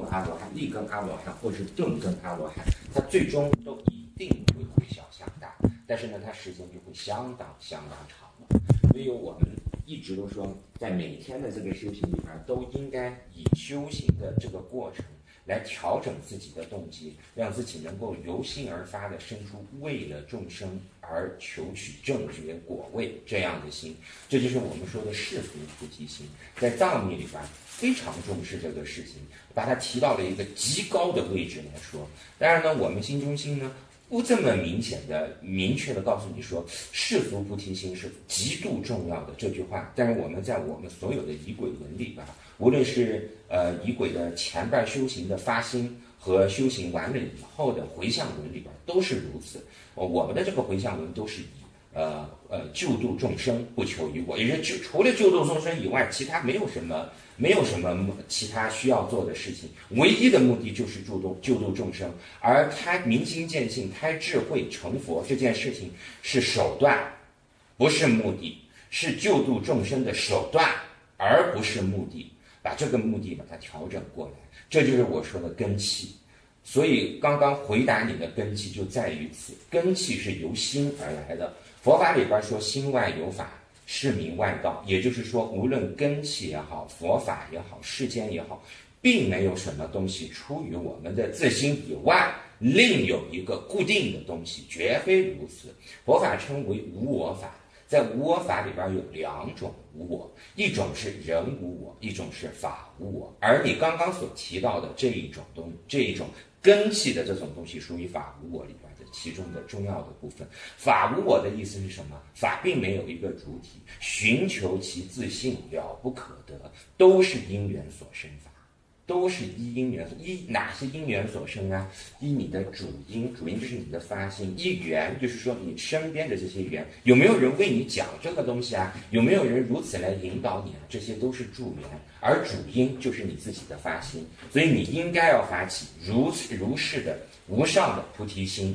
土阿罗汉、利根阿罗汉或是顿根阿罗汉，他最终都一定会回小向大，但是呢，他时间就会相当长了。所以我们一直都说，在每天的这个修行里边，都应该以修行的这个过程来调整自己的动机，让自己能够由心而发的生出为了众生而求取正觉果位这样的心。这就是我们说的世俗菩提心，在藏密里边非常重视这个事情，把它提到了一个极高的位置来说。当然呢，我们心中心呢不这么明确的告诉你说世俗菩提心是极度重要的这句话，但是我们在我们所有的仪轨文里边，无论是仪轨的前半修行的发心和修行完了以后的回向文里边都是如此。我们的这个回向文都是以救度众生不求于我，也就是除了救度众生以外，其他没有什么其他需要做的事情，唯一的目的就是救度众生。而他明心见性、开智慧、成佛这件事情是手段，不是目的，是救度众生的手段，而不是目的。把这个目的把它调整过来，这就是我说的根器。所以刚刚回答你的根器就在于此，根器是由心而来的。佛法里边说心外有法，是名外道，也就是说，无论根器也好，佛法也好，世间也好，并没有什么东西出于我们的自心以外，另有一个固定的东西，绝非如此。佛法称为无我法，在无我法里边有两种无我，一种是人无我，一种是法无我。而你刚刚所提到的这一种根器的这种东西，属于法无我里边的其中的重要的部分。法无我的意思是什么？法并没有一个主体，寻求其自性了不可得，都是因缘所生法，都是依因缘，依哪些因缘所生啊？依你的主因，主因就是你的发心；依缘，就是说你身边的这些缘，有没有人为你讲这个东西啊？有没有人如此来引导你啊？这些都是助缘，而主因就是你自己的发心。所以你应该要发起如是的无上的菩提心。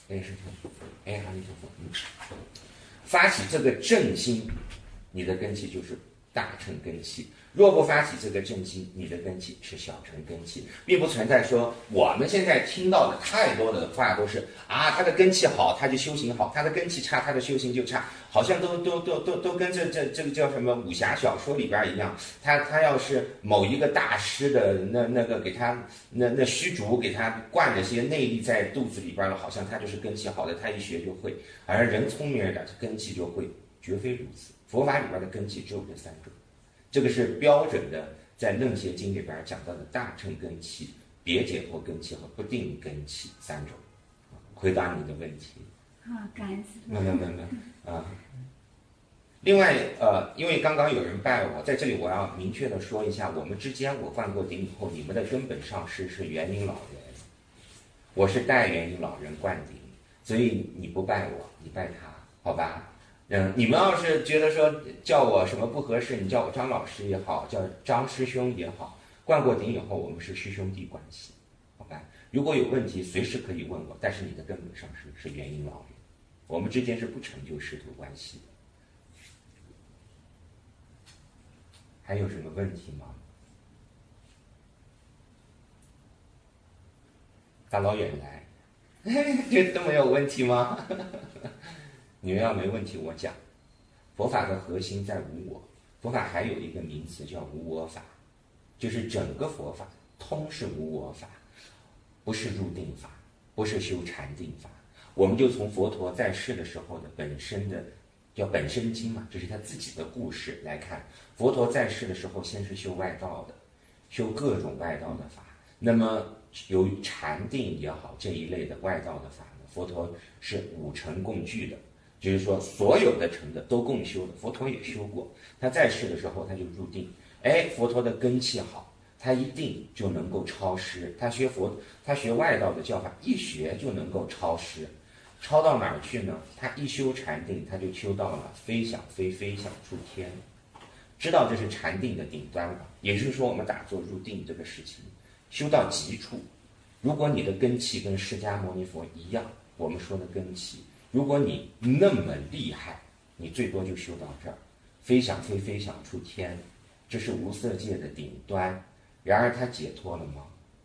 发起这个正心，你的根器就是大乘根器。若不发起这个正心，你的根器是小乘根器，并不存在说我们现在听到的太多的话都是他的根器好，他就修行好；他的根器差，他的修行就差。好像都跟这个叫什么武侠小说里边一样。他要是某一个大师的那个给他那虚竹给他灌了些内力在肚子里边了，好像他就是根器好的，他一学就会。而人聪明一点，他根器就会，绝非如此。佛法里边的根器只有这三种。这个是标准的，在楞伽经里边讲到的大乘根器、别解脱根器和不定根器三种。回答你的问题。 感恩师父。 没。另外因为刚刚有人拜我，在这里我要明确的说一下，我们之间我灌过顶以后，你们的根本上师是元婴老人，我是代元婴老人灌顶，所以你不拜我，你拜他，好吧？你们要是觉得说叫我什么不合适，你叫我张老师也好，叫张师兄也好，灌过顶以后，我们是师兄弟关系，好吧？如果有问题，随时可以问我，但是你的根本上是元婴老人，我们之间是不成就师徒关系的。还有什么问题吗？大老远来，这都没有问题吗？你们要没问题，我讲。佛法的核心在无我，佛法还有一个名词叫无我法，就是整个佛法通是无我法，不是入定法，不是修禅定法。我们就从佛陀在世的时候的本身的叫本身经嘛，这是他自己的故事来看。佛陀在世的时候，先是修外道的，修各种外道的法。那么由于禅定也好这一类的外道的法呢，佛陀是五乘共具的。就是说所有的乘的都共修的，佛陀也修过。他在世的时候他就入定，佛陀的根器好，他一定就能够超师。他学外道的教法，一学就能够超师。超到哪儿去呢？他一修禅定，他就修到了飞想出天，知道这是禅定的顶端了。也就是说，我们打坐入定这个事情，修到极处。如果你的根器跟释迦牟尼佛一样，我们说的根器，如果你那么厉害，你最多就修到这儿，飞想出天，这是无色界的顶端。然而他解脱了吗？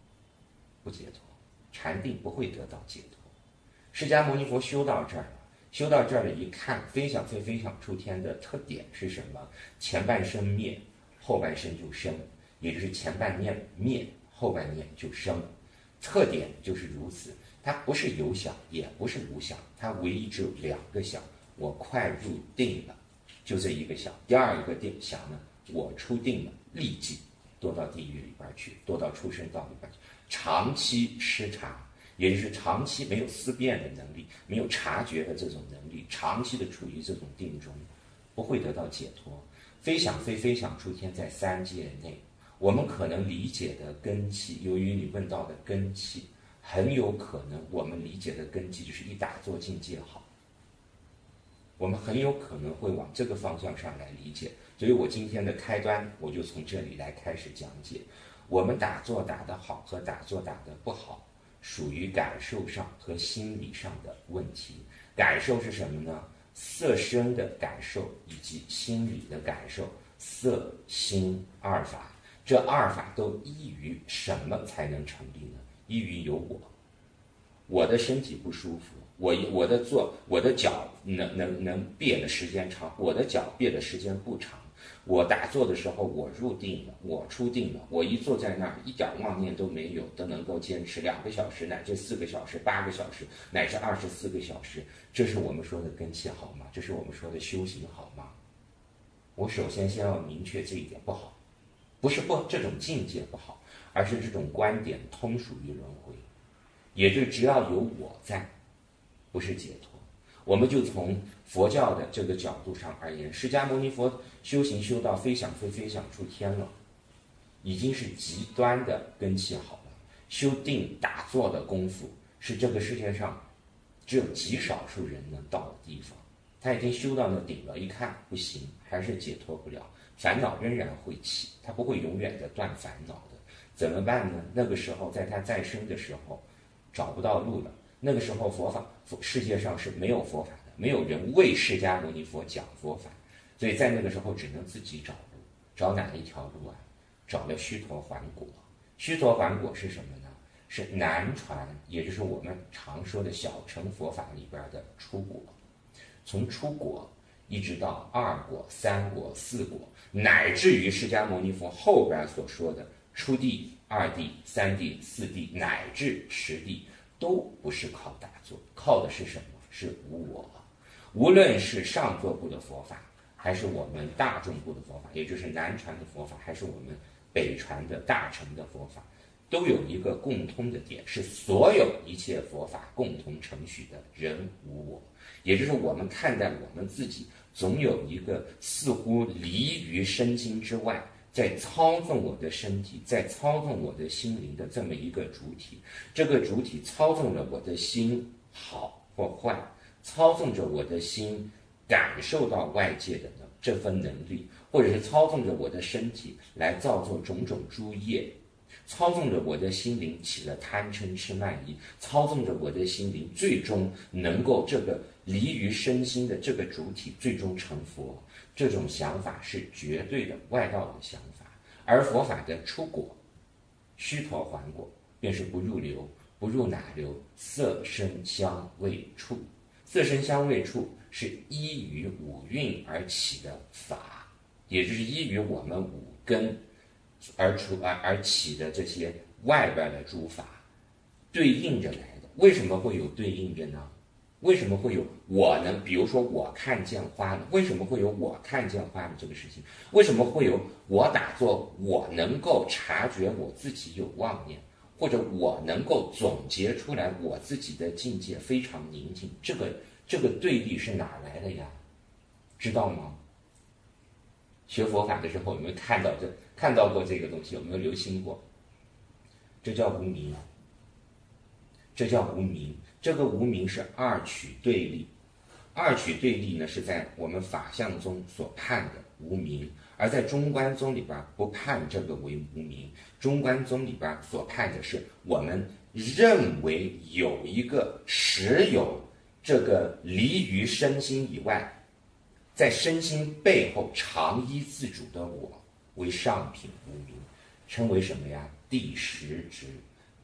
不解脱，禅定不会得到解脱。释迦牟尼佛修到这儿了，修到这儿了，一看飞翔飞，飞翔出天的特点是什么？前半生灭，后半生就生，也就是前半念灭，后半念就生。特点就是如此，它不是有想，也不是无想，它唯一只有两个想。我快入定了，就这一个想。第二一个想呢，我出定了，立即堕到地狱里边去，堕到畜生道里边去，长期失察，也就是长期没有思辨的能力，没有察觉的这种能力，长期的处于这种定中，不会得到解脱。飞翔飞，飞翔出天，在三界内，我们可能理解的根器，由于你问到的根器，很有可能我们理解的根器就是一打坐境界好，我们很有可能会往这个方向上来理解。所以我今天的开端，我就从这里来开始讲解。我们打坐打得好和打坐打得不好，属于感受上和心理上的问题。感受是什么呢？色身的感受以及心理的感受，色心二法，这二法都依于什么才能成立呢？依于有我的身体不舒服，我的脚能憋的时间长，我的脚憋的时间不长。我打坐的时候，我入定了，我出定了，我一坐在那儿，一点妄念都没有，都能够坚持2个小时，乃至4个小时、8个小时，乃至24个小时。这是我们说的根器好吗？这是我们说的修行好吗？我首先要明确这一点不好，不是这种境界不好，而是这种观点通属于轮回，也就只要有我在，不是解脱。我们就从佛教的这个角度上而言，释迦牟尼佛修行修到飞翔飞，飞翔出天了，已经是极端的根器好了。修定打坐的功夫是这个世界上只有极少数人能到的地方。他已经修到那顶了，一看不行，还是解脱不了，烦恼仍然会起，他不会永远的断烦恼的。怎么办呢？那个时候在他再生的时候找不到路了，那个时候世界上是没有佛法的，没有人为释迦牟尼佛讲佛法，所以在那个时候只能自己找路。找哪一条路啊？找了须陀洹果。须陀洹果是什么呢？是南传，也就是我们常说的小乘佛法里边的初果。从初果一直到2果、3果、4果，乃至于释迦牟尼佛后边所说的初地、2地、3地、4地，乃至10地，都不是靠打坐，靠的是什么？是无我。无论是上座部的佛法，还是我们大众部的佛法，也就是南传的佛法，还是我们北传的大乘的佛法，都有一个共通的点，是所有一切佛法共同承许的人无我。也就是我们看待我们自己，总有一个似乎离于身心之外，在操纵我的身体，在操纵我的心灵的这么一个主体。这个主体操纵了我的心好或坏，操纵着我的心感受到外界的这份能力，或者是操纵着我的身体来造作种种诸业，操纵着我的心灵起了贪嗔痴慢疑，操纵着我的心灵最终能够这个离于身心的这个主体最终成佛。这种想法是绝对的外道的想法。而佛法的初果须陀洹果便是不入流。不入哪流？色声香味触。色声香味触是依于五蕴而起的法，也就是依于我们五根而起的这些外边的诸法对应着来的。为什么会有对应着呢？为什么会有比如说我看见花呢？为什么会有我看见花的这个事情？为什么会有我打坐我能够察觉我自己有妄念，或者我能够总结出来我自己的境界非常宁静？这个对立是哪来的呀？知道吗？学佛法的时候有没有看到过这个东西？有没有留心过？这叫无明，这叫无明。这个无明是二取对立，二取对立呢是在我们法相宗所判的无明，而在中观宗里边不判这个为无明。中观宗里边所判的是我们认为有一个实有这个离于身心以外，在身心背后常依自主的我为上品无明，称为什么呀？第10支。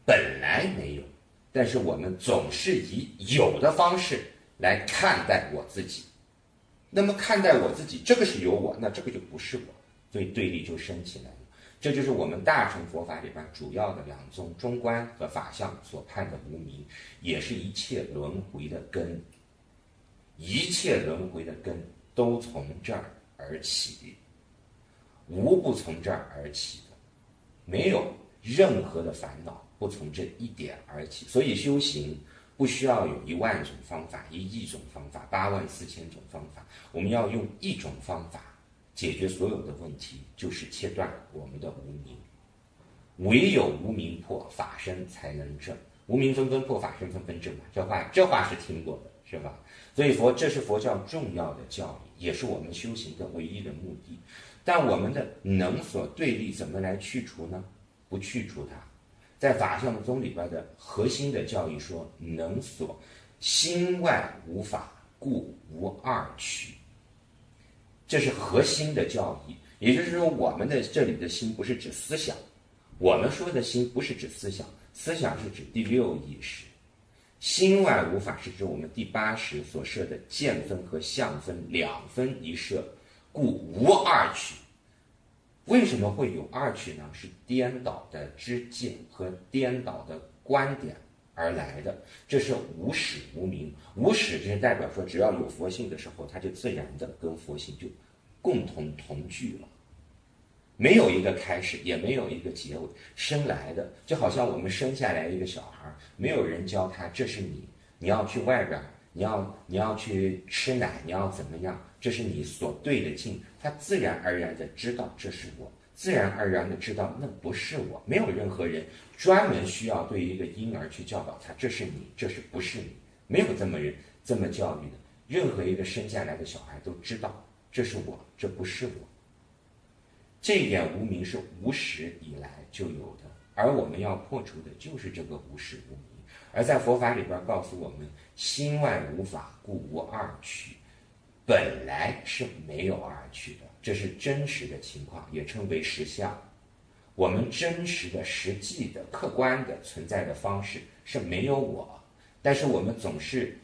本来没有，但是我们总是以有的方式来看待我自己。那么看待我自己，这个是有我，那这个就不是我，所以对立就升起来了。这就是我们大乘佛法里边主要的两宗中观和法相所判的无明，也是一切轮回的根。一切轮回的根都从这儿而起，无不从这儿而起的，没有任何的烦恼不从这一点而起。所以修行不需要有10000种方法、1亿种方法、84000种方法，我们要用一种方法解决所有的问题，就是切断我们的无明。唯有无明破，法身才能正。无明纷纷破，法身纷纷正嘛，这话是听过的，是吧？所以这是佛教重要的教义，也是我们修行的唯一的目的。但我们的能所对立怎么来去除呢？不去除它。在法相宗里边的核心的教义说，能所心外无法，故无二取。这是核心的教义，也就是说，我们的这里的心不是指思想，我们说的心不是指思想，思想是指第6意识。心外无法是指我们第8识所设的见分和相分2分一设，故无二取。为什么会有二取呢？是颠倒的知见和颠倒的观点而来的，这是无始无明。无始就是代表说，只要有佛性的时候，它就自然的跟佛性就共同同聚了，没有一个开始，也没有一个结尾，生来的，就好像我们生下来一个小孩，没有人教他这是你要去外边，你要去吃奶，你要怎么样，这是你所对的境，他自然而然的知道这是我，自然而然的知道那不是我。没有任何人专门需要对一个婴儿去教导他这是你，这是不是你，没有这么教育的。任何一个生下来的小孩都知道这是我，这不是我。这一点无明是无始以来就有的，而我们要破除的就是这个无始无明。而在佛法里边告诉我们，心外无法，故无二取，本来是没有二取的，这是真实的情况，也称为实相。我们真实的、实际的、客观的存在的方式是没有我，但是我们总是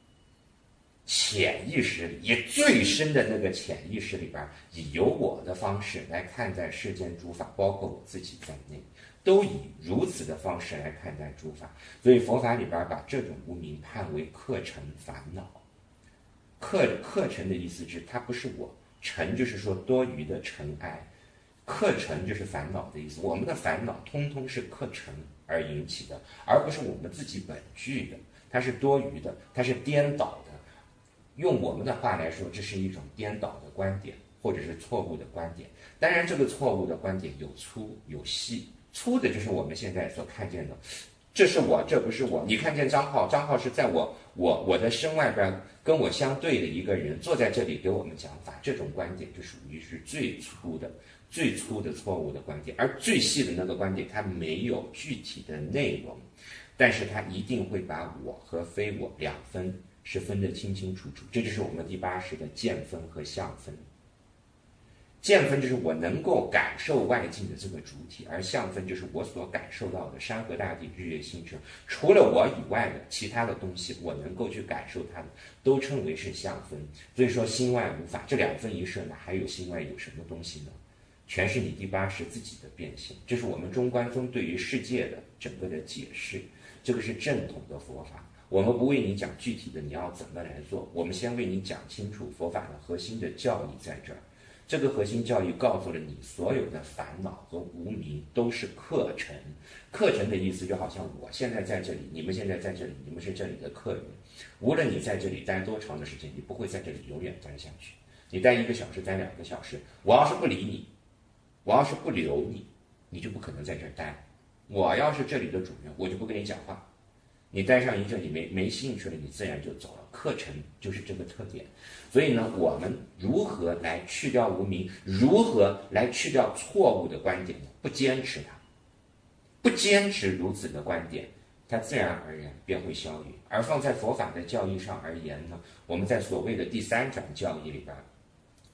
潜意识里，也最深的那个潜意识里边，以有我的方式来看待世间诸法，包括我自己在内，都以如此的方式来看待诸法。所以佛法里边把这种无明判为客尘烦恼。客尘的意思是它不是我，尘就是说多余的尘埃，客尘就是烦恼的意思。我们的烦恼通通是客尘而引起的，而不是我们自己本具的，它是多余的，它是颠倒的。用我们的话来说，这是一种颠倒的观点，或者是错误的观点。当然这个错误的观点有粗有细，粗的就是我们现在所看见的，这是我，这不是我。你看见张浩是在我的身外边跟我相对的一个人，坐在这里给我们讲法，这种观点就属于是最粗的错误的观点。而最细的那个观点，它没有具体的内容，但是它一定会把我和非我2分是分得清清楚楚。这就是我们第8识的见分和相分。见分就是我能够感受外境的这个主体，而相分就是我所感受到的山河大地、日月星辰，除了我以外的其他的东西，我能够去感受它的，都称为是相分。所以说心外无法，这2分一摄呢，还有心外有什么东西呢？全是你第8识自己的变现。这是我们中观宗对于世界的整个的解释，这个是正统的佛法。我们不为你讲具体的你要怎么来做，我们先为你讲清楚佛法的核心的教义在这儿。这个核心教义告诉了你，所有的烦恼和无明都是客尘。客尘的意思就好像我现在在这里，你们现在在这里，你们是这里的客人。无论你在这里待多长的时间，你不会在这里永远待下去。你待1个小时，待2个小时，我要是不理你，我要是不留你，你就不可能在这儿待。我要是这里的主人，我就不跟你讲话。你待上一阵，你没兴趣了，你自然就走了。客尘就是这个特点。所以呢，我们如何来去掉无明，如何来去掉错误的观点呢？不坚持它，不坚持如此的观点，它自然而然便会消灭。而放在佛法的教义上而言呢，我们在所谓的第3转教义里边，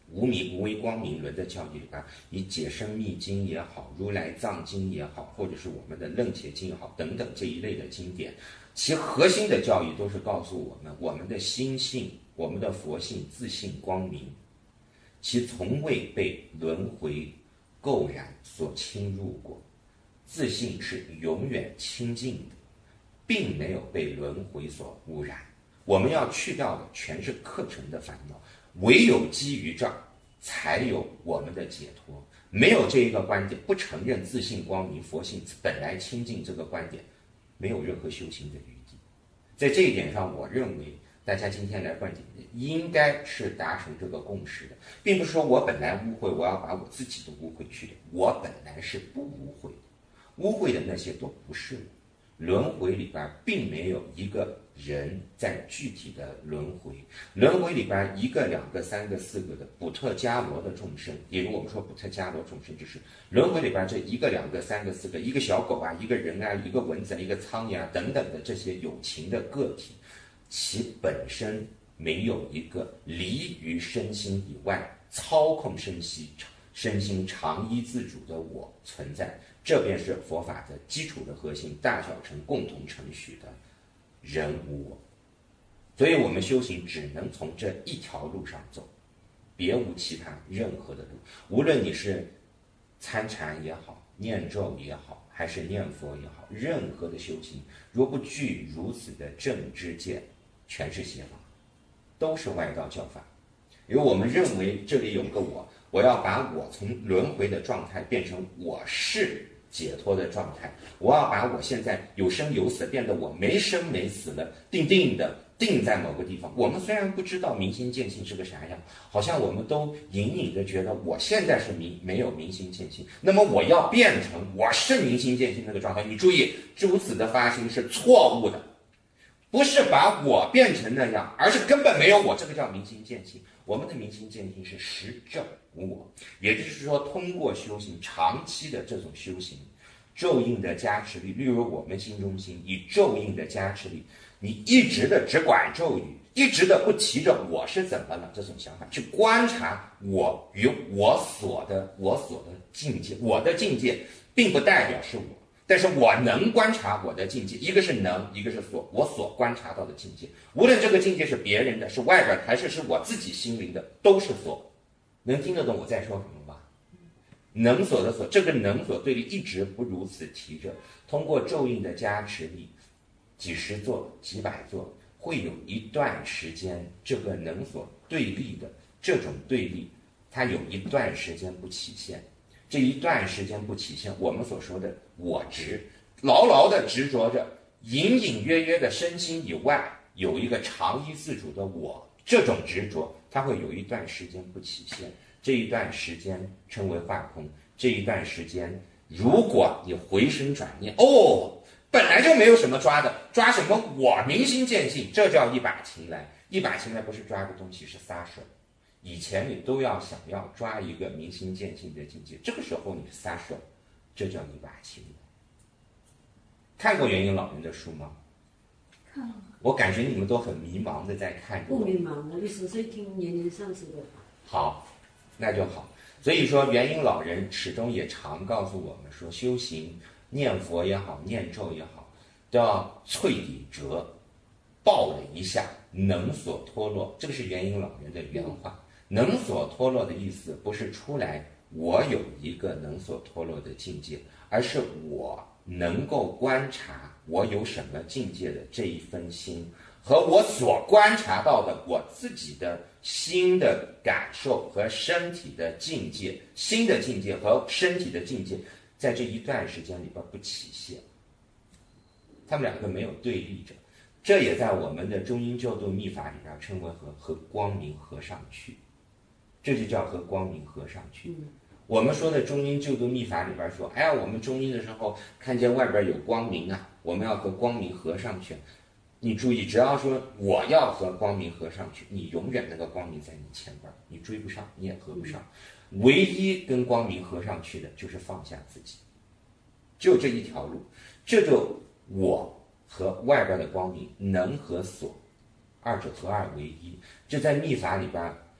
无为光明论的教义里边，以解深密经也好，如来藏经也好，或者是我们的楞伽经也好等等这一类的经典，其核心的教义都是告诉我们，我们的心性，我们的佛性自性光明，其从未被轮回垢染所侵入过，自性是永远清净的，并没有被轮回所污染。我们要去掉的全是课程的烦恼，唯有基于这儿，才有我们的解脱。没有这一个观点，不承认自性光明、佛性本来清净这个观点，没有任何修行的余地。在这一点上，我认为大家今天来观点应该是达成这个共识的，并不是说我本来污秽，我要把我自己的污秽去掉，我本来是不污秽的，污秽的那些都不是我。轮回里边并没有一个人在具体的轮回，轮回里边一个、两个、三个、四个的补特伽罗的众生，比如我们说补特伽罗众生，就是轮回里边这一个、两个、三个、四个，一个小狗啊，一个人啊，一个蚊子啊，一个苍蝇啊等等的这些有情的个体，其本身没有一个离于身心以外操控身心常依自主的我存在。这便是佛法的基础的核心，大小乘共同承许的人无我。所以我们修行只能从这一条路上走，别无其他任何的路。无论你是参禅也好，念咒也好，还是念佛也好，任何的修行若不具如此的正知见，全是邪法，都是外道教法。因为我们认为这里有个我要把我从轮回的状态变成我是解脱的状态，我要把我现在有生有死变得我没生没死了，定的定在某个地方。我们虽然不知道明心见性是个啥样，好像我们都隐隐的觉得我现在是没有明心见性，那么我要变成我是明心见性那个状态。你注意，如此的发心是错误的，不是把我变成那样，而是根本没有我，这个叫明心见性。我们的明心见性是实证无我，也就是说通过修行，长期的这种修行，咒印的加持力，例如我们心中心以咒印的加持力，你一直的只管咒语，一直的不提着我是怎么了这种想法，去观察我与我所的境界，我的境界并不代表是我，但是我能观察我的境界，一个是能，一个是所，我所观察到的境界，无论这个境界是别人的，是外边还是我自己心灵的，都是所。能听得懂我在说什么吧？能所的所，这个能所对立一直不如此提着，通过咒印的加持力，几十座、几百座，会有一段时间，这个能所对立的这种对立，它有一段时间不起现。这一段时间不起现，我们所说的我执，牢牢的执着着，隐隐约约的身心以外，有一个常依自主的我，这种执着，它会有一段时间不起现。这一段时间称为化空。这一段时间，如果你回身转念，本来就没有什么抓的，抓什么我明心见性，这叫一把擒来。一把擒来不是抓个东西，是撒手。以前你都要想要抓一个明心见性的境界，这个时候你撒手，这叫一把擒来。看过元婴老人的书吗？ 看了。 我感觉你们都很迷茫的在看。 不迷茫，我的10岁听年年上师的。 好，那就好。所以说元婴老人始终也常告诉我们说，修行念佛也好，念咒也好，都要淬底折，爆了一下，能所脱落。这个是元婴老人的原话。能所脱落的意思不是出来我有一个能所脱落的境界，而是我能够观察我有什么境界的这一分心，和我所观察到的我自己的心的感受和身体的境界，心的境界和身体的境界，在这一段时间里边不起现，他们两个没有对立着。这也在我们的中阴救度密法里边称为和光明合上去，这就叫和光明合上去。我们说的中阴救度密法里边说，我们中阴的时候看见外边有光明啊，我们要和光明合上去。你注意，只要说我要和光明合上去，你永远那个光明在你前边，你追不上，你也合不上。唯一跟光明合上去的就是放下自己，就这一条路。这就我和外边的光明能和所，二者合二为一。这在密法里边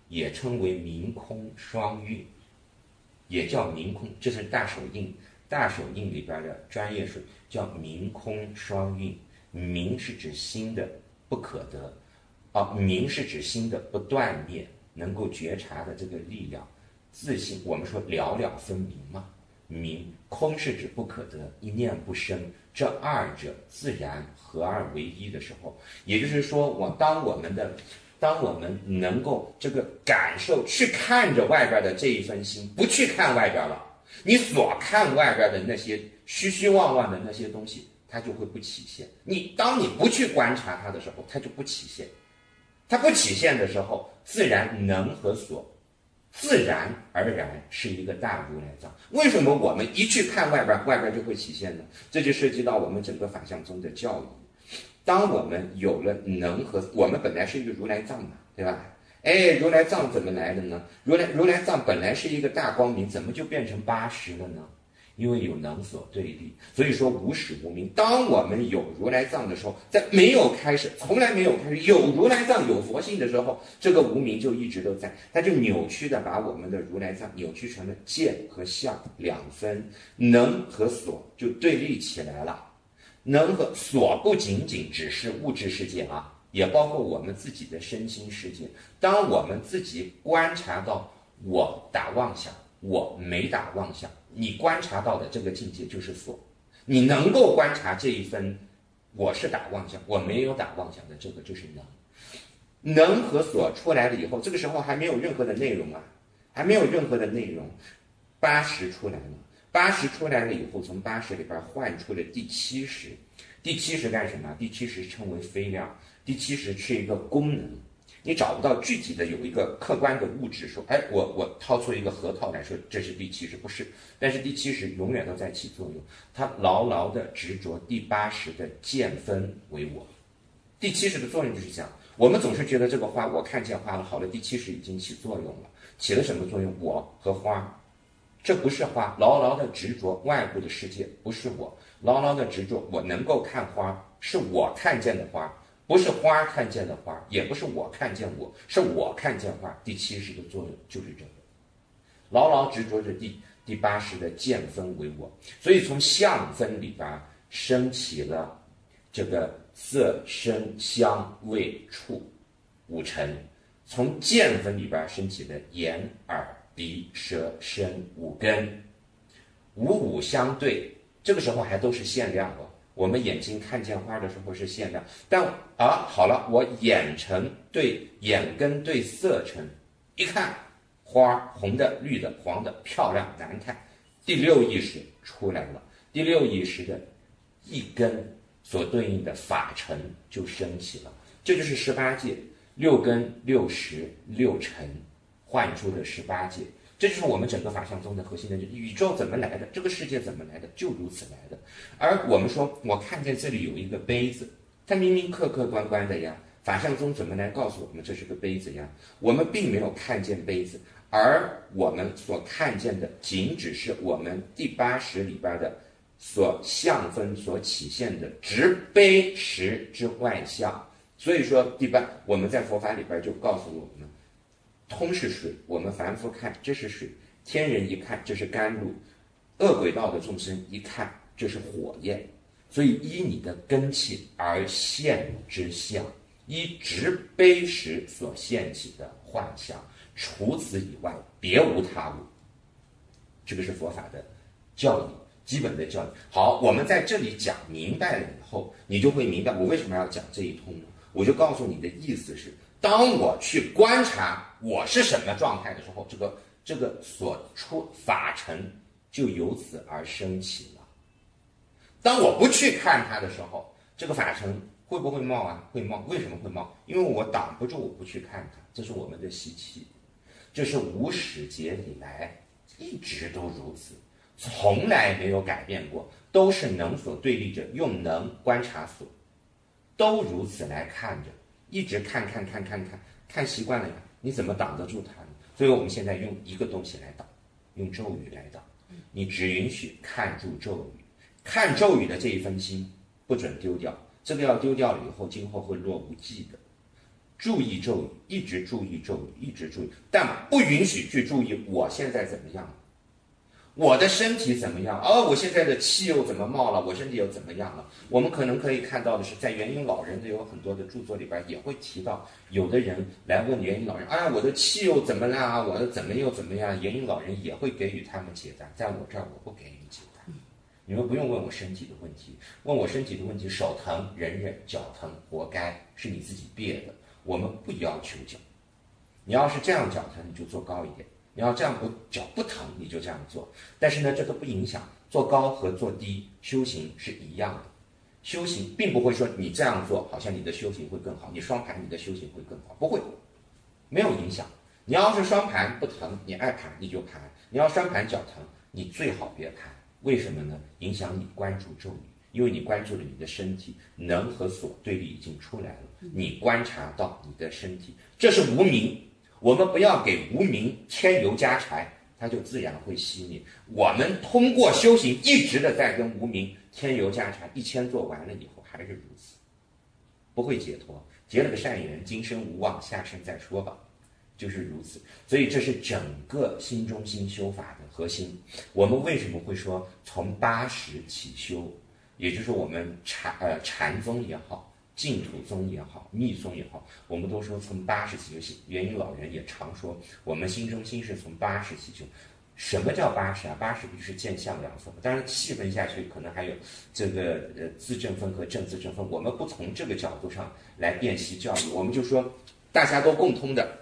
也称为明空双运，也叫明空，这是大手印。大手印里边的专业术叫明空双运。明是指心的不可得，明是指心的不断灭，能够觉察的这个力量，自信。我们说了了分明嘛，明空是指不可得，一念不生，这二者自然合二为一的时候，也就是说，当我们能够这个感受去看着外边的这一份心，不去看外边了，你所看外边的那些虚虚妄妄的那些东西，它就会不起现。当你不去观察它的时候，它就不起现。它不起现的时候，自然能和所自然而然是一个大如来藏。为什么我们一去看外边，外边就会起现呢？这就涉及到我们整个法相宗的教育。当我们有了能和，我们本来是一个如来藏嘛，对吧？如来藏怎么来的呢？如来藏本来是一个大光明，怎么就变成80了呢？因为有能所对立，所以说无始无明。当我们有如来藏的时候，在没有开始，从来没有开始有如来藏有佛性的时候，这个无明就一直都在，它就扭曲的把我们的如来藏扭曲成了见和相两分，能和所就对立起来了。能和所不仅仅只是物质世界啊，也包括我们自己的身心世界。当我们自己观察到我打妄想，我没打妄想，你观察到的这个境界就是所。你能够观察这一分，我是打妄想，我没有打妄想的，这个就是能。能和所出来了以后，这个时候还没有任何的内容啊，还没有任何的内容。80出来了。80出来了以后，从80里边换出了第70。第70干什么？第70称为非量。第70是一个功能，你找不到具体的有一个客观的物质说，我掏出一个核桃来说这是第70，不是。但是第70永远都在起作用，它牢牢的执着第80的见分为我。第70的作用就是讲，我们总是觉得这个花，我看见花了，好了，第70已经起作用了，起了什么作用？我和花。这不是花，牢牢的执着外部的世界，不是我，牢牢的执着我能够看花，是我看见的花，不是花看见的花，也不是我看见我，是我看见花。第70的作用就是这个，牢牢执着着第80的见分为我。所以从相分里边升起了这个色声香味触五尘，从见分里边升起了眼耳鼻舌身五根，五相对，这个时候还都是限量哦。我们眼睛看见花的时候是限量，但好了，我眼根对色尘，一看花红的、绿的、黄的，漂亮难看，第6意识出来了，第6意识的一根所对应的法尘就升起了，这就是18界，6根、6识、6尘。换出的18界，这就是我们整个法相宗的核心的宇宙怎么来的，这个世界怎么来的，就如此来的。而我们说，我看见这里有一个杯子，它明明客客观观的呀，法相宗怎么来告诉我们这是个杯子呀？我们并没有看见杯子，而我们所看见的仅只是我们第80里边的所相分所起现的执杯识之外相。所以说我们在佛法里边就告诉我们，通是水，我们凡夫看这是水，天人一看这是甘露，恶鬼道的众生一看这是火焰。所以依你的根器而现之相，依执杯识所现起的幻象，除此以外别无他物。这个是佛法的教义，基本的教义。好，我们在这里讲明白了以后，你就会明白我为什么要讲这一通呢？我就告诉你的意思是，当我去观察我是什么状态的时候，这个所出法尘就由此而升起了。当我不去看它的时候，这个法尘会不会冒啊？会冒。为什么会冒？因为我挡不住，我不去看它，这是我们的习气。这是无始劫以来一直都如此，从来没有改变过，都是能所对立着，用能观察所，都如此来看着，一直看习惯了呀，你怎么挡得住它呢？所以我们现在用一个东西来挡，用咒语来挡。你只允许看住咒语，看咒语的这一分心不准丢掉，这个要丢掉了以后，今后会落无记的。 注意咒语，一直注意咒语，一直注意，但不允许去注意我现在怎么样，我的身体怎么样？我现在的气又怎么冒了？我身体又怎么样了？我们可能可以看到的是，在元婴老人的有很多的著作里边也会提到，有的人来问元婴老人，我的气又怎么了啊？我的怎么又怎么样？元婴老人也会给予他们解答，在我这儿我不给予解答。你们不用问我身体的问题，问我身体的问题，手疼忍忍，脚疼活该，是你自己憋的，我们不要求脚。你要是这样脚疼，你就坐高一点。你要这样脚不疼，你就这样做。但是呢，这都不影响做高和做低修行是一样的。修行并不会说你这样做，好像你的修行会更好，你双盘你的修行会更好，不会，没有影响。你要是双盘不疼，你爱盘你就盘；你要双盘脚疼，你最好别盘。为什么呢？影响你关注咒语，因为你关注了你的身体，能和所对立已经出来了，你观察到你的身体，这是无明。我们不要给无明添油加柴，它就自然会熄灭。我们通过修行一直的在跟无明添油加柴，1000做完了以后还是如此，不会解脱，结了个善缘，今生无望，下生再说吧，就是如此。所以这是整个心中心修法的核心。我们为什么会说从80起修，也就是我们禅宗也好，净土宗也好，密宗也好，我们都说从80起修。元婴老人也常说，我们心中心是从80起修。什么叫80啊？80不就是见相两分？当然细分下去，可能还有这个自证分和正自证分。我们不从这个角度上来辨析教育，我们就说大家都共通的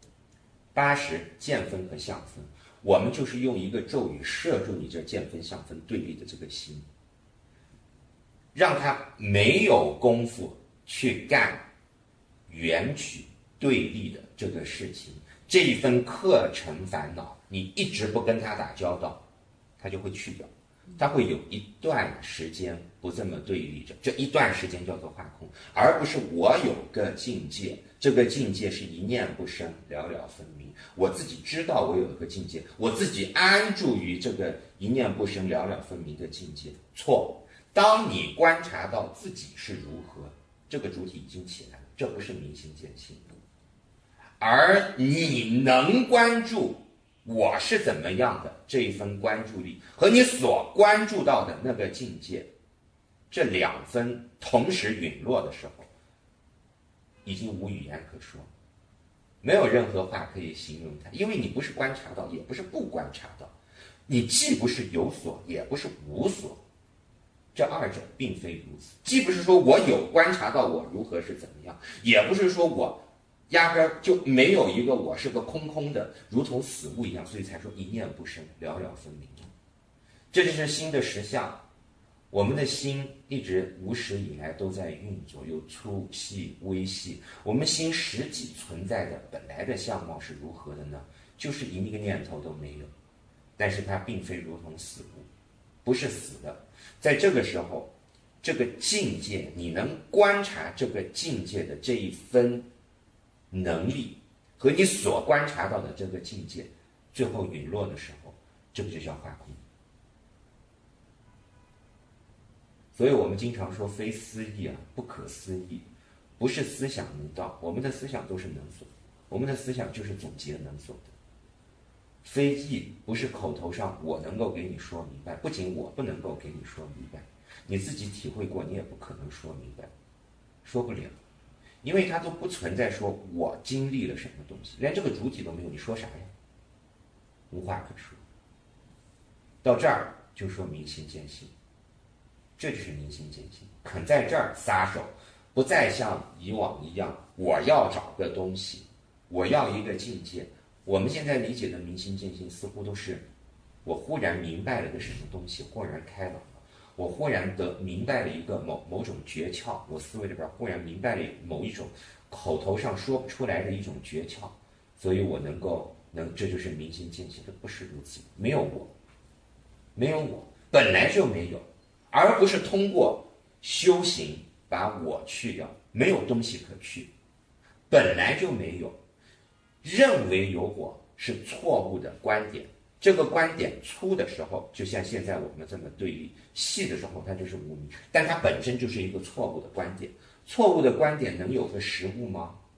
80见分和相分，我们就是用一个咒语摄住你这见分相分对立的这个心，让他没有功夫去干缘起对立的这个事情。这一分课程烦恼，你一直不跟他打交道，他就会去掉。他会有一段时间不这么对立着，这一段时间叫做化空，而不是我有个境界，这个境界是一念不生，了了分明。我自己知道我有一个境界，我自己安住于这个一念不生，了了分明的境界。错，当你观察到自己是如何，这个主体已经起来了，这不是明心见性。而你能关注我是怎么样的这一份关注力，和你所关注到的那个境界，这2分同时陨落的时候，已经无语言可说，没有任何话可以形容它，因为你不是观察到，也不是不观察到，你既不是有所，也不是无所，这二者并非如此。既不是说我有观察到我如何是怎么样，也不是说我压根就没有一个我是个空空的，如同死物一样，所以才说一念不生，了了分明。这就是心的实相。我们的心一直无始以来都在运作，有粗细微细。我们心实际存在的本来的相貌是如何的呢？就是一个念头都没有，但是它并非如同死物，不是死的。在这个时候，这个境界，你能观察这个境界的这一分能力和你所观察到的这个境界最后陨落的时候，这个就叫化空。所以我们经常说非思议啊，不可思议，不是思想能到，我们的思想都是能所，我们的思想就是总结能所的。非议不是口头上我能够给你说明白，不仅我不能够给你说明白，你自己体会过，你也不可能说明白，说不了。因为它都不存在说我经历了什么东西，连这个主体都没有，你说啥呀？无话可说。到这儿就说明心见性，这就是明心见性。肯在这儿撒手，不再像以往一样，我要找个东西，我要一个境界。我们现在理解的明心见性，似乎都是我忽然明白了个什么东西，豁然开朗。我忽然明白了一个某种诀窍，我思维里边忽然明白了某一种口头上说不出来的一种诀窍，所以我这就是明心见性。这不是如此，没有我，没有我，本来就没有，而不是通过修行把我去掉，没有东西可去，本来就没有。认为有我是错误的观点。这个观点粗的时候，就像现在我们这么对立；细的时候，它就是无明，但它本身就是一个错误的观点。错误的观点能有个实物吗？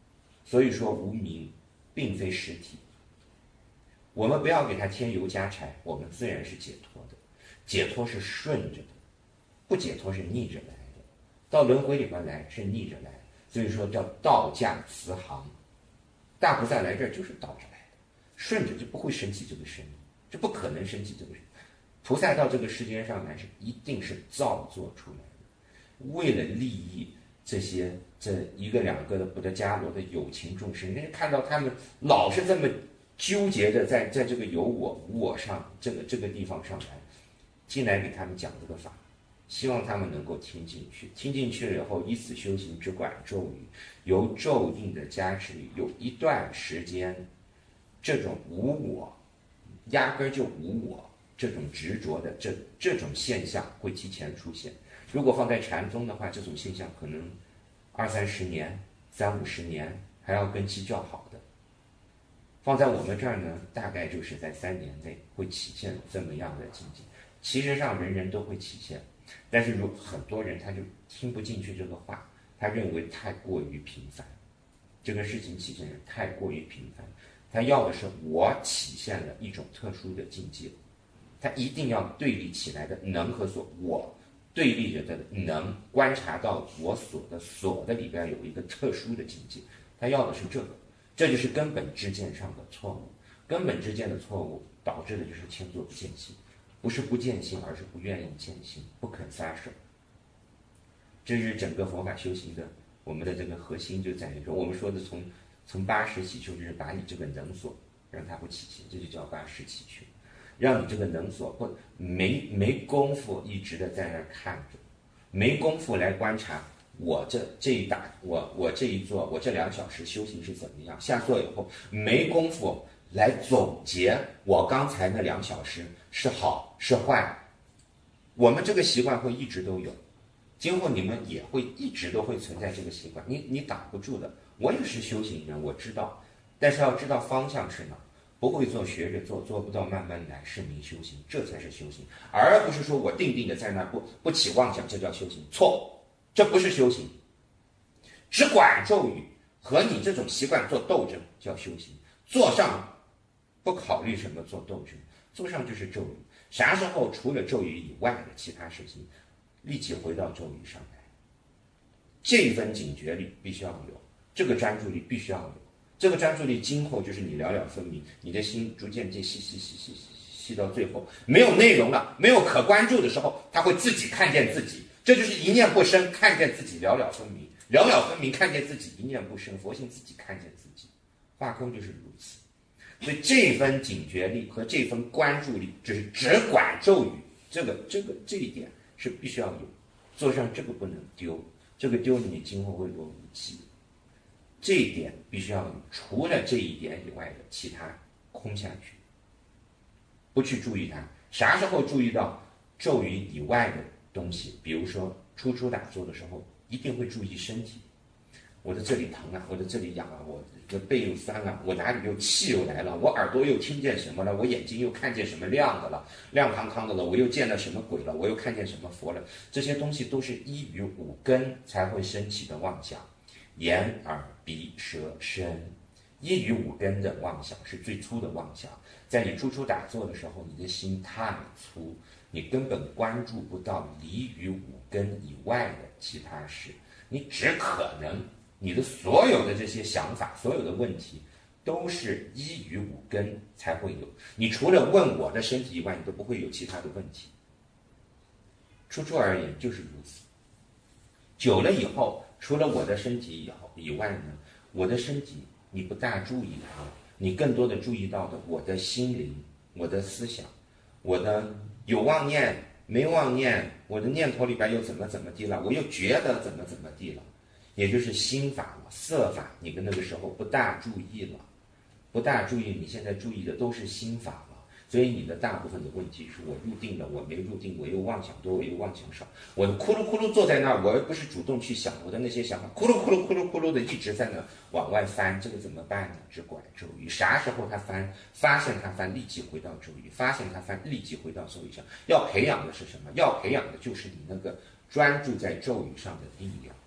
所以说无明并非实体，我们不要给它添油加柴，我们自然是解脱的。解脱是顺着的，不解脱是逆着来的。到轮回里边来是逆着来，所以说叫道驾慈航。大菩萨来这儿就是倒着来的，顺着就不会升起这个身，这不可能升起这个身。菩萨到这个世间上来是一定是造作出来的，为了利益这一个两个的布德伽罗的有情众生，人家看到他们老是这么纠结的在这个有我无我上这个地方上来，进来给他们讲这个法，希望他们能够听进去，听进去了以后，以此修行，只管咒语，由咒印的加持里，有一段时间，这种无我，压根就无我，这种执着的这种现象会提前出现。如果放在禅宗的话，这种现象可能20-30年、30-50年还要根基较好的。放在我们这儿呢，大概就是在3年内会体现这么样的境界。其实上人人都会体现，但是很多人他就听不进去这个话，他认为太过于频繁，这个事情体现的太过于频繁，他要的是我体现了一种特殊的境界，他一定要对立起来的能和所，我对立着的能观察到我所的里边有一个特殊的境界，他要的是这个，这就是根本知见上的错误，根本知见的错误导致的就是千作不见性，不是不见性，而是不愿意见性，不肯撒手。这是整个佛法修行的我们的这个核心，就在于说，我们说的从八识起修，就是把你这个能所让它不起现，这就叫八识起修，让你这个能所不没功夫一直的在那儿看着，没功夫来观察我这一打我这一坐，我这2小时修行是怎么样，下坐以后没功夫来总结我刚才那2小时是好是坏。我们这个习惯会一直都有，今后你们也会一直都会存在这个习惯，你挡不住的。我也是修行人，我知道，但是要知道方向是哪，不会做学着做，做不到慢慢来，是名修行，这才是修行，而不是说我定定的在那不起妄想，这叫修行。错，这不是修行。只管咒语和你这种习惯做斗争叫修行，坐上不考虑什么做斗争，坐上就是咒语。啥时候除了咒语以外的其他事情，立即回到咒语上来。这一份警觉力必须要有，这个专注力必须要有。这个专注力今后就是你了了分明，你的心逐渐细到最后没有内容了，没有可关注的时候，他会自己看见自己，这就是一念不生，看见自己了了分明，了了分明看见自己一念不生，佛性自己看见自己，化空就是如此。所以这份警觉力和这份关注力，就是只管咒语，这一点是必须要有，做上这个不能丢，这个丢了你今后会落无记。这一点必须要有，除了这一点以外的其他空下去，不去注意它。啥时候注意到咒语以外的东西，比如说初打坐的时候，一定会注意身体。我的这里疼啊，我的这里痒啊，我的背又酸了，我哪里又气又来了，我耳朵又听见什么了，我眼睛又看见什么亮的了，亮堂堂的了，我又见到什么鬼了，我又看见什么佛了。这些东西都是依于五根才会升起的妄想，眼耳鼻舌身，依于五根的妄想是最粗的妄想。在你初打坐的时候，你的心太粗，你根本关注不到离于五根以外的其他事，你只可能你的所有的这些想法，所有的问题都是依于五根才会有，你除了问我的身体以外，你都不会有其他的问题。初而言就是如此。久了以后，除了我的身体以外呢，我的身体你不大注意它，你更多的注意到的我的心灵，我的思想，我的有妄念没妄念，我的念头里边又怎么地了，我又觉得怎么地了，也就是心法了，色法你跟那个时候不大注意了，不大注意，你现在注意的都是心法了。所以你的大部分的问题是我入定了，我没入定，我又妄想多，我又妄想少，我咕噜咕噜坐在那儿，我又不是主动去想，我的那些想法咕噜咕噜咕噜咕噜的一直在那往外翻，这个怎么办呢？只管咒语，啥时候它翻，发现它翻，立即回到咒语，发现它翻，立即回到咒语上。要培养的是什么？要培养的就是你那个专注在咒语上的力量。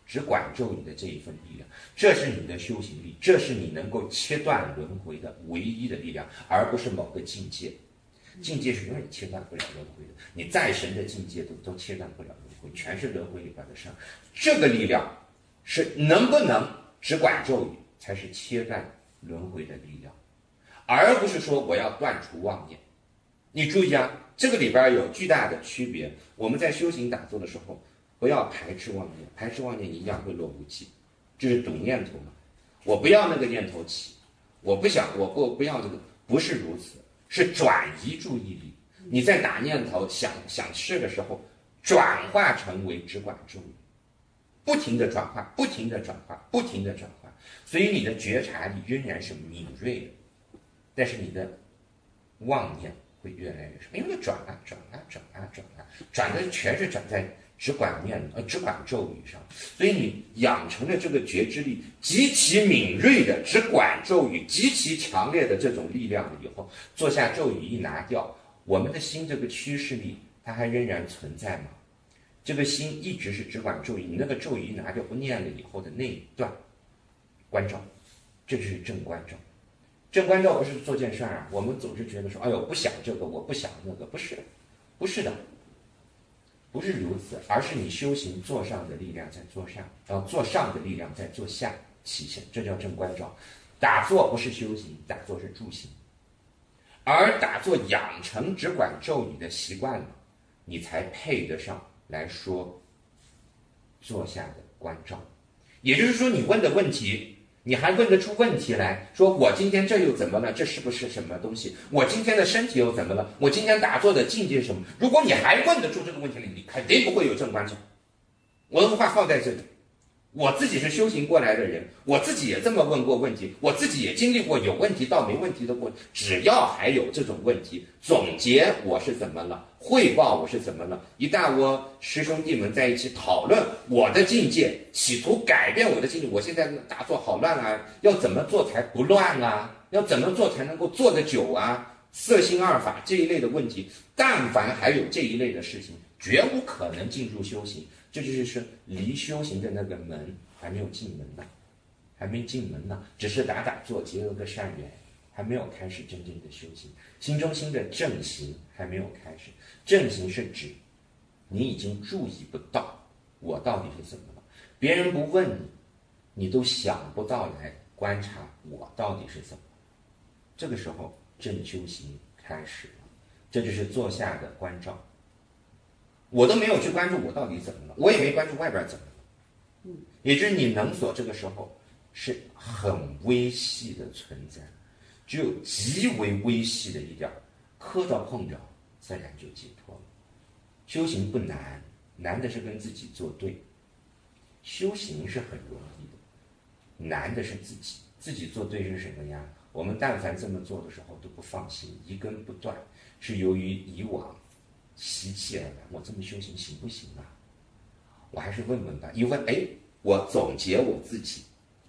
只管咒语的这一份力量，这是你的修行力，这是你能够切断轮回的唯一的力量，而不是某个境界。境界是永远切断不了轮回的，你再神的境界都切断不了轮回，全是轮回里边的事儿。这个力量是能不能只管咒语，才是切断轮回的力量，而不是说我要断除妄念。你注意啊，这个里边有巨大的区别。我们在修行打坐的时候，不要排斥妄念，排斥妄念一样会落无记，这是赌念头嘛。我不要那个念头起，我不要这个，不是如此，是转移注意力。你在打念头想事的时候，转化成为只管咒语，不停的转化，不停的转化，不停的转化，所以你的觉察力仍然是敏锐的，但是你的妄念会越来越少，因为它转的全是转在只管咒语上，所以你养成了这个觉知力极其敏锐的只管咒语，极其强烈的这种力量了以后，坐下咒语一拿掉，我们的心这个趋势力它还仍然存在吗？这个心一直是只管咒语，你那个咒语一拿掉不念了以后的那一段关照，这就是正关照。正关照不是做件事儿啊，我们总是觉得说，哎呦，不想这个，我不想那个，不是的，不是如此，而是你修行座上的力量在座上，座上的力量在座下体现，这叫正关照。打坐不是修行，打坐是助行，而打坐养成只管咒语的习惯了，你才配得上来说坐下的关照。也就是说，你问的问题，你还问得出问题来，说我今天这又怎么了？这是不是什么东西？我今天的身体又怎么了？我今天打坐的境界是什么？如果你还问得出这个问题来，你肯定不会有正关照。我的话放在这里，我自己是修行过来的人，我自己也这么问过问题，我自己也经历过有问题到没问题的过程。只要还有这种问题，总结我是怎么了，汇报我是怎么了，一大窝师兄弟们在一起讨论我的境界，企图改变我的境界。我现在打坐好乱啊，要怎么做才不乱啊？要怎么做才能够做得久啊？色心二法这一类的问题，但凡还有这一类的事情，绝无可能进入修行。这就是说，离修行的那个门还没有进门呢，还没进门呢，只是打坐结了个善缘，还没有开始真正的修行。心中心的正行还没有开始。正行是指你已经注意不到我到底是怎么了，别人不问你，你都想不到来观察我到底是怎么了。这个时候正修行开始了，这就是坐下的关照。我都没有去关注我到底怎么了，我也没关注外边怎么了。也就是你能所这个时候是很微细的存在，只有极为微细的力量，磕着碰着，自然就解脱了。修行不难，难的是跟自己作对。修行是很容易的，难的是自己作对是什么呀？我们但凡这么做的时候都不放心，一根不断，是由于以往习气而来。我这么修行行不行啊？我还是问问吧。一问，我总结我自己，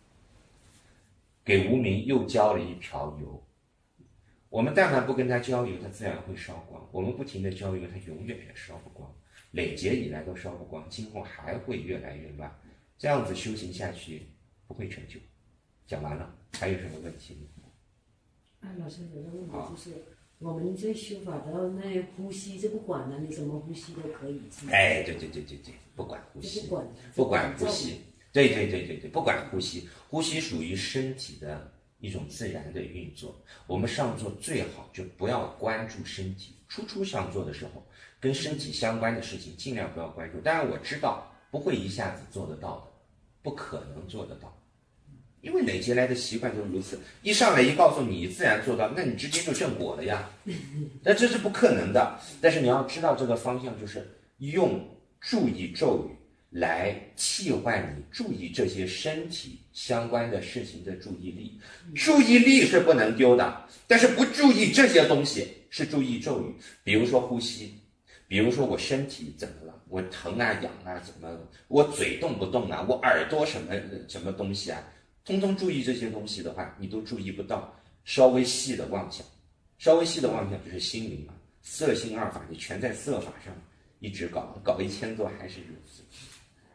给无名又浇了一瓢油。我们但凡不跟他浇油，他自然会烧光。我们不停的浇油，他永远也烧不光。累劫以来都烧不光，今后还会越来越乱。这样子修行下去不会成就。讲完了，还有什么问题吗？ 老师有个问题就是，我们这修法的那呼吸就不管了，你怎么呼吸都可以。 对，不管呼吸，不管呼吸，对，不管呼吸，呼吸属于身体的一种自然的运作。我们上座最好就不要关注身体，初上座的时候，跟身体相关的事情尽量不要关注。当然我知道不会一下子做得到的，不可能做得到。因为累积来的习惯就是如此，一上来一告诉你自然做到，那你直接就正果了呀。那这是不可能的。但是你要知道这个方向，就是用注意咒语来替换你注意这些身体相关的事情的注意力。注意力是不能丢的，但是不注意这些东西是注意咒语。比如说呼吸，比如说我身体怎么了，我疼啊痒啊怎么，我嘴动不动啊，我耳朵什么东西啊，通通注意这些东西的话，你都注意不到稍微细的妄想。稍微细的妄想就是心灵嘛，色心二法，你全在色法上一直搞1000多还是如此。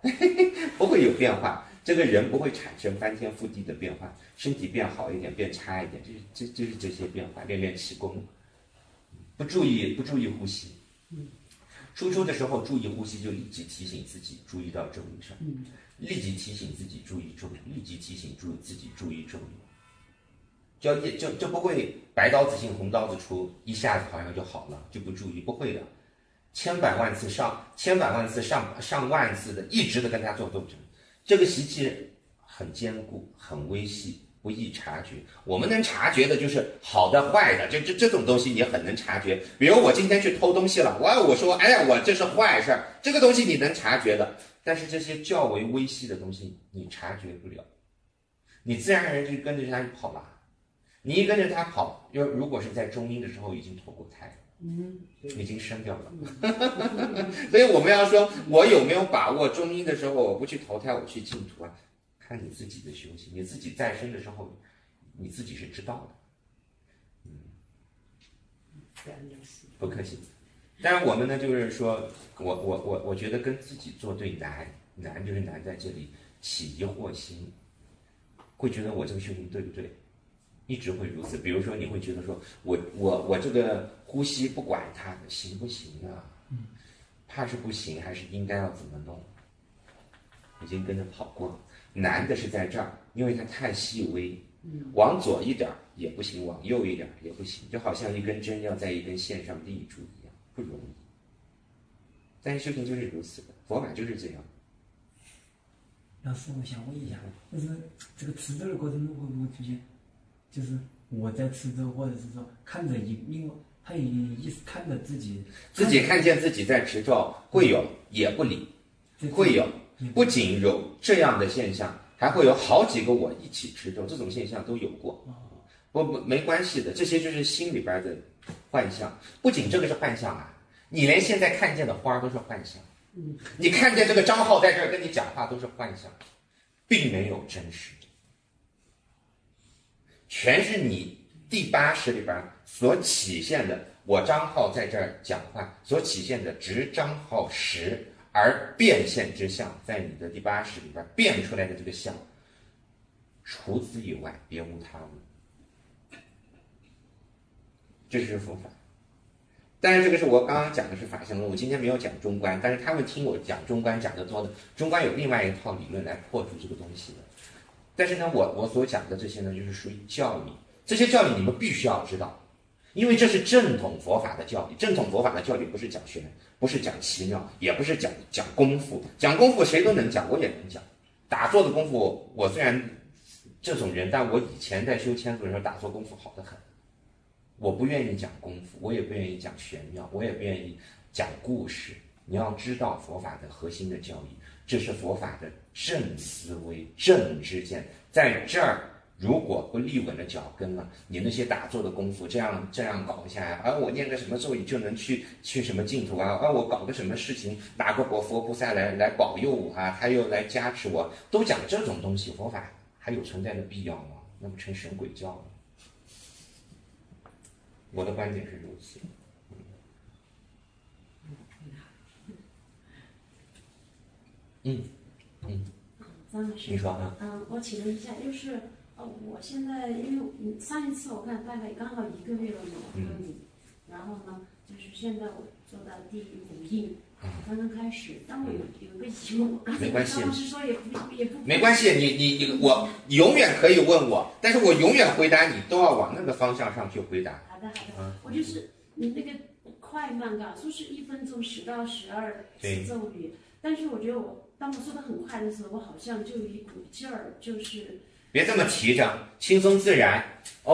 不会有变化，这个人不会产生翻天覆地的变化，身体变好一点，变差一点，就是这些变化。练练气功，不注意呼吸。输出的时候注意呼吸，就立即提醒自己注意到周围上，立即提醒自己注意周围，立即提醒自己注意周围。就不会白刀子进红刀子出，一下子好像就好了，就不注意，不会的。千百万次上万次的一直的跟他做斗争，这个习气很坚固，很微细，不易察觉。我们能察觉的就是好的坏的，这种东西你很能察觉。比如我今天去偷东西了，我说哎呀我这是坏事儿，这个东西你能察觉的，但是这些较为微细的东西你察觉不了，你自然而然就跟着他就跑了。你一跟着他跑，如果是在中阴的时候已经投过胎了，已经生掉了。所以我们要说，我有没有把握中阴的时候我不去投胎，我去净土啊？看你自己的修行，你自己再生的时候，你自己是知道的。不客气。但是我们呢，就是说我觉得跟自己作对难就是难在这里起疑惑心，会觉得我这个修行对不对？一直会如此。比如说你会觉得说我这个呼吸不管它行不行啊？怕是不行，还是应该要怎么弄？已经跟着跑过了。难的是在这儿，因为它太细微，往左一点也不行，往右一点也不行，就好像一根针要在一根线上立住一样，不容易。但是修行就是如此的，佛法就是这样。 老师，我想问一下，就是这个持咒的过程中会不会出现，就是我在持咒，或者是说看着他意思看着自己看见自己在持咒，会有也不理，会有。不仅有这样的现象，还会有好几个我一起持咒，这种现象都有过。没关系的，这些就是心里边的幻象。不仅这个是幻象啊，你连现在看见的花都是幻象。你看见这个张浩在这儿跟你讲话都是幻象，并没有真实的，全是你第80里边所体现的。我张浩在这儿讲话所体现的直张浩实而变现之相，在你的第80里边变出来的这个相，除此以外别无他物。这是佛法。但是这个是我刚刚讲的是法相论，我今天没有讲中观，但是他们听我讲中观讲得多的，中观有另外一套理论来破除这个东西的。但是呢，我所讲的这些呢，就是属于教理，这些教理你们必须要知道，因为这是正统佛法的教理。正统佛法的教理不是讲玄，不是讲奇妙，也不是讲功夫。讲功夫谁都能讲，我也能讲。打坐的功夫，我虽然这种人，但我以前在修千祖的时候打坐功夫好得很。我不愿意讲功夫，我也不愿意讲玄妙，我也不愿意讲故事。你要知道佛法的核心的教义，这是佛法的正思维、正知见。在这儿，如果不立稳了脚跟了，你那些打坐的功夫这样搞一下呀，我念个什么咒语就能去什么净土啊，我搞个什么事情，哪个佛菩萨来保佑我啊，他又来加持我，都讲这种东西，佛法还有存在的必要吗？那不成神鬼教了？我的观点是如此。 张老师， 你说啊。 我请问一下，就是我现在因为上一次我看大概刚好1个月了嘛，我问你，然后呢，就是现在我做到第5印，刚刚开始，但我有个疑问，我刚才张老师说也不没关系，你永远可以问我，但是我永远回答你都要往那个方向上去回答。 好的，我就是你那个快慢啊，说是1分钟10到12次咒语，但是我觉得当我说的很快的时候，我好像就有一股劲儿，就是别这么提着，轻松自然。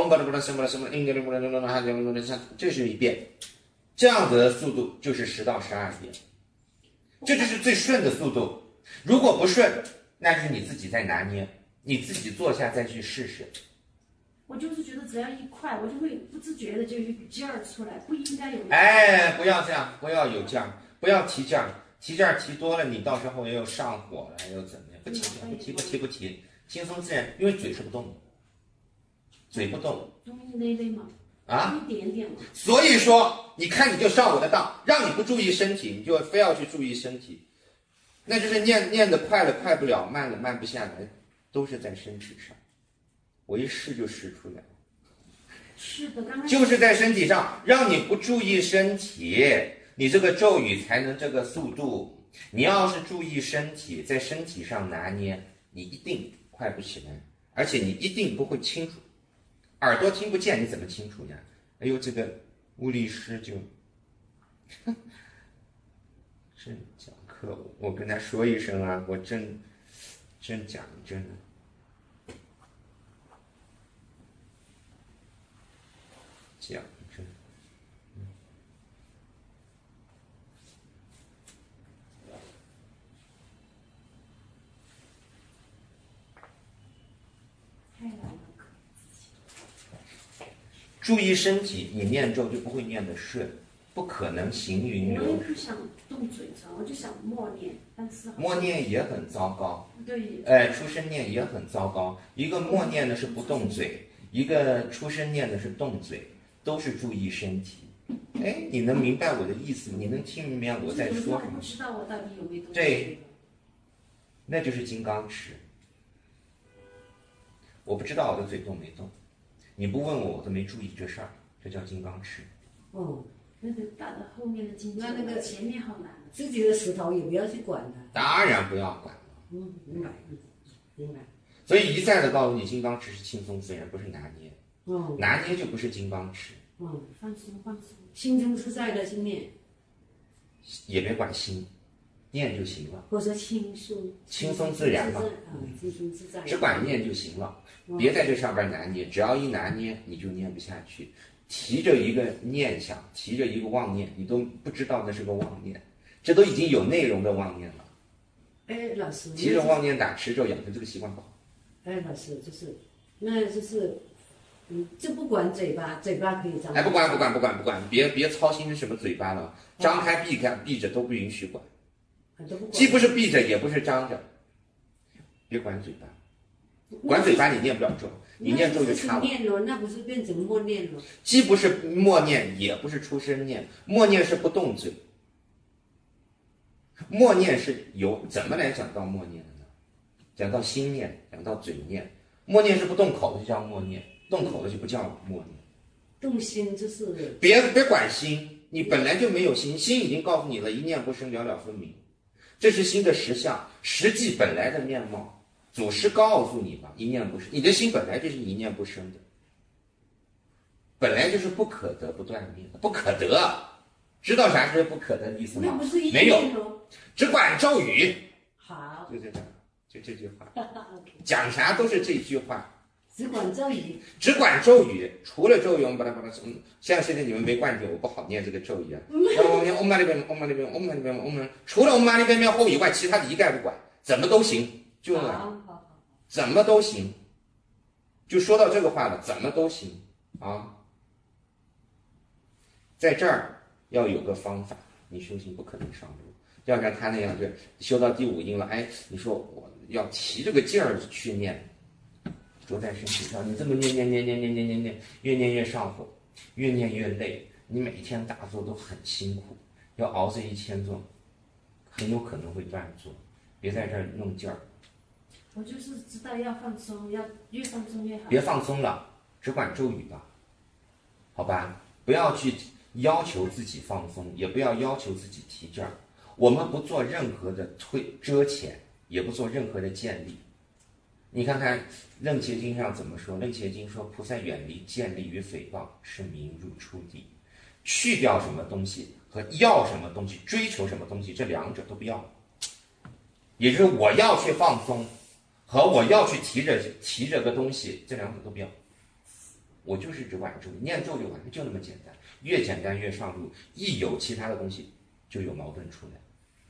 这是1遍，这样子的速度就是10到12遍，这就是最顺的速度。如果不顺，那是你自己在拿捏，你自己坐下再去试试。 我就是觉得只要一快，我就会不自觉的就有一股劲儿出来，不应该有。 不要这样，不要有劲儿，不要提劲儿，提多了，你到时候又上火了，又怎么样？不提，轻松自然，因为嘴是不动的，嘴不动。 中医累累吗？一点点嘛。所以说，你看你就上我的当，让你不注意身体，你就非要去注意身体， 那就是念的快了快不了，慢了慢不下来，都是在身体上。我一试就试出来了。 是的，刚刚就是在身体上，让你不注意身体，你这个咒语才能这个速度。你要是注意身体，在身体上拿捏，你一定快不起来，而且你一定不会清楚。耳朵听不见，你怎么清楚呀？哎呦，这个物理师就，真讲课，我跟他说一声啊，我真讲真的。讲真， 太难了。 注意身体，你念咒就不会念得顺，不可能行云我流也不想动嘴唇，我就想默念，但是默念也很糟糕。 对， 出声念也很糟糕。一个默念的是不动嘴，一个出声念的是动嘴，都是注意身体。哎，你能明白我的意思吗？你能听明白我在说什么不？知道我到底有没有动对，那就是金刚持。我不知道我的嘴动没动，你不问我，我都没注意这事儿，这叫金刚持。 哦， 那个打到后面的经济， 那个前面好难。 自己的石头也不要去管它。 当然不要管了。 明白，明白。 所以一再的告诉你，金刚持是轻松自然，不是拿捏。拿捏就不是金刚持。 放松放松， 心中自在的去念， 也别管心，念就行了。 或者轻松自然嘛， 轻松自在， 只管念就行了，别在这上边拿捏。只要一拿捏，你就念不下去。提着一个念想，提着一个妄念，你都不知道那是个妄念，这都已经有内容的妄念了。 哎，老师， 提着妄念打持咒，养成这个习惯不好。 哎，老师，就不管嘴巴可以张。 哎，不管，别操心什么嘴巴了，张开闭着都不允许管，既不是闭着也不是张着，别管嘴巴，管嘴巴你念不了咒，你念咒就差了。 念了，那不是变成默念了？ 既不是默念，也不是出声念，默念是不动嘴，默念是由怎么来讲到默念的呢？讲到心念，讲到嘴念，默念是不动口的就叫默念。动口的就不叫默念， 动心就是别管心，你本来就没有心，心已经告诉你了，一念不生，了了分明，这是心的实相，实际本来的面貌。祖师告诉你吧，一念不生，你的心本来就是一念不生的，本来就是不可得不断灭的，不可得，知道啥是不可得的意思吗？ 那不是一没有， 念咯只管咒语。 好， 就这句话，讲啥都是这句话。 只管咒语， 只管咒语，除了咒语，我们把它，像现在你们没惯着我，不好念这个咒语啊。我念嗡嘛呢呗，嗡嘛呢呗，嗡嘛呢呗，嗡嘛，除了嗡嘛呢呗喵后以外，其他的一概不管，怎么都行，就好， 怎么都行，就说到这个话了，怎么都行啊。在这儿要有个方法，你修行不可能上路，要像他那样，就修到第5音了，哎，你说我要提这个劲儿去念。着在身体上，你这么念，越念越上火，越念越累。你每一天打坐都很辛苦，要熬这1000坐，很有可能会断坐。别在这儿弄劲儿。 我就是知道要放松，要越放松越好。 别放松了，只管咒语吧，好吧？不要去要求自己放松，也不要要求自己提劲儿。我们不做任何的遮潜，也不做任何的建立。你看看《楞伽经》上怎么说？《楞伽经》说，菩萨远离见利与诽谤，是名入初地。去掉什么东西和要什么东西，追求什么东西，这两者都不要。也就是我要去放松，和我要去提着个东西，这两者都不要。我就是只管咒，念咒就完了，就那么简单。越简单越上路，一有其他的东西，就有矛盾出来。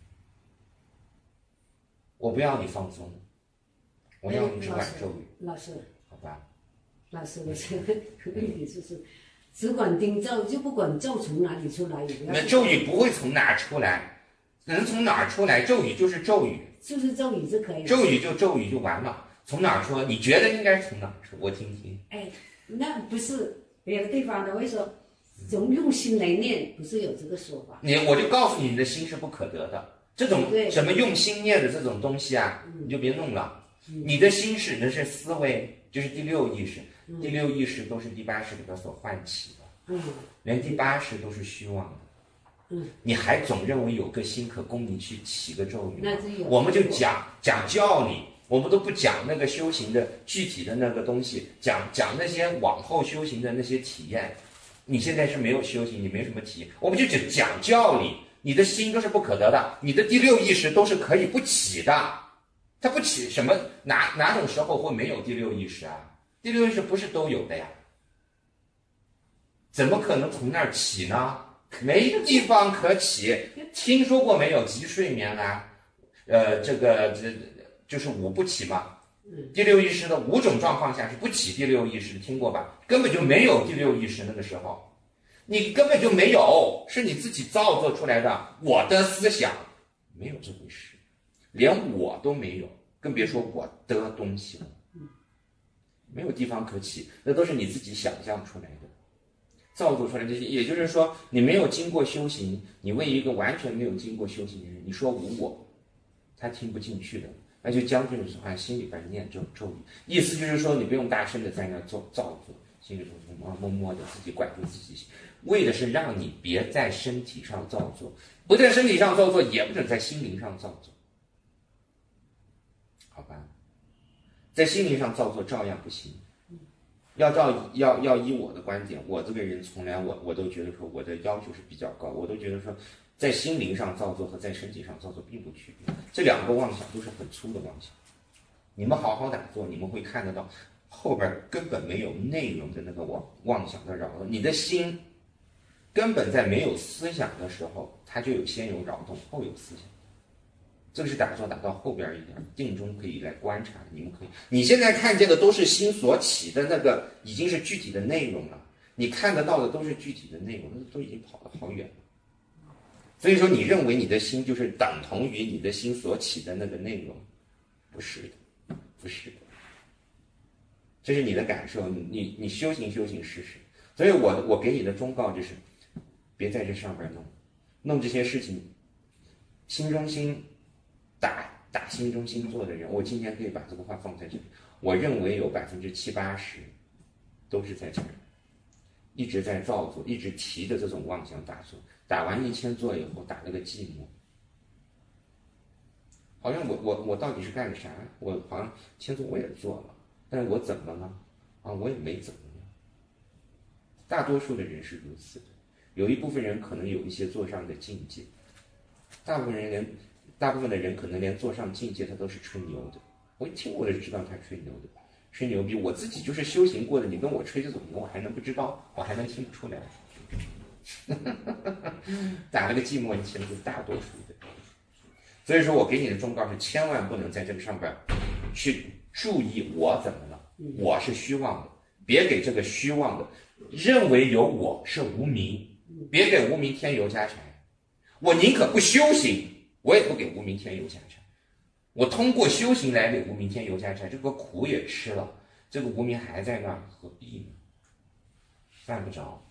我不要你放松。我要你只管咒语， 老师， 好吧？ 老师，我这个问题就是，只管盯咒，就不管咒从哪里出来，也不要。 那咒语不会从哪儿出来，能从哪儿出来？咒语就是咒语， 就是咒语就可以了。 咒语就完了，从哪儿出？你觉得应该从哪儿出？我听听。 哎，那不是别的地方的会说，用心来念，不是有这个说法？ 我就告诉你，你的心是不可得的。 这种对什么用心念的这种东西啊，你就别弄了。你的心使的是思维，就是第六意识，第六意识都是第八识里边所唤起的，连第八识都是虚妄的。你还总认为有个心可供你去起个咒语，我们就讲教理，我们都不讲那个修行的具体的那个东西，讲那些往后修行的那些体验。你现在是没有修行，你没什么体验，我们就讲教理，你的心都是不可得的，你的第六意识都是可以不起的。它不起什么？哪种时候会没有第六意识啊？第六意识不是都有的呀？怎么可能从那儿起呢？没地方可起。听说过没有？极睡眠啊，这就是五不起嘛。第六意识的五种状况下是不起第六意识的，听过吧？根本就没有第六意识，那个时候你根本就没有，是你自己造作出来的。我的思想没有这回事。连我都没有，更别说我的东西了。没有地方可起，那都是你自己想象出来的，造作出来这些。也就是说，你没有经过修行，你为一个完全没有经过修行的人，你说无我，他听不进去的。那就将军的话，心里边念咒语，意思就是说，你不用大声的在那造作，心里头默默的自己管住自己，为的是让你别在身体上造作，不在身体上造作，也不准在心灵上造作。好吧，在心灵上造作照样不行。要依我的观点，我这个人从来我都觉得说我的要求是比较高，我都觉得说在心灵上造作和在身体上造作并不区别，这两个妄想都是很粗的妄想。你们好好打坐，你们会看得到后边根本没有内容的那个妄想的扰动，你的心根本在没有思想的时候，它就先有扰动，后有思想。这个是打坐打到后边一点，定中可以来观察，你们可以。你现在看见的都是心所起的那个，已经是具体的内容了。你看得到的都是具体的内容，那都已经跑得好远了。所以说，你认为你的心就是等同于你的心所起的那个内容，不是的，不是的。这是你的感受，你修行试试。所以我给你的忠告就是，别在这上边弄这些事情，心中心。打心中心做的人，我今天可以把这个话放在这里。我认为有70%-80%都是在这儿，一直在造作，一直提着这种妄想打坐，打完1000坐以后打了个寂寞，好像我到底是干了啥？我好像1000坐我也做了，但是我怎么了？我也没怎么了。大多数的人是如此的，有一部分人可能有一些坐上的境界，大部分的人可能连坐上境界他都是吹牛的。我一听我就知道他吹牛的，吹牛逼。我自己就是修行过的，你跟我吹这种牛，我还能不知道？我还能听不出来？打了个寂寞，1000是大多数的。所以说我给你的忠告是，千万不能在这个上边去注意我怎么了，我是虚妄的，别给这个虚妄的认为有我是无明，别给无明添油加柴。我宁可不修行，我也不给无明添油加柴。我通过修行来给无明添油加柴，这个苦也吃了，这个无明还在那儿，何必呢？犯不着。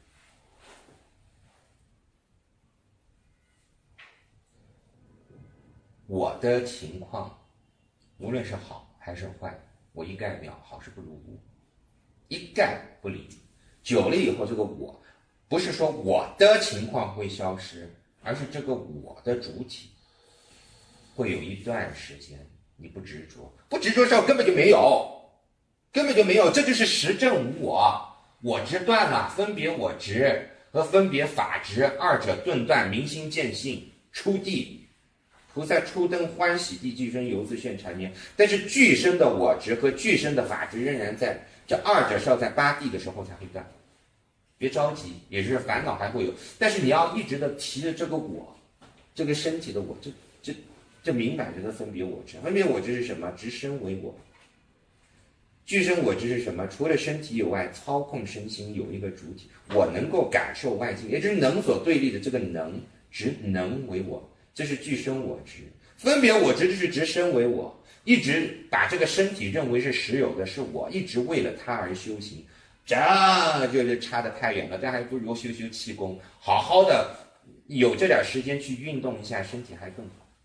我的情况，无论是好还是坏，我一概了，好事不如无，一概不理。久了以后，这个我，不是说我的情况会消失，而是这个我的主体会有一段时间你不执着，不执着的时候根本就没有，这就是实证无我。我执断了，分别我执和分别法执二者顿断，明心见性，出地。菩萨初登欢喜地，具身犹自现缠绵。但是具身的我执和具身的法执仍然在，这二者是要在八地的时候才会断。别着急，也就是烦恼还会有，但是你要一直的提着这个我，这个身体的我，这明摆着的分别我执。分别我执是什么？执身为我。具身我执是什么？除了身体以外，操控身心有一个主体，我能够感受外境，也就是能所对立的这个能，执能为我。这是具身我执。分别我执就是执身为我，一直把这个身体认为是实有的，是我，一直为了它而修行，这就差得太远了。这还不如修气功，好好的有这点时间去运动一下身体还更好。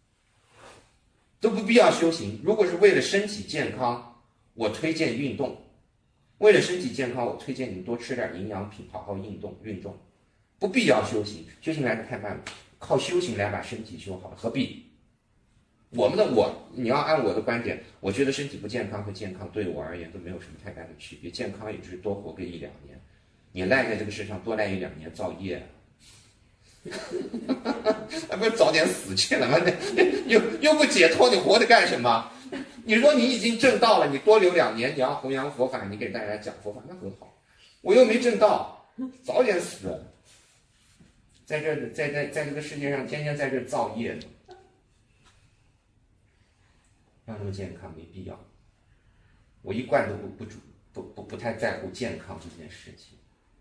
都不必要修行。如果是为了身体健康，我推荐运动。为了身体健康，我推荐你们多吃点营养品，好好运动。不必要修行，修行来的太慢了，靠修行来把身体修好了，何必？你要按我的观点，我觉得身体不健康和健康对我而言都没有什么太大的区别。健康也就是多活个1-2年，你赖在这个世上多赖1-2年造业，不是早点死去了吗？又不解脱，你活着干什么？你说你已经证道了，你多留2年，你要弘扬佛法，你给大家讲佛法，那很好。我又没证道，早点死，在这个世界上天天在这造业呢。要那么健康没必要，我一贯都不太在乎健康这件事情。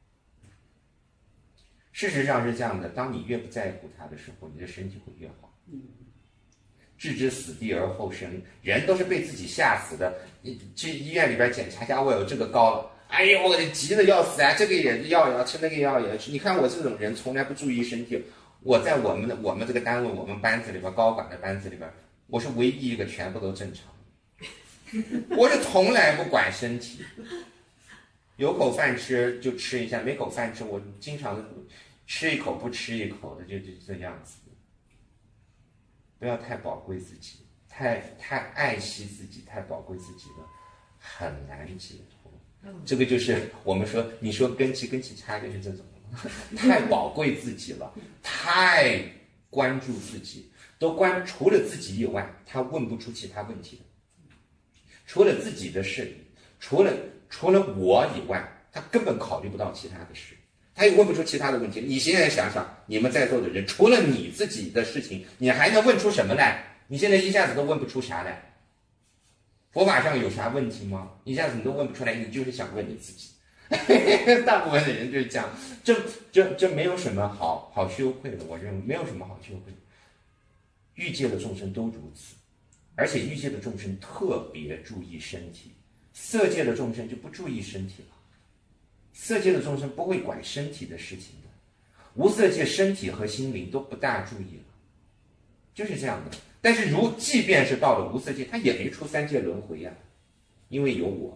事实上是这样的，当你越不在乎它的时候，你的身体会越好。置之死地而后生，人都是被自己吓死的。你去医院里边检查一下，我有这个高了，哎呦，我急得要死啊！这个也要吃，那个也要吃。你看我这种人从来不注意身体，我在我们这个单位，我们班子里边高管的班子里边。我是唯一一个全部都正常的，我是从来不管身体，有口饭吃就吃一下，没口饭吃我经常吃一口不吃一口的，就这样子。不要太宝贵自己，太爱惜自己，太宝贵自己了，很难解脱。这个就是我们说，你说根气差就是这种，太宝贵自己了，太关注自己。除了自己以外，他问不出其他问题的。除了自己的事，除了我以外，他根本考虑不到其他的事，他也问不出其他的问题。你现在想想，你们在座的人，除了你自己的事情，你还能问出什么来？你现在一下子都问不出啥来。佛法上有啥问题吗？一下子你都问不出来，你就是想问你自己。大部分的人就是这样，这没有什么好羞愧的，我认为没有什么好羞愧的。欲界的众生都如此，而且欲界的众生特别注意身体，色界的众生就不注意身体了。色界的众生不会管身体的事情的，无色界身体和心灵都不大注意了，就是这样的。但是即便是到了无色界，他也没出3界轮回呀，因为有我，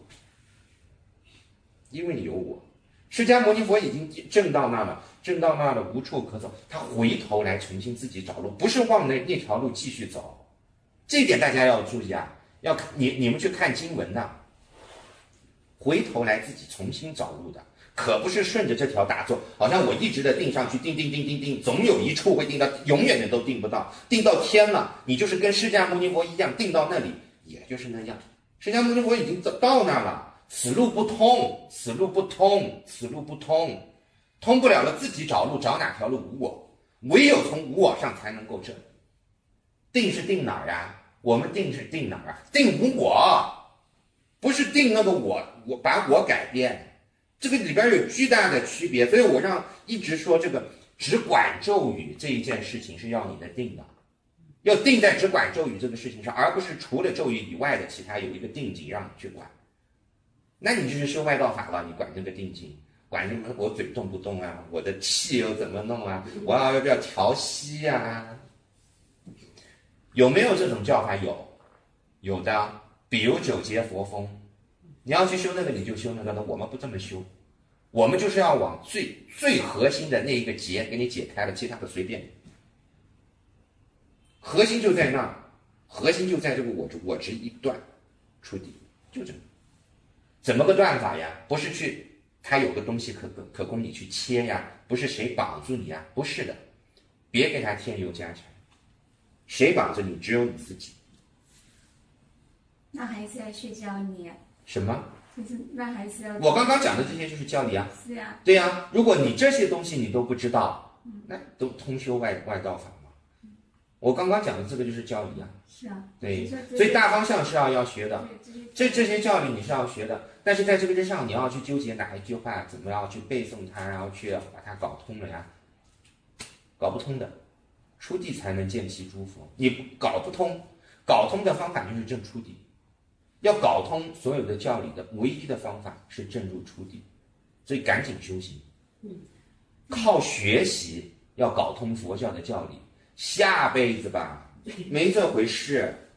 释迦牟尼佛已经证到那了，无处可走，他回头来重新自己找路，不是往那条路继续走。这一点大家要注意啊！你们去看经文呐，回头来自己重新找路的，可不是顺着这条大做，好像我一直的定上去，定，总有一处会定到，永远的都定不到，定到天了，你就是跟释迦牟尼佛一样，定到那里也就是那样。释迦牟尼佛已经到那了。此路不通，通不了了，自己找路，找哪条路？无我，唯有从无我上才能够证。定是定哪儿啊？我们定是定哪儿啊？定无我，不是定那个我把我改变，这个里边有巨大的区别。所以我一直说这个只管咒语这一件事情是要你的定的，要定在只管咒语这个事情上，而不是除了咒语以外的其他有一个定境让你去管。那你就是修外道法了，你管这个定境，管什么我嘴动不动啊，我的气又怎么弄啊，我要不要调息啊？有没有这种教法？有的，比如9节佛风，你要去修那个你就修那个的，我们不这么修，我们就是要往最核心的那一个结给你解开了，其他的随便。核心就在那儿，核心就在这个我执一断出底，就这么。怎么个断法呀？不是他有个东西可供你去切呀，不是谁绑住你呀，不是的，别给他添油加柴，谁绑着你？只有你自己。 那还是要去教你。 什么？ 就是那还是要。 我刚刚讲的这些就是教你啊。 是呀。对呀，如果你这些东西你都不知道，那都通修外道法嘛。我刚刚讲的这个就是教理啊。 是啊。 对，所以大方向是要学的，这些教理你是要学的。但是在这个之上，你要去纠结哪一句话，怎么样去背诵它，然后去把它搞通了呀？搞不通的，出地才能见其诸佛。你搞不通，搞通的方法就是证出地。要搞通所有的教理的唯一的方法是证入出地，所以赶紧修行。靠学习要搞通佛教的教理，下辈子吧，没这回事。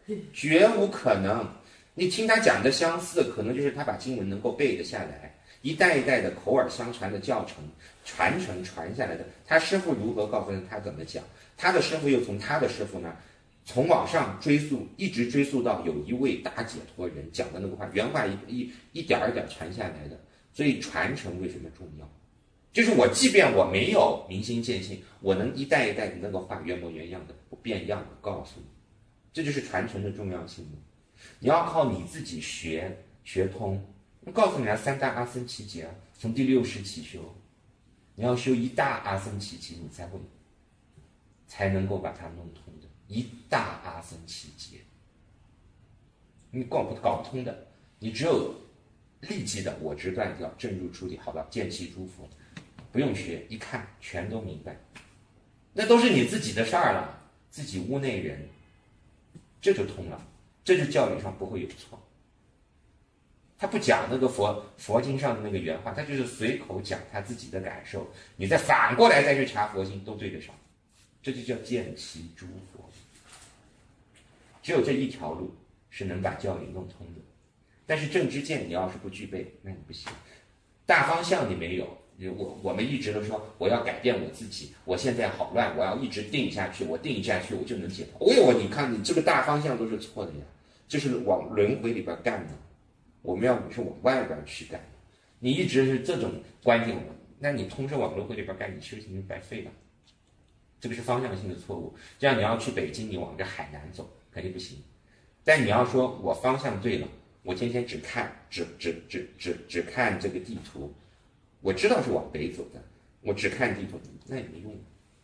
绝无可能。你听他讲的相似，可能就是他把经文能够背得下来，一代一代的口耳相传的教程传承传下来的。他师傅如何告诉他怎么讲，他的师傅又从他的师傅那儿从往上追溯，一直追溯到有一位大解脱人讲的那个话，原话一点一点传下来的。所以传承为什么重要？就是我即便我没有明心见性，我能一代一代的那个话原模原样的不变样的告诉你，这就是传承的重要性。你要靠你自己学通。我告诉你啊，三大阿僧祇劫，从第6识起修，你要修一大阿僧祇劫，你才能够把它弄通的。一大阿僧祇劫，你搞不通的，你只有立即的我执断掉，正入出体，好了，见其诸佛，不用学，一看全都明白，那都是你自己的事儿了，自己屋内人，这就通了，这就教理上不会有错。他不讲那个佛经上的那个原话，他就是随口讲他自己的感受，你再反过来再去查佛经都对得上，这就叫见其诸佛。只有这一条路是能把教理弄通的。但是正知见你要是不具备，那你不行。大方向你没有，我们一直都说我要改变我自己，我现在好乱，我要一直定下去，我定下去我就能解脱。你看你这个大方向都是错的呀，这是往轮回里边干的。我们要是往外边去干，你一直是这种观念，那你同时往轮回里边干，你修行就白费了。这个是方向性的错误。这样你要去北京，你往这海南走肯定不行。但你要说我方向对了，我天天只看这个地图，我知道是往北走的，我只看地图，那也没用，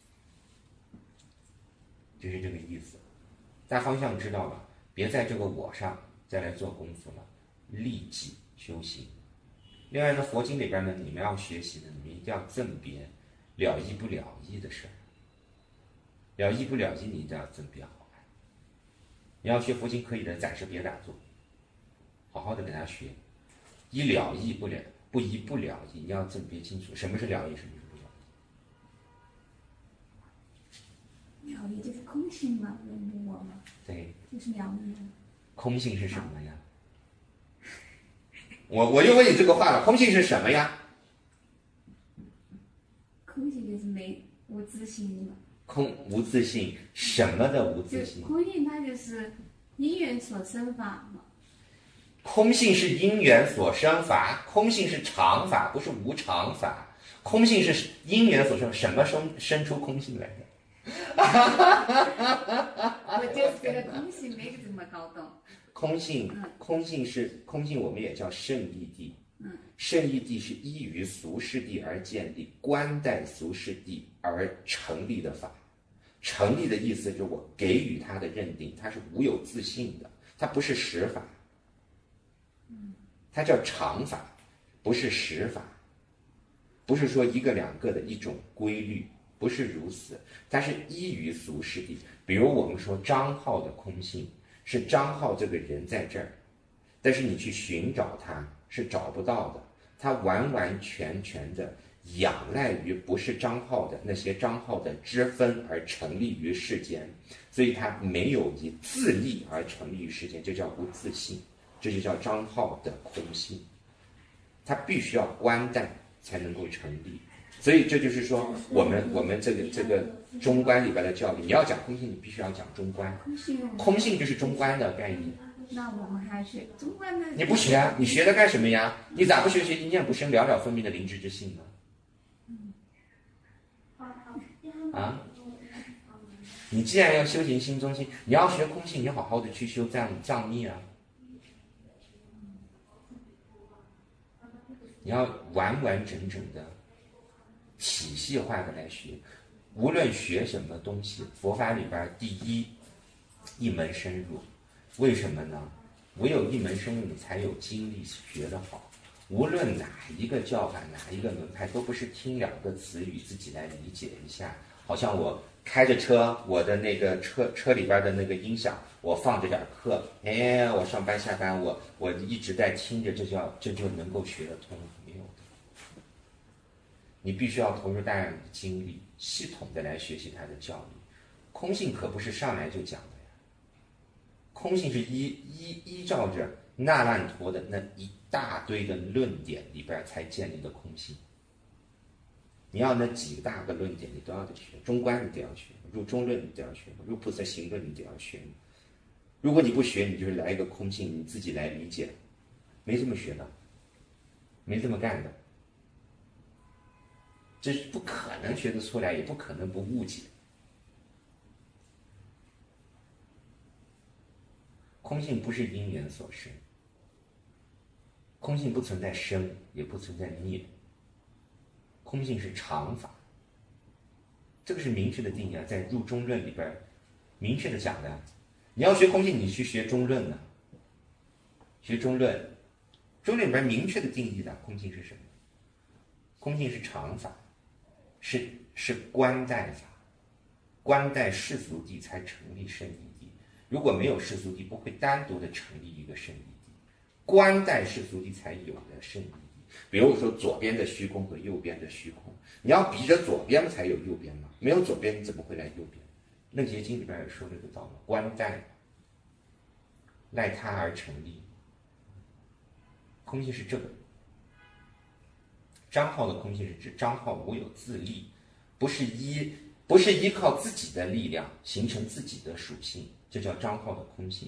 就是这个意思。大方向知道了，别在这个我上再来做功夫了，立即修行。另外呢，佛经里边呢，你们要学习的，你们一定要赠别了义不了义的事儿。了义不了义，你一定要赠别好汉。你要学佛经可以的，暂时别打坐，好好的给他学。一了义不了，不一不了义，你要赠别清楚，什么是了义，什么是不了义。了义就是空性嘛，无我嘛。 对， 就是了义。 空性是什么呀？我就问你这个话了，空性是什么呀？ 空性就是无自性嘛。 无自性，什么的无自性？ 空性它就是因缘所生法嘛。 空性是因缘所生法，空性是常法，不是无常法。空性是因缘所生，什么生出空性来的？ 我就是这个空性没怎么搞懂。 空性，我们也叫圣义谛。圣义谛是依于俗世谛而建立，观待俗世谛而成立的法。成立的意思就是我给予它的认定，它是无有自性的，它不是实法，它叫常法，不是实法，不是说一个两个的一种规律，不是如此，它是依于俗世谛。比如我们说张浩的空性，是张浩这个人在这儿，但是你去寻找他是找不到的，他完完全全的仰赖于不是张浩的那些张浩的支分而成立于世间，所以他没有以自立而成立于世间，这叫无自性，这就叫张浩的空性，他必须要观待才能够成立。所以这就是说我们这个中观里边的教育，你要讲空性，你必须要讲中观。空性就是中观的概念。 那我们还学中观呢？ 你不学啊？你学它干什么呀？你咋不学一念不生了了分明的灵智之性呢？啊？你既然要修行心中心，你要学空性，你好好的去修藏密啊。你要完完整整的体系化的来学，无论学什么东西，佛法里边第一门深入。为什么呢？唯有一门深入，你才有精力学得好。无论哪一个教法，哪一个门派，都不是听两个词语自己来理解一下。好像我开着车，我的那个车里边的那个音响，我放着点课，我上班下班，我一直在听着，这就能够学得通，没有的。你必须要投入大量的精力，系统的来学习它的教育。空性可不是上来就讲的呀， 空性是依照着那烂陀的那一大堆的论点里边才建立的空性。你要那几大个论点你都要得学，中观你都要学，入中论你都要学，入菩萨行论你都要学。如果你不学，你就是来一个空性，你自己来理解，没这么学的，没这么干的，这是不可能学得出来，也不可能不误解。空性不是因缘所生，空性不存在生，也不存在灭，空性是常法。这个是明确的定义啊，在入中论里边明确的讲的。你要学空性，你去学中论呢，学中论，中论里边明确的定义的空性是什么？空性是常法，是观待法，观待世俗谛才成立圣义谛。如果没有世俗谛，不会单独的成立一个圣义谛，观待世俗谛才有的圣义谛。比如说左边的虚空和右边的虚空，你要比着左边才有右边嘛，没有左边你怎么会来右边？楞伽经里边也说这个道理，观待赖他而成立。空性是这个。张浩的空性是指张浩无有自立，不是依靠自己的力量形成自己的属性，这叫张浩的空性。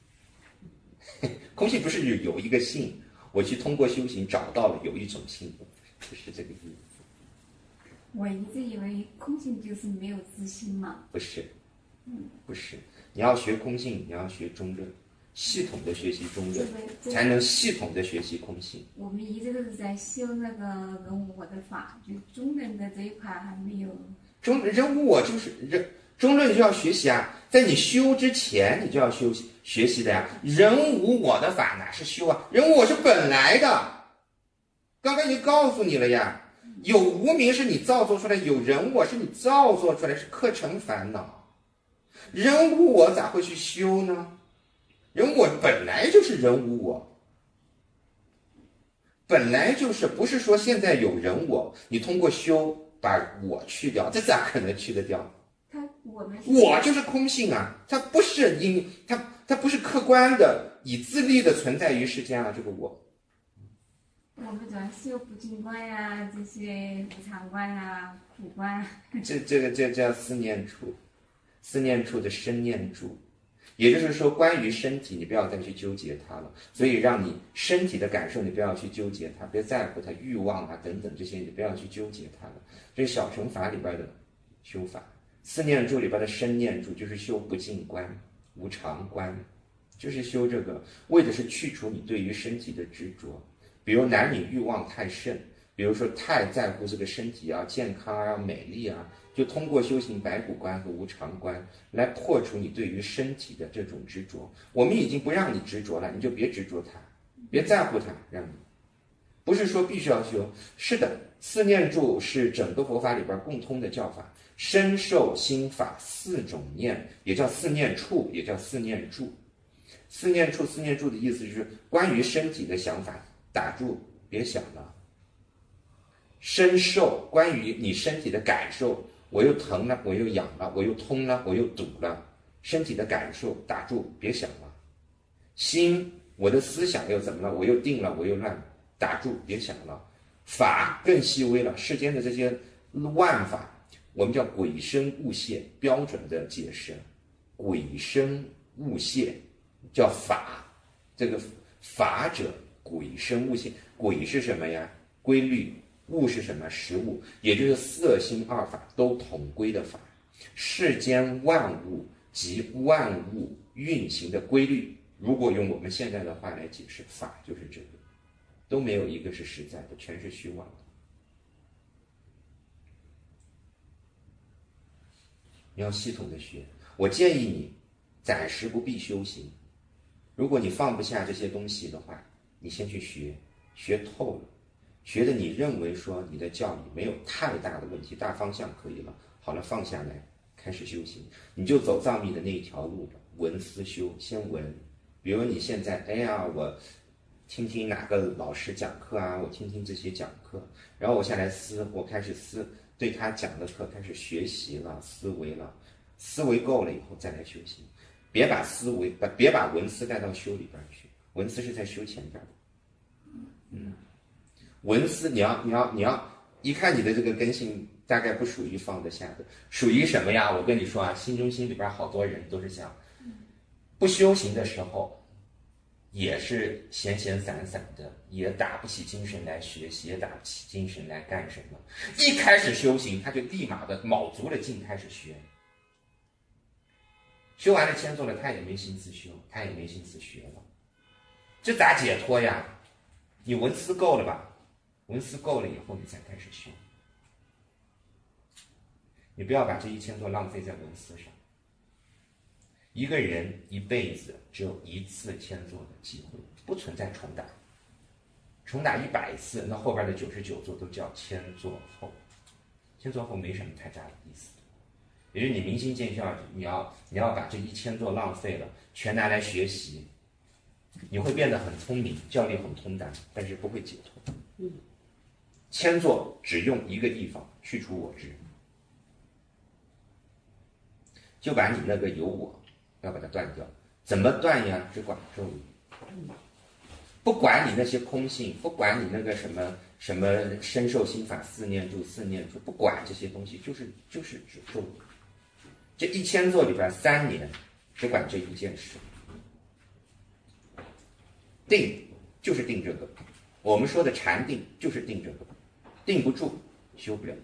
空性不是有一个性，我去通过修行找到了有一种性，不是这个意思。 我一直以为空性就是没有自信嘛。 不是，不是。你要学空性，你要学中论，系统的学习中论，才能系统的学习空性。 我们一直都是在修那个人我的法，就中论的这一块还没有。 人无我就是人，中论就要学习啊，在你修之前你就要学习的呀。人无我的法哪是修啊？人无我是本来的，刚刚已经告诉你了呀。有无明是你造作出来，有人我是你造作出来，是课程烦恼。人无我咋会去修呢？人我本来就是人无我，本来就是不是说现在有人我，你通过修把我去掉，这咋可能去得掉？我就是空性啊，它不是它不是客观的以自力的存在于世间啊，这个我。 我们主要修不净观呀，这些无常观呀、苦观。 这叫思念处，思念处的生念住。也就是说，关于身体，你不要再去纠结它了。所以，让你身体的感受，你不要去纠结它，别在乎它，欲望啊等等这些，你不要去纠结它了。这是小乘法里边的修法。四念住里边的生念住，就是修不净观、无常观，就是修这个，为的是去除你对于身体的执着。比如男女欲望太甚，比如说太在乎这个身体啊、健康啊、美丽啊。就通过修行白骨观和无常观来破除你对于身体的这种执着。我们已经不让你执着了，你就别执着它，别在乎它，让你不是说必须要修。是的，四念住是整个佛法里边共通的教法，身受心法四种念，也叫四念处，也叫四念住。四念处，四念住的意思就是关于身体的想法打住，别想了。身受，关于你身体的感受，我又疼了，我又痒了，我又通了，我又堵了，身体的感受打住，别想了。心，我的思想又怎么了？我又定了，我又乱，打住，别想了。法更细微了，世间的这些万法，我们叫鬼生物现，标准的解释，鬼生物现叫法，这个法者鬼生物现，鬼是什么呀？规律。物是什么？实物，也就是色心二法都统归的法。世间万物及万物运行的规律，如果用我们现在的话来解释，法就是这个，都没有一个是实在的，全是虚妄的。你要系统的学，我建议你暂时不必修行。如果你放不下这些东西的话，你先去学，学透了。学的你认为说你的教理没有太大的问题，大方向可以了，好了，放下来开始修行，你就走藏密的那一条路了，闻思修，先闻。比如你现在我听听哪个老师讲课啊，我听听这些讲课，然后我下来我开始对他讲的课开始学习了，思维了，思维够了以后再来修行。 别把思维别把文思带到修里边去，文思是在修前边的。文思你要一看你的这个根性大概不属于放得下的，属于什么呀？我跟你说啊，心中心里边好多人都是想，不修行的时候也是闲闲散散的，也打不起精神来学习，也打不起精神来干什么。一开始修行，他就立马的卯足了劲开始学，修完了签做了，他也没心思修，他也没心思学了，这咋解脱呀？你文思够了吧？文思够了以后，你才开始修。你不要把这1000座浪费在文思上。一个人一辈子只有一次签座的机会，不存在重打。重打100次，那后边的99座都叫签座后。签座后没什么太大的意思，也就是你明心见效，你要把这1000座浪费了，全拿来学习，你会变得很聪明，教力很通达，但是不会解脱。签座只用一个地方，去除我执，就把你那个有我要把它断掉。怎么断呀？只管咒语，不管你那些空性，不管你那个什么身受心法4念住4念住，不管这些东西，就是只咒语。这1000座里边3年只管这一件事。定就是定这个，我们说的禅定就是定这个，定不住修不了。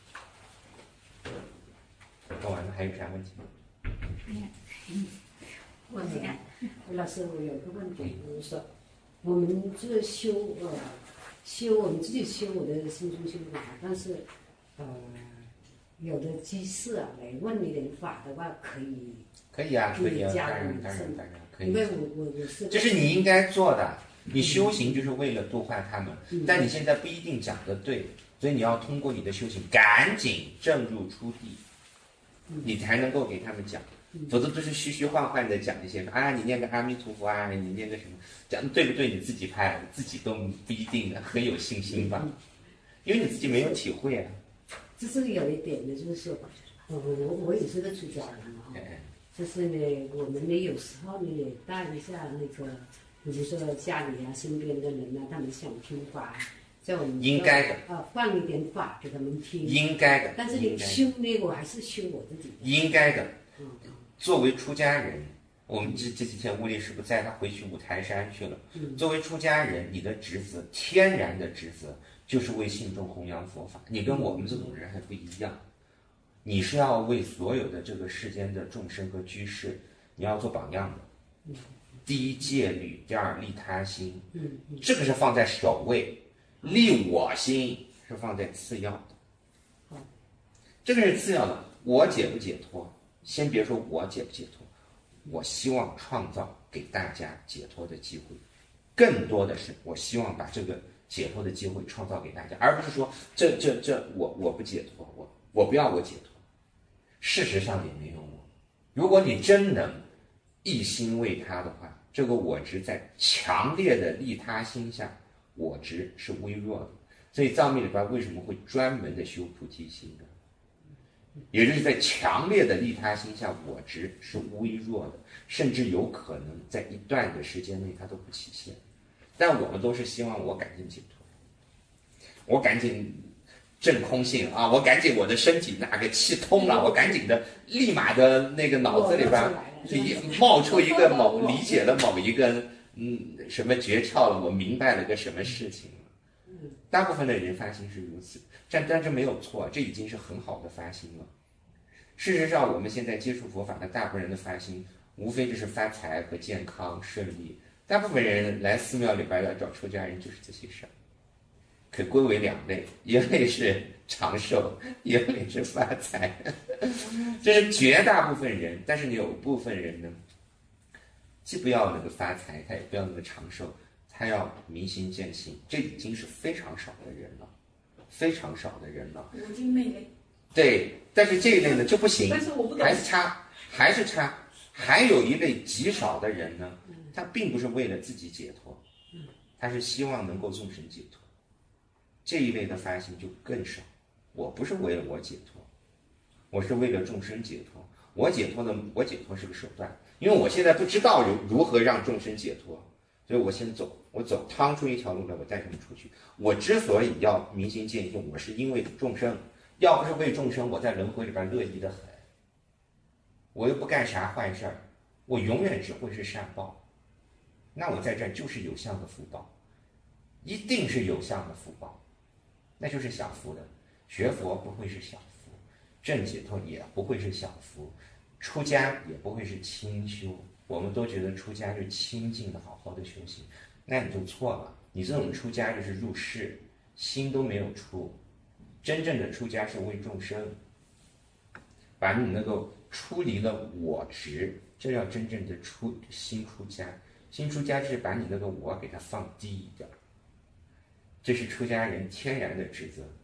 说完了，还有啥问题吗？ 我这样， 老师，我有一个问题，就是说，我们这个修我们自己修我的心中修法，但是有的居士啊来问你点法的话，可以啊，当然可以。因为我是这是你应该做的，你修行就是为了度化他们，但你现在不一定讲得对，所以你要通过你的修行赶紧正入初地，你才能够给他们讲，否则都是虚虚幻幻的讲一些啊，你念个阿弥陀佛啊，你念个什么，讲对不对你自己拍，自己都不一定很有信心吧，因为你自己没有体会啊。 这是有一点的，就是说，我也是个出家人嘛，就是呢，我们呢有时候呢也带一下那个，比如说家里啊、身边的人啊，他们想听法，叫我们应该的放一点法给他们听， 应该的。 但是你修呢，我还是修我自己的。 应该的。作为出家人，我们这几天乌力师不在，他回去五台山去了。作为出家人，你的职责，天然的职责就是为信众弘扬佛法。你跟我们这种人还不一样，你是要为所有的这个世间的众生和居士，你要做榜样的。第一戒律，第二利他心，这个是放在首位，利我心是放在次要的。这个是次要的，我解不解脱？先别说我解不解脱，我希望创造给大家解脱的机会，更多的是我希望把这个解脱的机会创造给大家，而不是说我不解脱，我不要我解脱。事实上也没有我。如果你真能一心为他的话，这个我执在强烈的利他心下，我执是微弱的。所以藏密里边为什么会专门的修菩提心呢？也就是在强烈的利他心下，我执是微弱的，甚至有可能在一段的时间内它都不起现。但我们都是希望我赶紧解脱，我赶紧证空性啊，我赶紧我的身体哪个气通了，我赶紧的立马的那个脑子里边冒出一个理解了某一个什么诀窍了，我明白了个什么事情了。大部分的人发心是如此，但这没有错，这已经是很好的发心了。事实上，我们现在接触佛法的大部分人的发心，无非就是发财和健康顺利。大部分人来寺庙里边要找出家人，就是这些事儿，可归为2类，一类是长寿，一类是发财。这是绝大部分人，但是有部分人呢，既不要那个发财，他也不要那个长寿。他要明心见性，这已经是非常少的人了，非常少的人了。 五经那类。对， 但是这一类呢就不行， 但是我不懂， 还是差。还有一类极少的人呢，他并不是为了自己解脱，他是希望能够众生解脱。这一类的发心就更少。我不是为了我解脱，我是为了众生解脱。我解脱是个手段， 因为我现在不知道如何让众生解脱，所以我先走，趟出一条路来，我带他们出去。我之所以要明心见性，我是因为众生，要不是为众生，我在轮回里边乐意的很。我又不干啥坏事儿，我永远只会是善报。那我在这儿就是有相的福报，一定是有相的福报，那就是小福的。学佛不会是小福，证解脱也不会是小福，出家也不会是清修。我们都觉得出家是清净的好好的修行，那你就错了。你这种出家就是入世，心都没有出。真正的出家是为众生，把你那个出离了我执，这叫真正的心出家。心出家就是把你那个我给它放低一点，这是出家人天然的职责。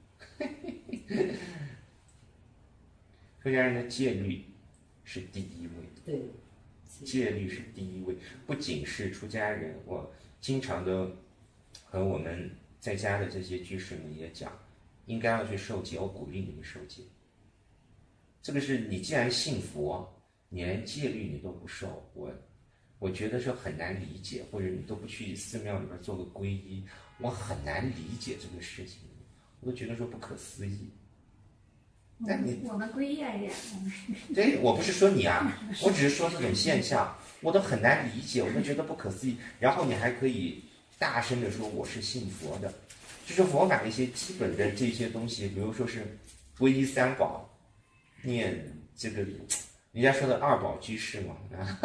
出家人的戒律是第一位， 对， 戒律是第一位。不仅是出家人，我经常的和我们在家的这些居士们也讲，应该要去受戒，我鼓励你们受戒。这个是你既然信佛，连戒律你都不受，我觉得是很难理解，或者你都不去寺庙里边做个皈依，我很难理解这个事情，我都觉得说不可思议。但我们皈依来的， 对，我不是说你啊，我只是说这种现象，我都很难理解，我都觉得不可思议。然后你还可以大声的说我是信佛的，就是佛法一些基本的这些东西，比如说是皈依三宝，念这个。人家说的二宝居士嘛，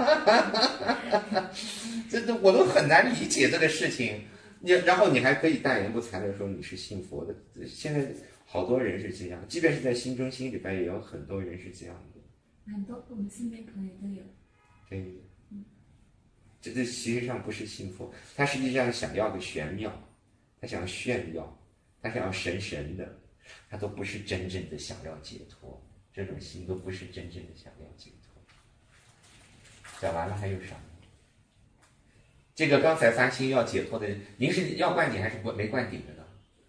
这我都很难理解这个事情。然后你还可以大言不惭的说你是信佛的，现在好多人是这样，即便是在心中心里边也有很多人是这样的。 很多我们身边朋友都有。 对，这实际上不是信佛，他实际上想要个玄妙，他想要炫耀，他想要神的，他都不是真正的想要解脱。这种心都不是真正的想要解脱。讲完了还有啥？这个刚才发心要解脱的，您是要灌顶还是没灌顶的呢？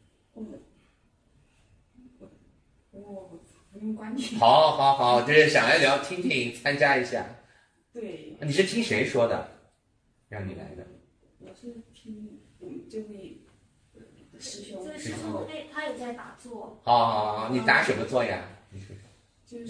我不用灌顶。 好，就是想来聊，听听，参加一下。 对。 你是听谁说的？让你来的？ 我是听我们这位师兄。 这个师兄他有在打坐。 好，你打什么坐呀？你说说。 就是，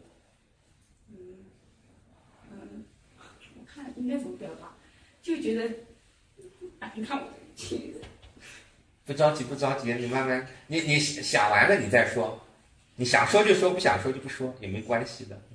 我看应该怎么表达，就觉得，你看我这个不着急，你慢慢，你想完了你再说，你想说就说，不想说就不说，也没关系的。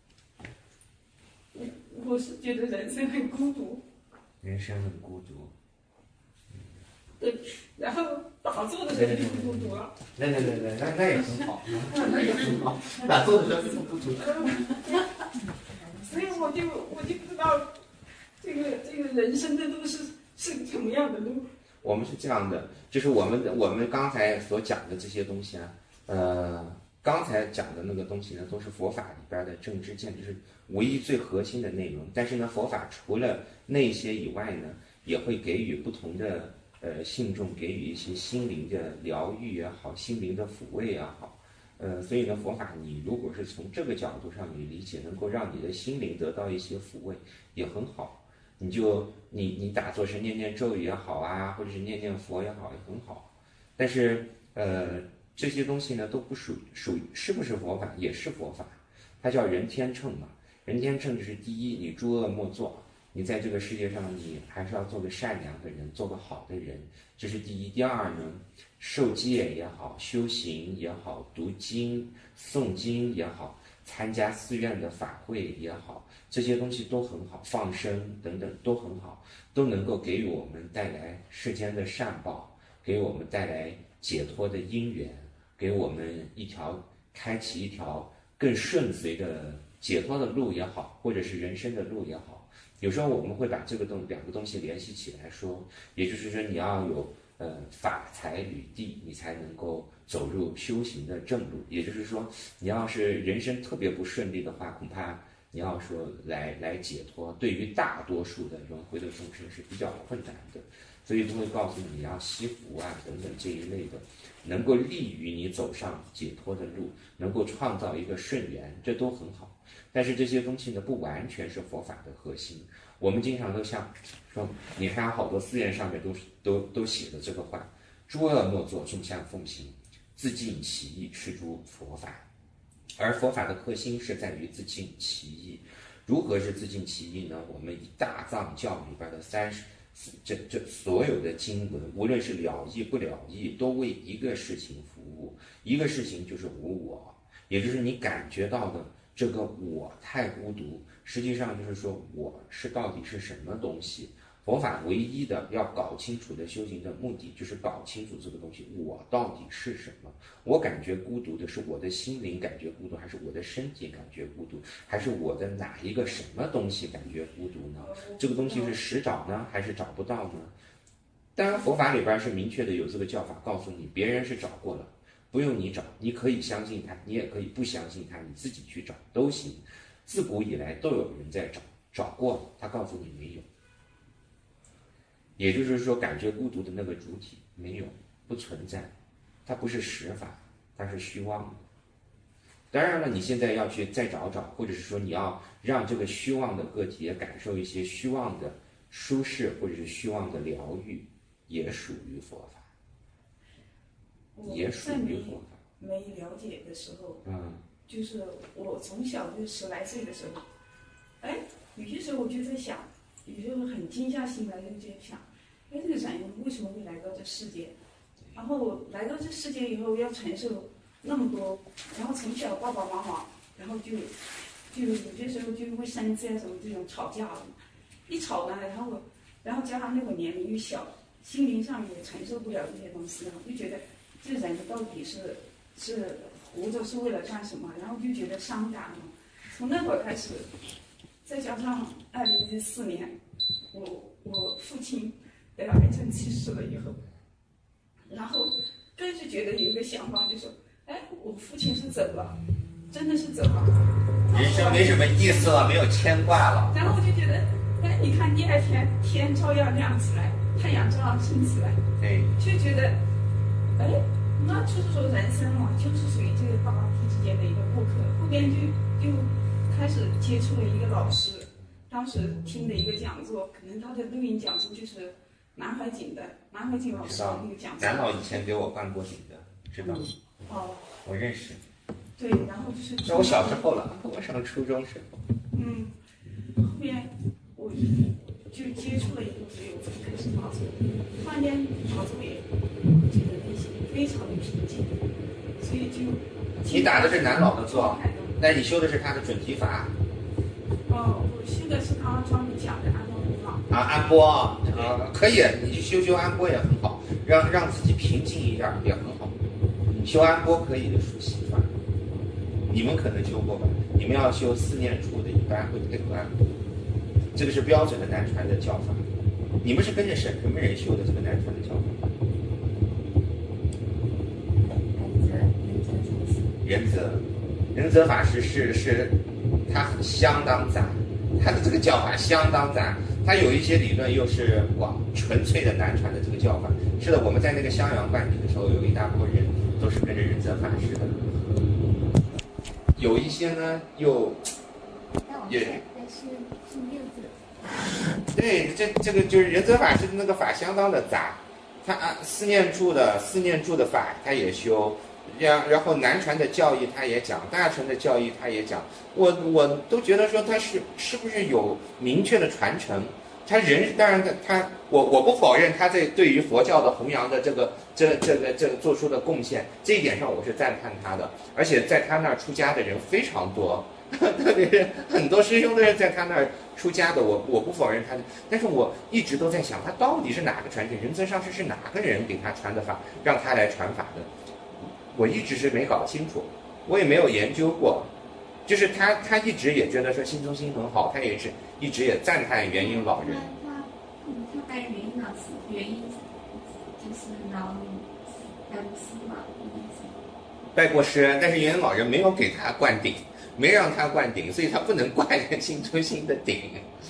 我是觉得人生很孤独。 人生很孤独。 对，然后打坐的时候就不孤独了。 那也很好，那也很好。打坐的时候就不孤独。 所以我就不知道，这个人生的路是什么样的路。 我们是这样的，就是我们刚才所讲的这些东西啊，刚才讲的那个东西呢，都是佛法里边的正知见，就是唯一最核心的内容。但是呢，佛法除了那些以外呢，也会给予不同的。信众给予一些心灵的疗愈也好，心灵的抚慰也好，所以呢，佛法你如果是从这个角度上你理解，能够让你的心灵得到一些抚慰，也很好。你打坐时念念咒语也好啊，或者是念念佛也好，也很好。但是这些东西呢，都不属于是不是佛法，也是佛法，它叫人天秤嘛。人天秤就是第一，你诸恶莫作。你在这个世界上，你还是要做个善良的人，做个好的人，这是第一。第二呢，受戒也好，修行也好，读经、诵经也好，参加寺院的法会也好，这些东西都很好，放生等等都很好，都能够给予我们带来世间的善报，给我们带来解脱的因缘，给我们开启一条更顺遂的解脱的路也好，或者是人生的路也好。有时候我们会把两个东西联系起来说，也就是说你要有法财履地，你才能够走入修行的正路。也就是说，你要是人生特别不顺利的话，恐怕你要说来解脱，对于大多数的轮回的众生是比较困难的，所以都会告诉你要惜福啊等等这一类的，能够利于你走上解脱的路，能够创造一个顺缘，这都很好。但是这些东西呢，不完全是佛法的核心。我们经常都像说，你看好多寺院上面都写的这个话：诸恶莫作，众相奉行，自尽其意，是诸佛法。而佛法的核心是在于自尽其意。如何是自尽其意呢？我们以大藏教里边的这所有的经文，无论是了义不了义，都为一个事情服务，一个事情就是无我，也就是你感觉到的这个我太孤独，实际上就是说我是到底是什么东西。佛法唯一的要搞清楚的修行的目的，就是搞清楚这个东西，我到底是什么？我感觉孤独的是我的心灵感觉孤独，还是我的身体感觉孤独，还是我的哪一个什么东西感觉孤独呢？这个东西是实找呢，还是找不到呢？当然，佛法里边是明确的有这个教法，告诉你别人是找过了，不用你找，你可以相信他，你也可以不相信他，你自己去找都行。自古以来都有人在找过了，他告诉你没有。也就是说，感觉孤独的那个主体没有，不存在，它不是实法，它是虚妄的。当然了，你现在要去再找，或者是说你要让这个虚妄的个体也感受一些虚妄的舒适，或者是虚妄的疗愈，也属于佛法，也属于佛法。 没了解的时候，就是我从小就10来岁的时候，有些时候我就在想，有时候很静下心来就在想，这个人为什么会来到这世界？然后来到这世界以后要承受那么多，然后从小爸爸妈妈，然后就有些时候就会生这种吵架了，一吵呢，然后加上那个年龄又小，心灵上也承受不了这些东西，然后就觉得这人到底是活着是为了干什么？然后就觉得伤感了。从那会儿开始，再加上2014年，我父亲得了癌症去世了以后，然后更是觉得有一个想法，就说，我父亲是走了，真的是走了， 人生没什么意思了，没有牵挂了。 然后我就觉得，你看第2天天照样亮起来，太阳照样升起来， 对， 就觉得，那就是说人生嘛，就是属于这个大地之间的一个过客。后边就开始接触了一个老师，当时听的一个讲座，可能他的录音讲座就是南怀瑾老师的那个讲座。 南老以前给我灌过顶的，知道吗？我认识。 对，然后就是。 那我小时候了，我上初中时候。 后面我就接触了以后，所以我才开始打坐。突然间打坐也觉得内心非常的平静，所以就。 你打的是南老的坐，那你修的是他的准提法。 我修的是刚刚专门讲的安波法。 安波可以，你去修安波也很好，让自己平静一点也很好。修安波可以的属心法，你们可能修过吧？你们要修4念处的，一般会配合安波，这个是标准的南传的教法。你们是跟着什么人修的这个南传的教法？仁泽法师是他相当杂，他的这个教法相当杂，他有一些理论又是纯粹的南传的这个教法。是的，我们在那个襄阳办理的时候，有一大波人都是跟着仁泽法师的，有一些呢又也对，这个就是仁泽法师的那个法相当的杂，他四念处的法他也修。然后南传的教义他也讲，大乘的教义他也讲，我都觉得说他是不是有明确的传承？他人当然我不否认他对于佛教的弘扬的这个做出的贡献，这一点上我是赞叹他的，而且在他那儿出家的人非常多，特别是很多师兄都是在他那儿出家的，我不否认他的，但是我一直都在想，他到底是哪个传承？仁泽上师是哪个人给他传的法，让他来传法的？我一直是没搞清楚，我也没有研究过，就是他一直也觉得说心中心很好，他也是一直也赞叹元婴老人。 他拜元婴老师，元婴就是老师嘛，拜过师， 但是元婴老人没有给他灌顶， 没让他灌顶，所以他不能灌新中心的顶。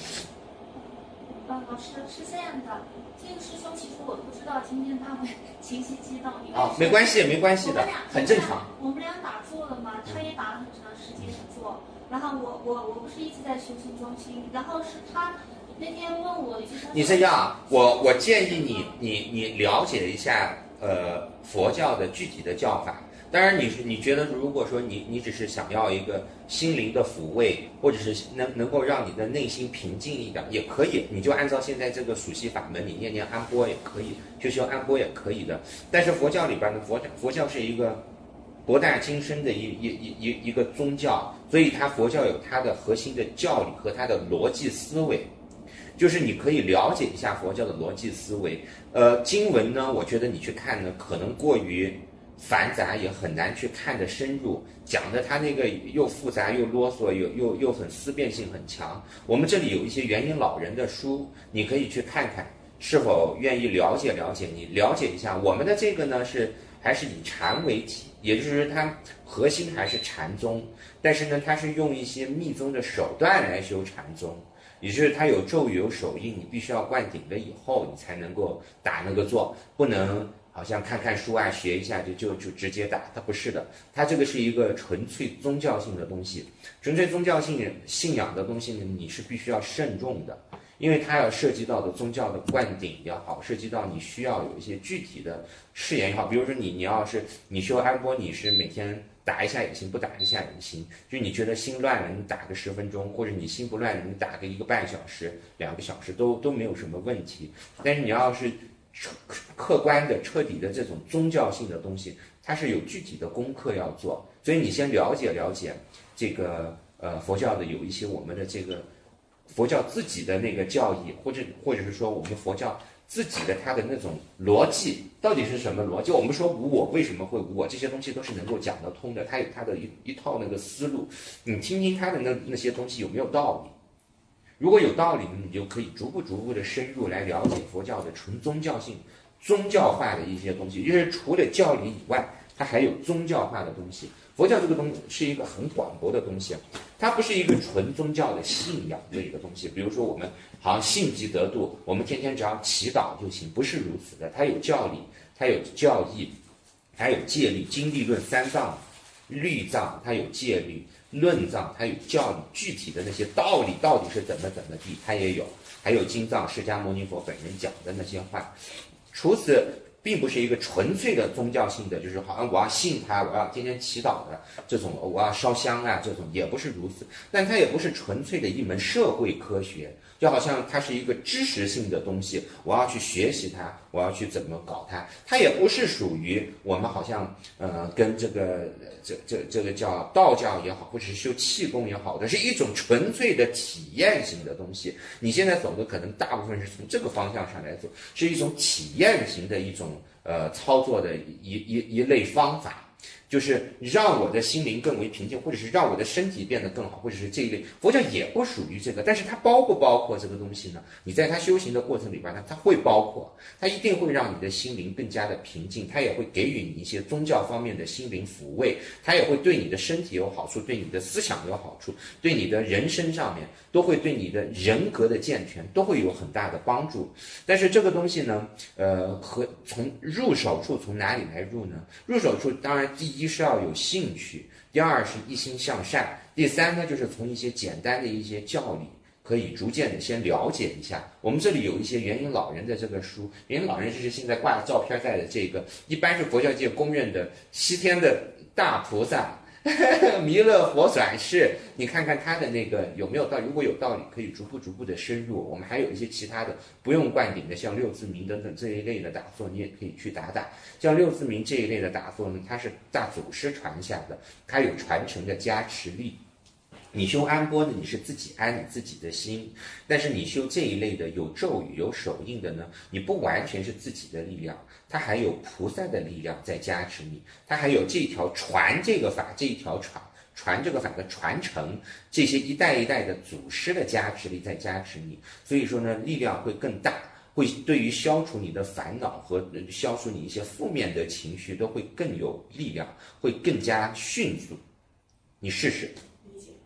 老师是这样的，这个师兄其实我不知道今天他会情绪激动，因为没关系，没关系的，很正常。 我们俩打坐了嘛，他也打了很长时间的坐，然后我不是一直在修行中心，然后是他那天问我， 你这样，我建议你了解一下佛教的具体的教法。当然你觉得如果说你只是想要一个心灵的抚慰，或者是能够让你的内心平静一点也可以，你就按照现在这个属系法门，你念念安波也可以，修安波也可以的。但是佛教里边呢，佛教是一个博大精深的一个宗教，所以它佛教有它的核心的教理和它的逻辑思维，就是你可以了解一下佛教的逻辑思维。经文呢，我觉得你去看呢，可能过于繁杂，也很难去看得深入，讲的他那个又复杂又啰嗦，又很思辨性很强。我们这里有一些元音老人的书，你可以去看看，是否愿意了解了解，你了解一下。我们的这个呢还是以禅为体，也就是它核心还是禅宗，但是呢它是用一些密宗的手段来修禅宗，也就是它有咒语有手印，你必须要灌顶了以后你才能够打那个坐，不能好像看看书啊学一下就直接打，它不是的，它这个是一个纯粹宗教性的东西，纯粹宗教性信仰的东西呢，你是必须要慎重的，因为它要涉及到的宗教的灌顶也好，涉及到你需要有一些具体的誓言也好，比如说你要是你修安波，你是每天打一下也行，不打一下也行，就你觉得心乱了，你打个10分钟，或者你心不乱了，你打个1个半小时、2个小时都没有什么问题。但是你要是客观的、彻底的这种宗教性的东西，它是有具体的功课要做，所以你先了解了解这个佛教的有一些我们的这个佛教自己的那个教义，或者是说我们佛教自己的它的那种逻辑到底是什么逻辑？我们说无我，为什么会无我？这些东西都是能够讲得通的，它有它的一套那个思路，你听听它的那些东西有没有道理？如果有道理，你就可以逐步的深入来了解佛教的纯宗教性、宗教化的一些东西，就是除了教理以外，它还有宗教化的东西。佛教这个东西是一个很广博的东西，它不是一个纯宗教的信仰的一个东西。比如说我们好像信即得度，我们天天只要祈祷就行，不是如此的。它有教理，它有教义，它有戒律、经律论3藏、律藏，它有戒律。论藏它有教理，具体的那些道理到底是怎么地，它也有，还有经藏释迦牟尼佛本人讲的那些话。除此，并不是一个纯粹的宗教性的，就是好像我要信他，我要天天祈祷的这种，我要烧香啊，这种也不是如此。但它也不是纯粹的一门社会科学，就好像它是一个知识性的东西，我要去学习它，我要去怎么搞它。它也不是属于我们好像跟这个叫道教也好，或者是修气功也好的，是一种纯粹的体验型的东西。你现在走的可能大部分是从这个方向上来走，是一种体验型的一种操作的一类方法。就是让我的心灵更为平静，或者是让我的身体变得更好，或者是这一类。佛教也不属于这个，但是它包不包括这个东西呢？你在它修行的过程里边呢，它会包括，它一定会让你的心灵更加的平静，它也会给予你一些宗教方面的心灵抚慰，它也会对你的身体有好处，对你的思想有好处，对你的人生上面都会对你的人格的健全都会有很大的帮助。但是这个东西呢，和从入手处从哪里来入呢？入手处当然第一是要有兴趣，第二是一心向善，第三呢就是从一些简单的一些教理可以逐渐的先了解一下。我们这里有一些元音老人的这个书，元音老人就是现在挂的照片在的这个，一般是佛教界公认的西天的大菩萨弥勒佛转世，你看看他的那个有没有道理？如果有道理，可以逐步的深入。我们还有一些其他的不用灌顶的，像六字明等等这一类的打坐，你也可以去打。像六字明这一类的打坐呢，它是大祖师传下的，它有传承的加持力。你修安波呢，你是自己安你自己的心，但是你修这一类的有咒语有手印的呢，你不完全是自己的力量，它还有菩萨的力量在加持你，它还有这条传这个法这一条传这个法的传承，这些一代一代的祖师的加持力在加持你，所以说呢，力量会更大，会对于消除你的烦恼和消除你一些负面的情绪都会更有力量，会更加迅速。你试试。 理解。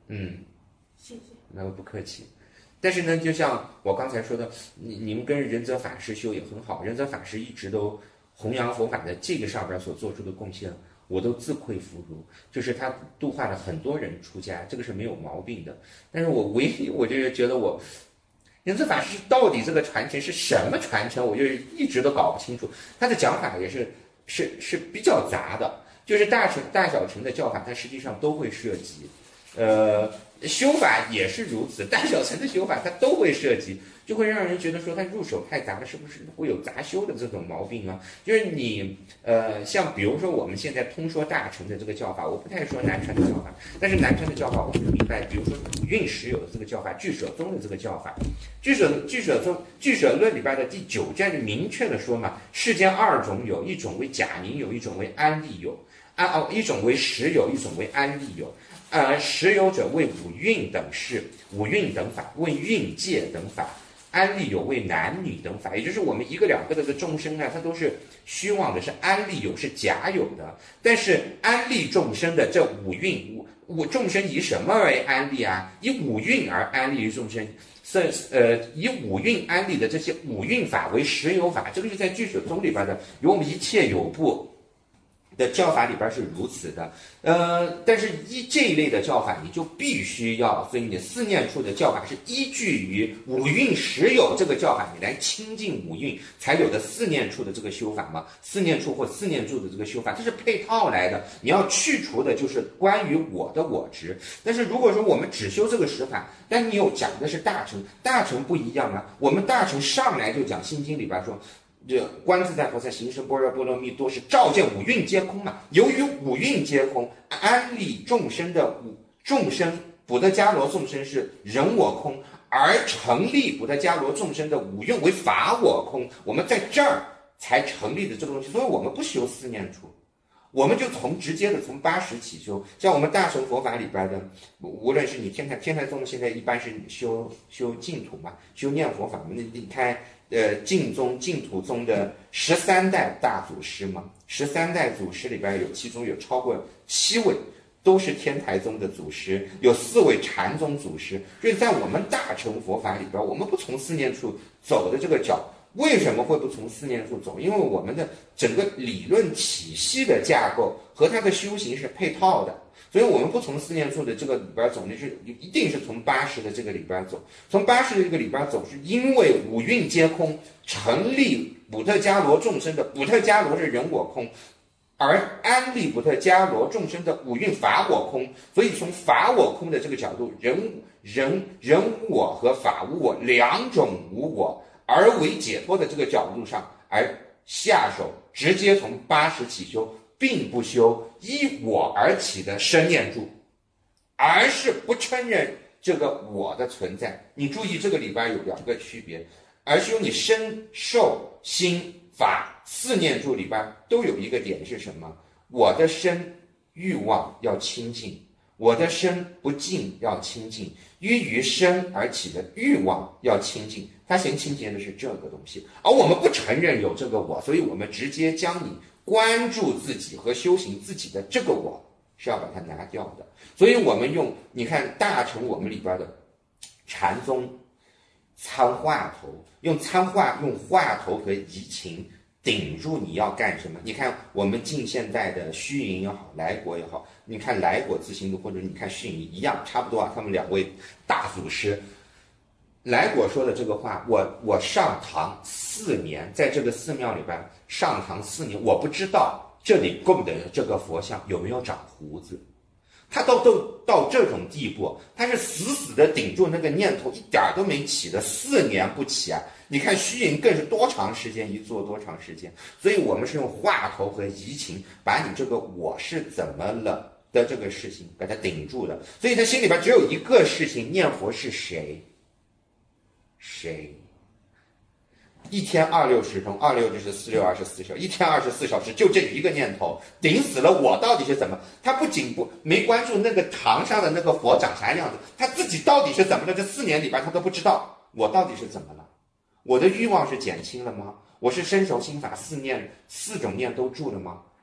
谢谢。 那不客气。但是呢，就像我刚才说的，你们跟仁泽法师修也很好，仁泽法师一直都弘扬佛法的这个上边所做出的贡献，我都自愧弗如。就是他度化了很多人出家，这个是没有毛病的。但是我唯一我就是觉得仁泽法师到底这个传承是什么传承，我就一直都搞不清楚。他的讲法也是比较杂的，就是大小乘的教法，它实际上都会涉及。修法也是如此，大小乘的修法它都会涉及，就会让人觉得说它入手太杂了，是不是会有杂修的这种毛病啊？就是你像比如说我们现在通说大乘的这个教法，我不太说南传的教法，但是南传的教法我们明白，比如说五蕴实有的这个教法，俱舍宗的这个教法，俱舍论里边的第9章就明确的说嘛，世间2种有，一种为假名有，一种为安立有，一种为实有，一种为安立有。实有者为五蕴等事，五蕴等法，为蕴界等法，安立有为男女等法。也就是我们一个两个的众生啊，它都是虚妄的，是安立有，是假有的。但是安立众生的这五蕴，众生以什么为安立啊？以五蕴而安立于众生。以五蕴安立的这些五蕴法为实有法，这个是在俱舍宗里边的，有我们一切有部的教法里边是如此的，但是这一类的教法你就必须要，所以你的四念处的教法是依据于五蕴实有这个教法，你来亲近五蕴才有的四念处的这个修法嘛，四念处或四念处的这个修法，这是配套来的，你要去除的就是关于我的我执。但是如果说我们只修这个十法，但你有讲的是大乘，大乘不一样啊，我们大乘上来就讲心经里边说。这观自在菩萨行深般若波罗蜜多时，照见五蕴皆空嘛。由于五蕴皆空，安立众生的众生补特伽罗众生是人我空，而成立补特伽罗众生的五蕴为法我空。我们在这儿才成立的这个东西，所以我们不修四念处，我们就直接的从80起修。像我们大乘佛法里边的，无论是你天台宗现在一般是修净土嘛，修念佛法，你看。净土宗的13代大祖师嘛，13代祖师里边其中有超过7位都是天台宗的祖师，有4位禅宗祖师。所以在我们大乘佛法里边，我们不从四念处走的这个脚，为什么会不从四念处走？因为我们的整个理论体系的架构和它的修行是配套的。所以我们不从四念处的这个里边走，一定是从80的这个里边走。从80的这个里边走，是因为五蕴皆空，成立补特伽罗众生的补特伽罗是人我空，而安立补特伽罗众生的五蕴法我空。所以从法我空的这个角度，人无我和法无我两种无我而为解脱的这个角度上，而下手直接从80起修。并不修依我而起的生念住，而是不承认这个我的存在。你注意这个里边有2个区别，而是由你身受心法4念住里边都有一个点是什么？我的身欲望要清净，我的身不净要清净，依于身而起的欲望要清净，他先清洁的是这个东西，而我们不承认有这个我，所以我们直接将你关注自己和修行自己的这个我是要把它拿掉的。所以我们你看大乘我们里边的禅宗参话头，用话头和移情顶住你要干什么。你看我们近现代的虚云也好，来果也好，你看来果自行度或者你看虚云一样，差不多啊。他们2位大祖师，来果说的这个话，我上堂4年，在这个寺庙里边上堂4年，我不知道这里供的这个佛像有没有长胡子。他到这种地步，他是死的顶住那个念头，一点都没起的，4年不起啊！你看虚云更是多长时间一坐多长时间，所以我们是用话头和移情，把你这个我是怎么了的这个事情把它顶住了。所以他心里边只有一个事情，念佛是谁？一天26钟，26就是4624小时，一天24小时，就这一个念头，顶死了我到底是怎么？他不仅没关注那个堂上的那个佛长啥样子，他自己到底是怎么了？这4年里边他都不知道我到底是怎么了。我的欲望是减轻了吗？我是身受心法4种念都住了吗？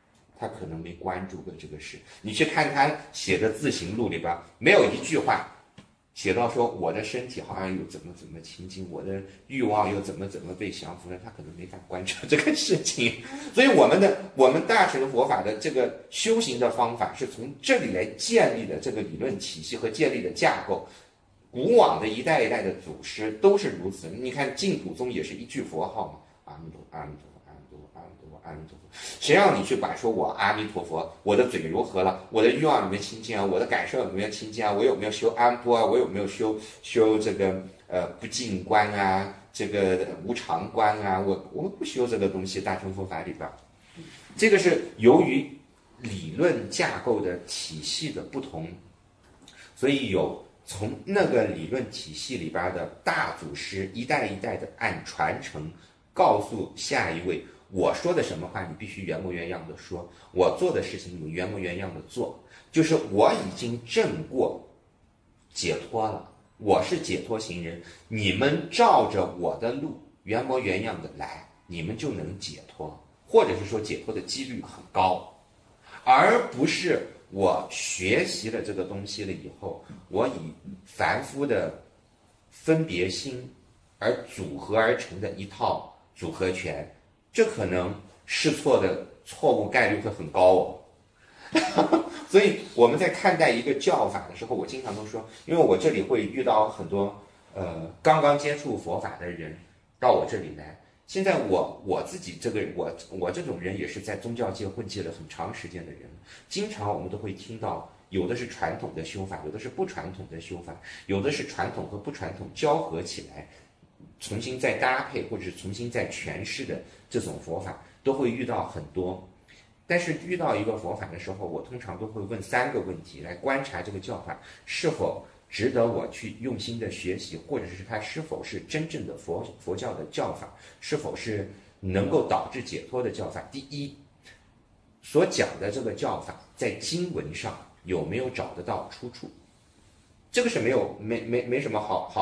他可能没关注过这个事。你去看他写的自行录里边，没有一句话写到说我的身体好像又怎么怎么清净，我的欲望又怎么怎么被降服了，他可能没敢关注这个事情。所以我们大乘佛法的这个修行的方法是从这里来建立的这个理论体系和建立的架构。古往的一代一代的祖师都是如此。你看净土宗也是一句佛号嘛，阿弥陀佛，阿弥陀佛，阿弥陀佛，阿弥陀佛，阿弥陀佛。谁让你去把说我阿弥陀佛，我的嘴如何了，我的欲望有没有清净啊，我的感受有没有清净啊，我有没有修安波啊，我有没有修这个不净观啊，这个无常观啊，我们不修这个东西。大乘佛法里边，这个是由于理论架构的体系的不同，所以有从那个理论体系里边的大祖师一代一代的按传承告诉下一位，我说的什么话你必须原模原样的说，我做的事情你原模原样的做，就是我已经证过解脱了，我是解脱行人，你们照着我的路原模原样的来，你们就能解脱，或者是说解脱的几率很高，而不是我学习了这个东西了以后，我以凡夫的分别心而组合而成的一套组合拳，这可能试错的错误概率会很高哦。所以我们在看待一个教法的时候，我经常都说，因为我这里会遇到很多刚刚接触佛法的人到我这里来。现在我自己这个我这种人也是在宗教界混迹了很长时间的人，经常我们都会听到，有的是传统的修法，有的是不传统的修法，有的是传统和不传统交合起来，重新再搭配或者是重新再诠释的这种佛法，都会遇到很多。但是遇到一个佛法的时候，我通常都会问3个问题来观察这个教法是否值得我去用心的学习，或者是它是否是真正的佛教的教法，是否是能够导致解脱的教法。第一，所讲的这个教法在经文上有没有找得到出处，这个是没什么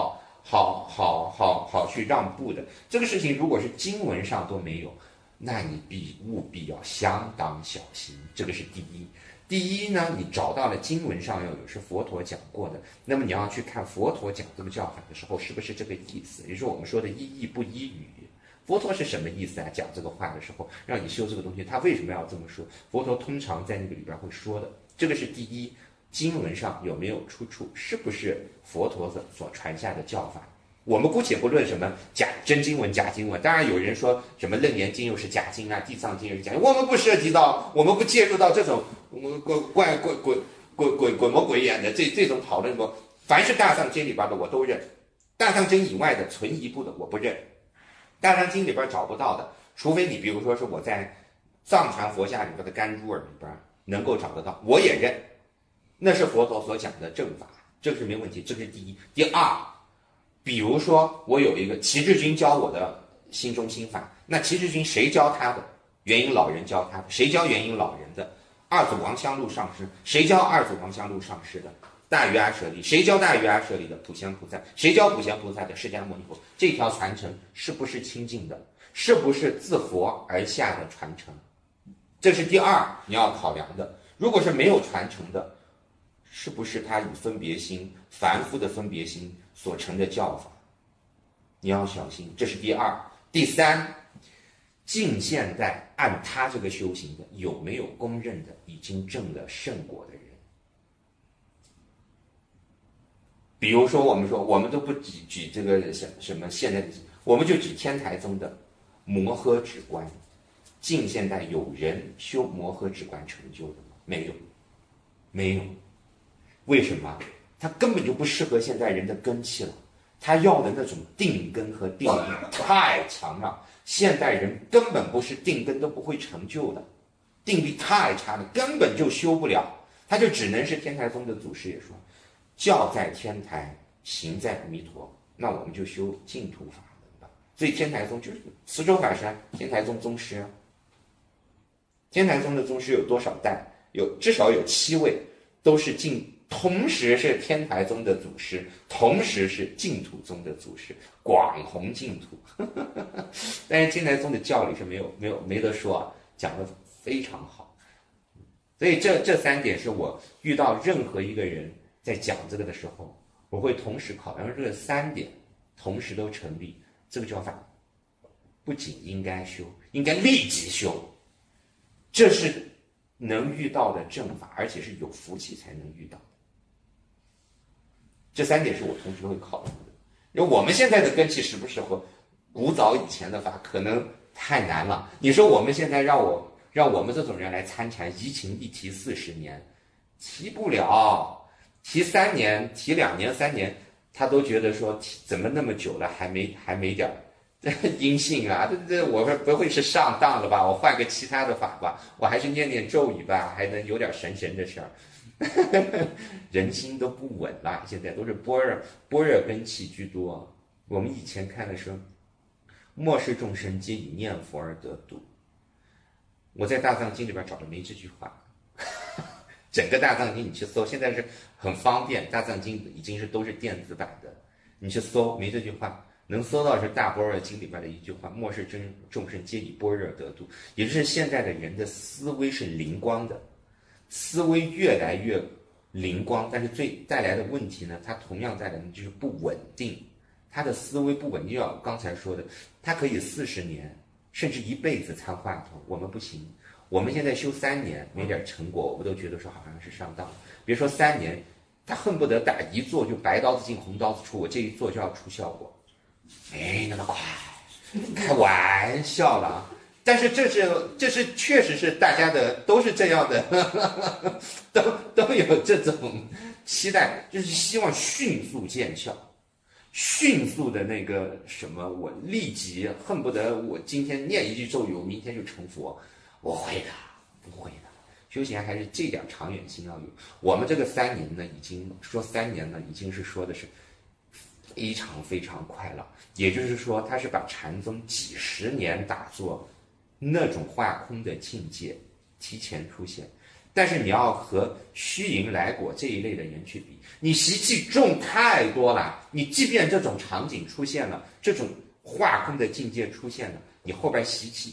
好去让步的。这个事情如果是经文上都没有，那你务必要相当小心，这个是第一。第一呢，你找到了经文上要有是佛陀讲过的，那么你要去看佛陀讲这个教法的时候是不是这个意思，也就是我们说的依义不依语。佛陀是什么意思啊？讲这个话的时候让你修这个东西，他为什么要这么说？佛陀通常在那个里边会说的，这个是第一。经文上有没有出处，是不是佛陀所传下的教法。我们姑且不论什么真经文假经文，当然有人说什么楞严经又是假经啊，地藏经又是假经，我们不涉及到，我们不介入到这种鬼模鬼眼的这种讨论过。凡是大藏经里边的我都认，大藏经以外的存疑部的我不认。大藏经里边找不到的，除非你比如说是我在藏传佛教里边的甘珠尔里边能够找得到，我也认，那是佛陀所讲的正法，这个是没问题，这是第一。第二，比如说我有一个齐志军教我的心中心法，那齐志军谁教他的？元婴老人教他的。谁教元婴老人的？二祖王香露上师。谁教二祖王香露上师的？大瑜阿舍利。谁教大瑜阿舍利的？普贤菩萨。谁教普贤菩萨的？释迦牟尼佛。这条传承是不是清净的？是不是自佛而下的传承？这是第二你要考量的。如果是没有传承的，是不是他以分别心，凡夫的分别心所成的教法？你要小心，这是第二。第三，近现代按他这个修行的，有没有公认的已经证了圣果的人？比如说我们都不举这个什么现在的，我们就举天台宗的摩诃止观。近现代有人修摩诃止观成就的吗？没有。为什么？他根本就不适合现代人的根气了，他要的那种定根和定力太强了，现代人根本不是定根都不会成就的，定力太差了，根本就修不了。他就只能是天台宗的祖师也说，教在天台，行在弥陀，那我们就修净土法门吧。所以天台宗就是慈州法师，天台宗宗师。天台宗的宗师有多少代？至少有7位，都是同时是天台宗的祖师，同时是净土宗的祖师，广弘净土。但是天台宗的教理是没得说啊，讲得非常好。 所以这3点是我遇到任何一个人在讲这个的时候，我会同时考量这3点同时都成立，这个教法不仅应该修，应该立即修，这是能遇到的正法，而且是有福气才能遇到的。这3点是我同时会考量的。因为我们现在的根器适不适合古早以前的法，可能太难了。你说我们现在让我们这种人来参禅，移情一提40年，提不了，提3年，提2年3年，他都觉得说怎么那么久了还没点阴性啊？这我不会是上当了吧？我换个其他的法吧，我还是念念咒语吧，还能有点神的事儿。人心都不稳了，现在都是般若根器居多。我们以前看的时候，末世众生皆以念佛而得度。我在大藏经里边找的没这句话，整个大藏经你去搜，现在是很方便，大藏经已经都是电子版的，你去搜没这句话，能搜到是大般若经里边的一句话：末世众生皆以般若得度。也就是现在的人的思维是灵光的。思维越来越灵光，但是最带来的问题呢，它同样带来的就是不稳定。他的思维不稳定，就像我刚才说的，他可以40年甚至一辈子参话头，我们不行。我们现在修3年没点成果，我们都觉得说好像是上当。别说3年，他恨不得打一做就白刀子进红刀子出，我这一做就要出效果，没那么快，开玩笑了。但是这是确实是大家的都是这样的，都有这种期待，就是希望迅速见效，迅速的那个什么，我立即恨不得我今天念一句咒语，我明天就成佛。我会的，不会的。修行还是这点长远性要有。我们这个3年呢，已经说3年呢，已经是说的是非常非常快了。也就是说，他是把禅宗几十年打坐那种化空的境界提前出现。但是你要和虚盈来果这一类的人去比，你习气重太多了。你即便这种场景出现了，这种化空的境界出现了，你后边习气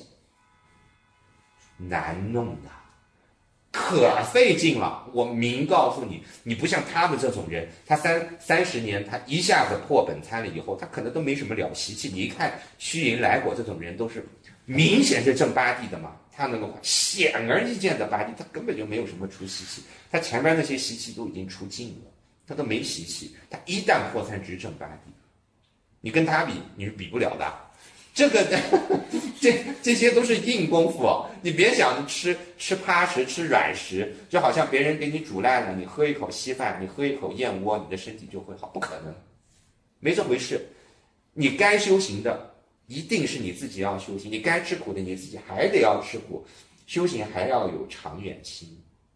难弄的，可费劲了。我明告诉你，你不像他们这种人，他30年，他一下子破本参了以后，他可能都没什么了习气。你一看虚盈来果这种人，都是明显是正八地的嘛，他那个显而易见的八地，他根本就没有什么出习气，他前面那些习气都已经出尽了，他都没习气。他一旦破参直正八地，你跟他比，你是比不了的。这个这些都是硬功夫，你别想吃趴食吃软食，就好像别人给你煮烂了，你喝一口稀饭，你喝一口燕窝，你的身体就会好，不可能，没这回事。你该修行的一定是你自己要修行，你该吃苦的你自己还得要吃苦，修行还要有长远心。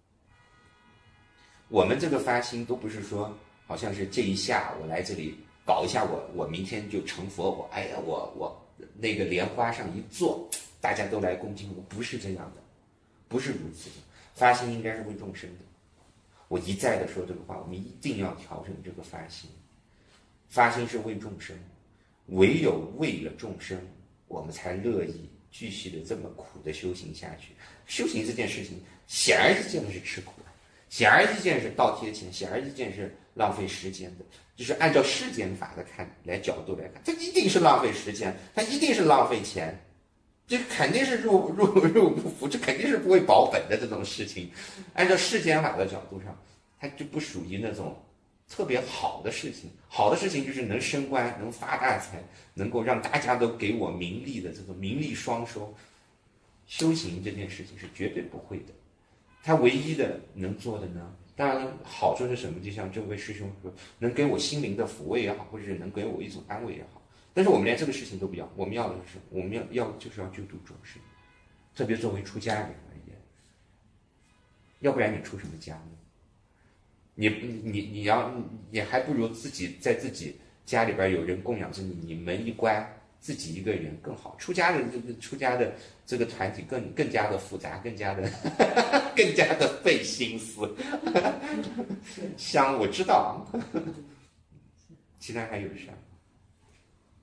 我们这个发心都不是说好像是这一下我来这里搞一下，我明天就成佛，我那个莲花上一坐，大家都来恭敬我，不是这样的，不是如此的。发心应该是为众生的。我一再的说这个话，我们一定要调整这个发心。发心是为众生，唯有为了众生，我们才乐意继续的这么苦的修行下去。修行这件事情，显而易见的是吃苦，显而易见是倒贴钱，显而易见是浪费时间的。就是按照世间法的角度来看，它一定是浪费时间，它一定是浪费钱，这肯定是入不敷，这肯定是不会保本的这种事情。按照世间法的角度上，它就不属于那种特别好的事情。好的事情就是能升官，能发大财，能够让大家都给我名利的这种名利双收。修行这件事情是绝对不会的。他唯一的能做的呢，当然好处是什么？就像这位师兄说，能给我心灵的抚慰也好，或者是能给我一种安慰也好。但是我们连这个事情都不要，我们要的是我们就是要救度众生，特别作为出家人而言，要不然你出什么家呢？你还不如自己在自己家里边有人供养着你，你门一关，自己一个人更好。出家的这个团体更加的复杂，更加的费心思。香我知道，其他还有啥？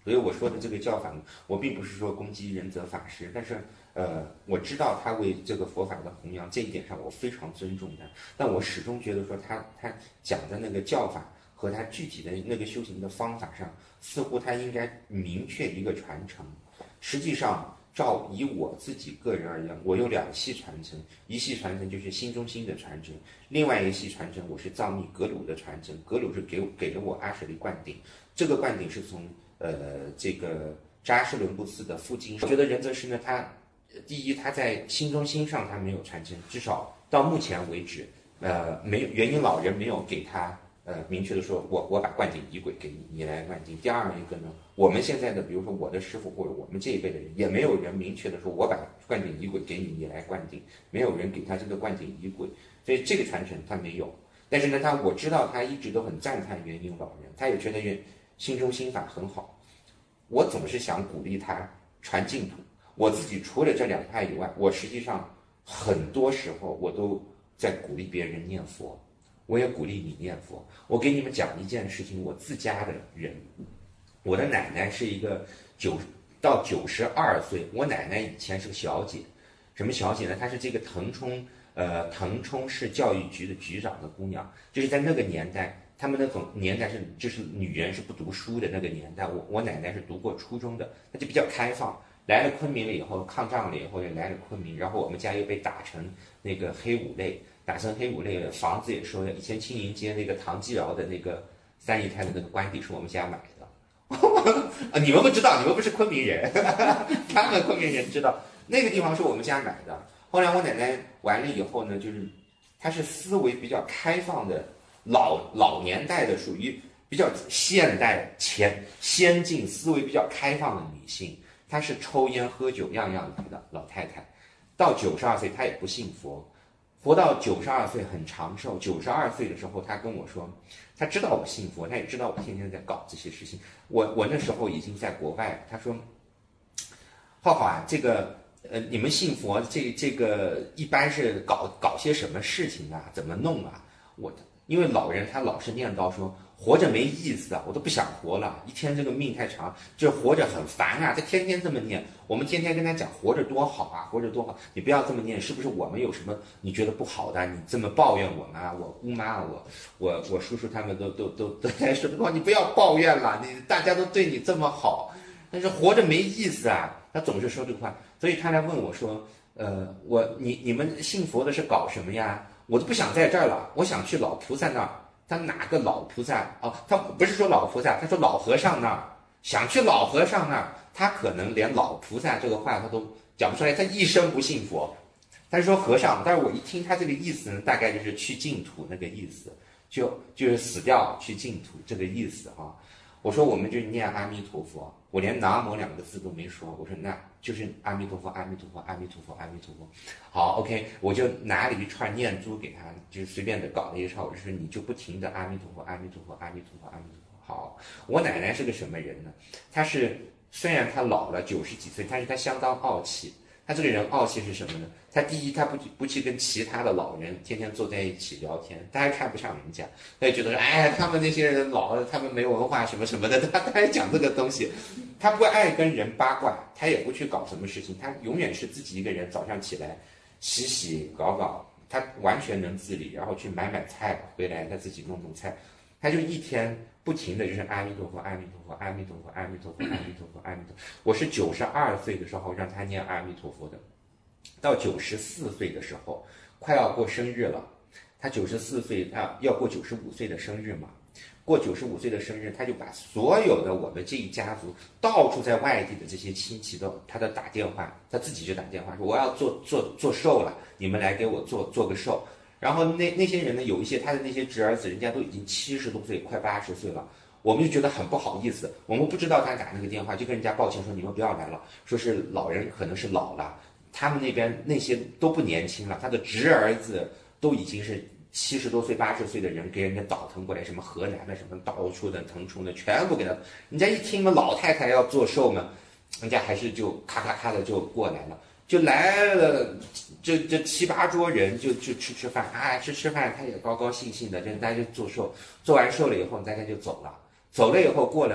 所以我说的这个教法，我并不是说攻击仁泽法师，但是我知道他为这个佛法的弘扬，这一点上我非常尊重他，但我始终觉得说他讲的那个教法和他具体的那个修行的方法上，似乎他应该明确一个传承。实际上，以我自己个人而言，我有2系传承，一系传承就是心中心的传承，另外一系传承我是藏密格鲁的传承，格鲁是给了我阿舍利灌顶，这个灌顶是从这个扎什伦布寺的附近。我觉得仁泽师呢，他第一他在心中心上他没有传承，至少到目前为止，没有元婴老人没有给他明确的说我把灌顶仪轨给你，你来灌顶。第二一个呢，我们现在的比如说我的师傅或者我们这一辈的人，也没有人明确的说我把灌顶仪轨给你，你来灌顶，没有人给他这个灌顶仪轨，所以这个传承他没有。但是呢，我知道他一直都很赞叹元婴老人，他也觉得心中心法很好。我总是想鼓励他传净土。我自己除了这2派以外，我实际上很多时候我都在鼓励别人念佛，我也鼓励你念佛。我给你们讲一件事情，我自家的人，我的奶奶是一个到92岁，我奶奶以前是个小姐，什么小姐呢？她是这个腾冲市教育局的局长的姑娘，就是在那个年代。他们那种年代就是女人是不读书的那个年代，我奶奶是读过初中的，她就比较开放。来了昆明了以后，抗战了以后也来了昆明，然后我们家又被打成那个黑五类，房子也说以前青云街那个唐继尧的那个3姨太的那个官邸是我们家买的。你们不知道，你们不是昆明人，他们昆明人知道那个地方是我们家买的。后来我奶奶完了以后呢，就是她是思维比较开放的。老年代的，属于比较现代先进思维比较开放的女性，她是抽烟喝酒样样来的老太太。到92岁她也不信佛，活到92岁很长寿。92岁的时候她跟我说，她知道我信佛，她也知道我天天在搞这些事情。我那时候已经在国外，她说浩浩啊，这个你们信佛这个一般是搞些什么事情啊，怎么弄啊？因为老人他老是念叨说活着没意思啊，我都不想活了，一天这个命太长，就活着很烦啊，他天天这么念。我们天天跟他讲活着多好啊，活着多好，你不要这么念，是不是我们有什么你觉得不好的？你这么抱怨我们啊，我姑妈啊，我叔叔他们都在说，你不要抱怨了，大家都对你这么好，但是活着没意思啊，他总是说这个话，所以他来问我说，你们信佛的是搞什么呀？我都不想在这儿了，我想去老菩萨那儿。他哪个老菩萨？他不是说老菩萨，他说老和尚那儿，想去老和尚那儿。他可能连老菩萨这个话他都讲不出来，他一生不信佛。他说和尚，但是我一听他这个意思呢，大概就是去净土那个意思，就是死掉去净土这个意思啊。我说我们就念阿弥陀佛，我连南无2个字都没说，我说那就是阿弥陀佛，阿弥陀佛，阿弥陀佛，阿弥陀佛。好 ，OK， 我就拿了一串念珠给他，就是随便的搞了一串，我就说你就不停的阿弥陀佛，阿弥陀佛，阿弥陀佛，阿弥陀佛。好，我奶奶是个什么人呢？她是虽然她老了90几岁，但是她相当傲气。他这个人傲气是什么呢？他第一，他不去跟其他的老人天天坐在一起聊天，他还看不上人家，他也觉得说，哎，他们那些人老了，他们没文化什么什么的，他还讲这个东西。他不爱跟人八卦，他也不去搞什么事情，他永远是自己一个人，早上起来洗搞，他完全能自理，然后去买菜回来，他自己弄菜，他就一天不停的就是阿弥陀佛，阿弥陀佛，阿弥陀佛，阿弥陀佛，阿弥陀佛，阿弥陀佛。我是92岁的时候让他念阿弥陀佛的，到94岁的时候，快要过生日了，他94岁，他要过95岁的生日嘛。过95岁的生日，他就把所有的我们这一家族到处在外地的这些亲戚他都打电话，他自己就打电话说我要做寿了，你们来给我做个寿。然后那些人呢，有一些他的那些侄儿子，人家都已经70多岁，快80岁了，我们就觉得很不好意思，我们不知道他打那个电话，就跟人家抱歉说你们不要来了，说是老人可能是老了，他们那边那些都不年轻了，他的侄儿子都已经是70多岁、80岁的人，给人家倒腾过来，什么河南的、什么到处的、腾冲的，全部给他。人家一听嘛，老太太要做寿嘛，人家还是就咔咔咔的就过来了，就来了，这7、8桌人就吃饭啊，吃饭，他也高兴的，大家就做寿，做完寿了以后，大家就走了。走了以后，过了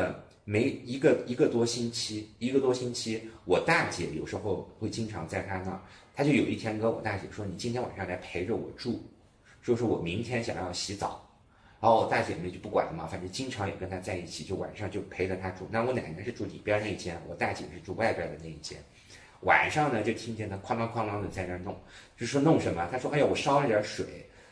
没一个多星期，我大姐有时候会经常在她那儿，她就有一天跟我大姐说：“你今天晚上来陪着我住，说是我明天想要洗澡。”然后我大姐妹就不管了嘛，反正经常也跟她在一起，就晚上就陪着她住。那我奶奶是住里边那间，我大姐是住外边的那一间。晚上呢，就听见她哐啷哐啷的在那弄，就说弄什么？她说：“哎呀，我烧了点水，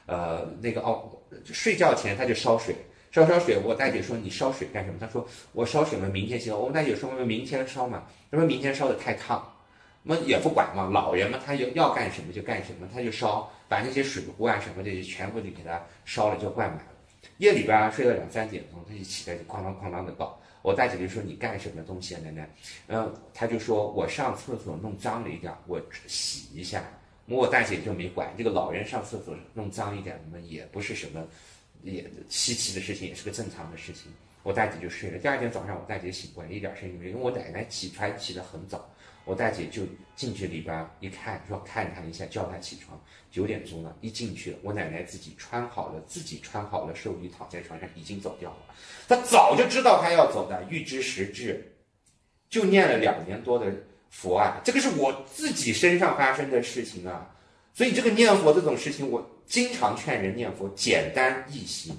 睡觉前她就烧水。”烧水，我大姐说你烧水干什么？她说我烧水嘛，明天洗澡。我大姐说明天烧嘛，她说明天烧的太烫，那么也不管嘛，老人嘛，他要干什么就干什么，他就烧，把那些水壶啊什么的全部就给他烧了，就灌满了。夜里边睡到2-3点钟，他就起来就哐啷哐啷的搞。我大姐就说你干什么东西啊，奶奶？他就说我上厕所弄脏了一点，我洗一下。我大姐就没管，这个老人上厕所弄脏一点，那么也不是什么。也稀奇的事情，也是个正常的事情。我大姐就睡了。第二天早上，我大姐醒过来，一点声音没有。因为我奶奶起床起得很早，我大姐就进去里边一看，说看她一下，叫她起床。9点钟了，一进去了，我奶奶自己穿好了寿衣，躺在床上已经走掉了。她早就知道她要走的，预知时至，就念了2年多的佛啊，这个是我自己身上发生的事情啊。所以这个念佛这种事情，我经常劝人念佛，简单易行。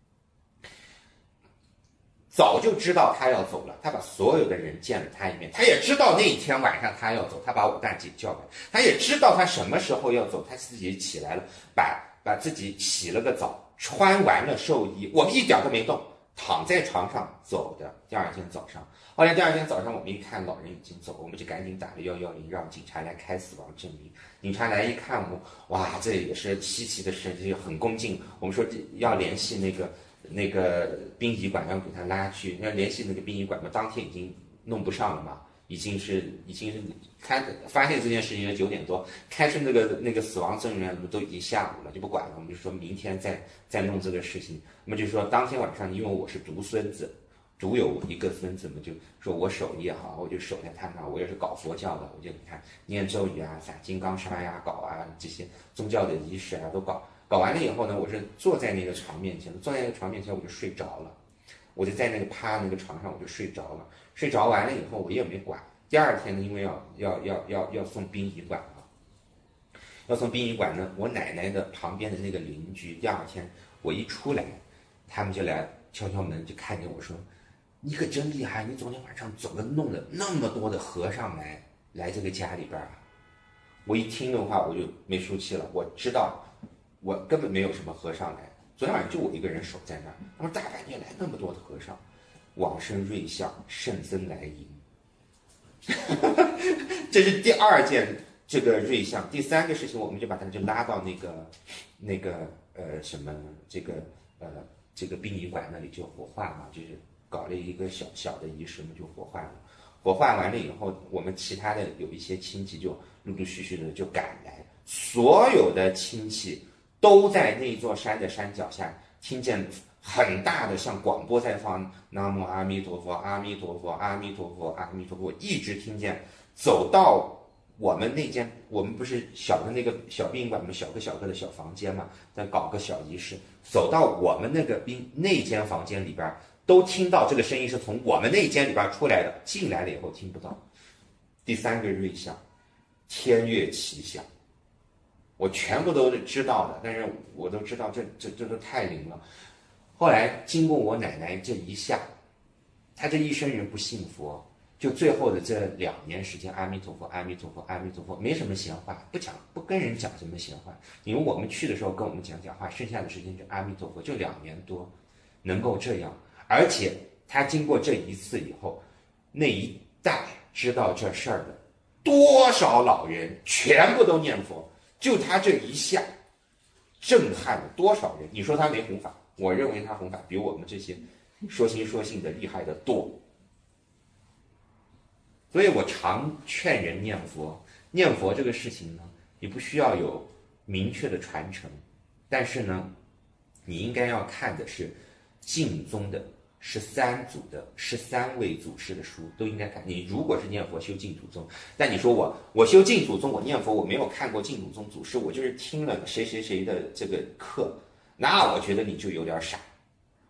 早就知道他要走了，他把所有的人见了他一面，他也知道那一天晚上他要走，他把我大姐叫来，他也知道他什么时候要走，他自己起来了，把自己洗了个澡，穿完了寿衣，我们一点都没动，躺在床上走的。第二天早上，后来第二天早上我们一看老人已经走，我们就赶紧打了110，让警察来开死亡证明。警察来一看，哇，这也是稀奇的事，就很恭敬。我们说要联系那个殡仪馆，要给他拉去，要联系那个殡仪馆嘛，当天已经弄不上了嘛，已经是发现这件事情是9点多，开出那个死亡证人都已经下午了，就不管了。我们就说明天再弄这个事情。那么就说当天晚上，因为我是独孙子。独有一个孙子嘛，就说我守也好，我就守在他那，我也是搞佛教的，我就你看念咒语啊、撒金刚砂呀、搞啊这些宗教的仪式啊都搞完了以后呢，我是坐在那个床面前，我就睡着了，我就在那个趴那个床上我就睡着了，睡着完了以后我也没管。第二天呢，因为要送殡仪馆了，要送殡仪馆呢，我奶奶的旁边的那个邻居，第二天我一出来，他们就来敲敲门，就看见我说。你可真厉害！你昨天晚上走了，弄了那么多的和尚来这个家里边啊！我一听的话，我就没出气了。我知道，我根本没有什么和尚来。昨天晚上就我一个人守在那儿。他说大半夜来那么多的和尚，往生瑞相，圣僧来迎。这是第2件这个瑞相。第3个事情，我们就把他就拉到这个殡仪馆那里就火化嘛，就是。搞了一个小的仪式嘛，就火化了。火化完了以后，我们其他的有一些亲戚就陆陆续续的就赶来，所有的亲戚都在那座山的山脚下，听见很大的像广播在放南无阿弥陀佛，阿弥陀佛，阿弥陀佛，阿弥陀佛，一直听见，走到我们那间，我们不是小的那个小殡仪馆，我们小个的小房间嘛，再搞个小仪式，走到我们那间房间里边。都听到这个声音是从我们那间里边出来的，进来了以后听不到。第3个瑞相，天乐奇响，我全部都知道的，但是我都知道这都太灵了。后来经过我奶奶这一下，她这一生人不信佛，就最后的这2年时间，阿弥陀佛，阿弥陀佛，阿弥陀佛，没什么闲话，不跟人讲什么闲话。因为我们去的时候跟我们讲话，剩下的时间就阿弥陀佛，就2年多，能够这样。而且他经过这一次以后，那一代知道这事儿的多少老人全部都念佛，就他这一下震撼了多少人。你说他没弘法，我认为他弘法比我们这些说心说性的厉害的多。所以我常劝人念佛。念佛这个事情呢，你不需要有明确的传承，但是呢，你应该要看的是净宗的13祖的13位祖师的书，都应该看。你如果是念佛修净土宗，但你说我修净土宗，我念佛我没有看过净土宗祖师，我就是听了谁的这个课，那我觉得你就有点傻。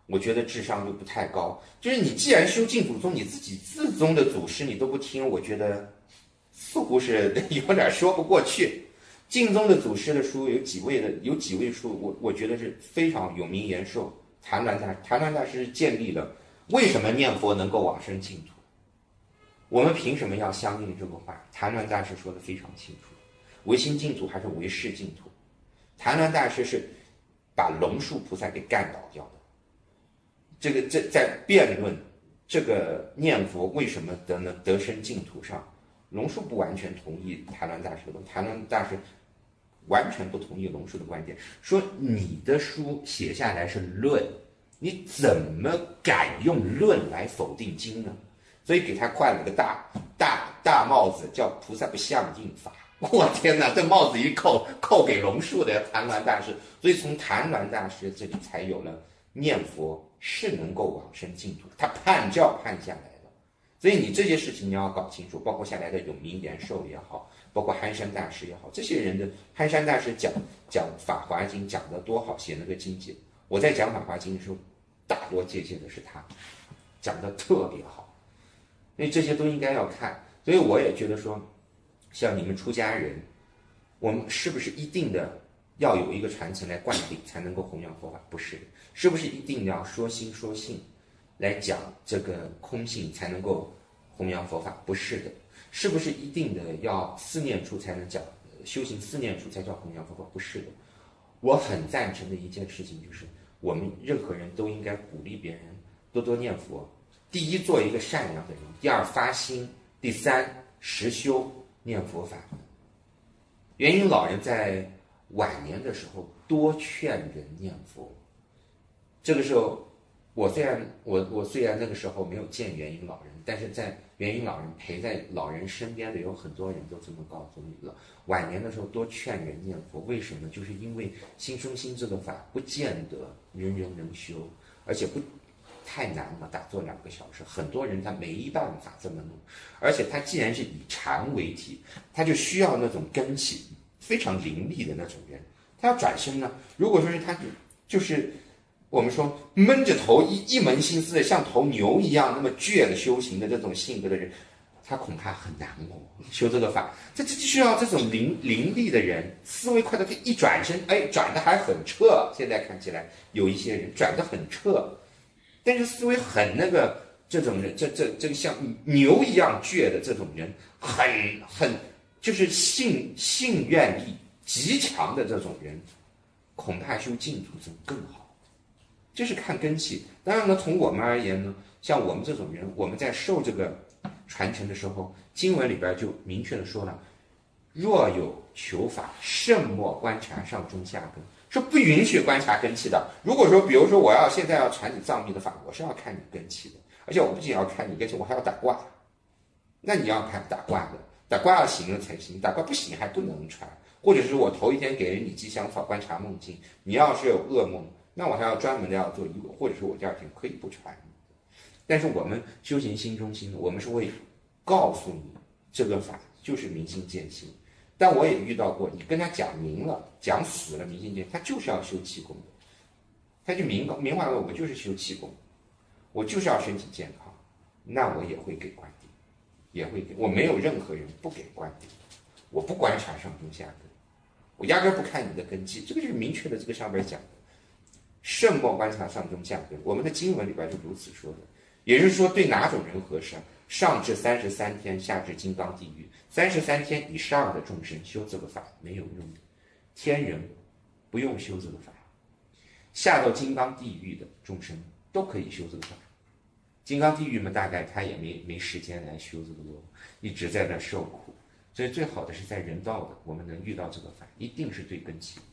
我觉得智商就不太高。就是你既然修净土宗，你自己自宗的祖师你都不听，我觉得似乎是有点说不过去。净宗的祖师的书有几位书，我觉得是非常有名延寿。谭鸾大师建立了为什么念佛能够往生净土，我们凭什么要相信这个话？谭鸾大师说的非常清楚，唯心净土还是唯识净土。谭鸾大师是把龙树菩萨给干倒掉的。这在辩论这个念佛为什么得生净土上，龙树不完全同意谭鸾大师的，谭鸾大师完全不同意龙树的观点，说你的书写下来是论，你怎么敢用论来否定经呢？所以给他冠了个大帽子，叫菩萨不相应法。我天哪，这帽子一扣给龙树的谭鸾大师，所以从谭鸾大师这里才有了念佛是能够往生净土，他判教判下来了。所以你这些事情你要搞清楚，包括下来的永明延寿也好，包括憨山大师也好，这些人的憨山大师讲法华经讲得多好，写那个经解，我在讲法华经的时候大多借鉴的是他，讲得特别好，所以这些都应该要看。所以我也觉得说，像你们出家人，我们是不是一定的要有一个传承来灌顶才能够弘扬佛法？不是。是不是一定要说心说性来讲这个空性才能够弘扬佛法？不是的。是不是一定的要四念处才能讲修行四念处才叫弘扬佛法？不是的。我很赞成的一件事情就是，我们任何人都应该鼓励别人多多念佛。第一，做一个善良的人；第二，发心；第三，实修念佛法。元婴老人在晚年的时候多劝人念佛。这个时候，我虽然那个时候没有见元婴老人，但是在元婴老人陪在老人身边的有很多人都这么告诉你了。晚年的时候多劝人念佛，为什么？就是因为心中心这个法不见得人人能修，而且不太难了，打坐2个小时，很多人他没办法这么弄。而且他既然是以禅为体，他就需要那种根气非常凌厉的那种人。他要转身呢，如果说是他就是我们说闷着头一门心思的像头牛一样那么倔的修行的这种性格的人，他恐怕很难修这个法。这需要这种凌厉的人，思维快的一转身，转的还很彻。现在看起来有一些人转的很彻，但是思维很那个，这种人，这个像牛一样倔的这种人，很就是性愿力极强的这种人，恐怕修净土宗更好。这是看根气。当然呢，从我们而言呢，像我们这种人，我们在受这个传承的时候，经文里边就明确的说了，若有求法，慎莫观察上中下根，说不允许观察根气的。如果说比如说我现在要传你藏密的法，我是要看你根气的，而且我不仅要看你根气，我还要打卦。那你要看打卦的，打卦要行了才行，打卦不行还不能传。或者是我头一天给了你吉祥草观察梦境，你要是有噩梦，那我还要专门的要做仪轨，或者是我第2天可以不传。但是我们修行心中心，我们是会告诉你这个法就是明心见性。但我也遇到过，你跟他讲明了，讲死了明心见性，他就是要修气功的，他就明白了，我就是修气功，我就是要身体健康，那我也会给灌顶，也会给。我没有任何人不给灌顶，我不观察上中下根，我压根不看你的根基，这个就是明确的，这个上边讲的。慎莫观察上中下根，我们的经文里边就如此说的。也就是说，对哪种人合适？上至33天，下至金刚地狱，33天以上的众生修这个法没有用的，天人不用修这个法，下到金刚地狱的众生都可以修这个法。金刚地狱嘛，大概他也没时间来修这个咯，一直在那受苦。所以最好的是在人道的，我们能遇到这个法，一定是对根基。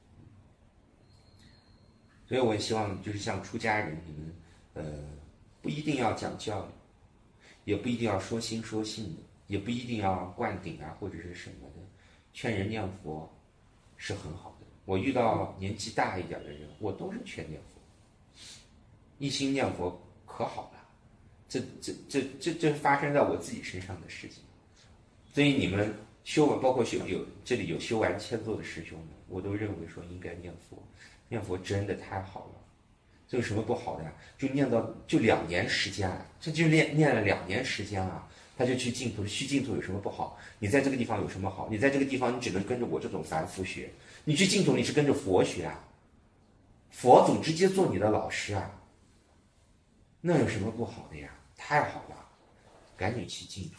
所以我也希望就是像出家人，你们不一定要讲教育，也不一定要说心说性的，也不一定要灌顶啊或者是什么的，劝人念佛是很好的。我遇到年纪大一点的人，我都是劝念佛，一心念佛可好了。这发生在我自己身上的事情。所以你们修完，包括这里有修完千座的师兄们，我都认为说应该念佛，念佛真的太好了。 这有什么不好的呀？就念到就2年时间啊，这就念了2年时间啊，他就去净土，去净土有什么不好？你在这个地方有什么好？你在这个地方你只能跟着我这种凡夫学，你去净土你是跟着佛学啊，佛祖直接做你的老师啊，那有什么不好的呀？太好了，赶紧去净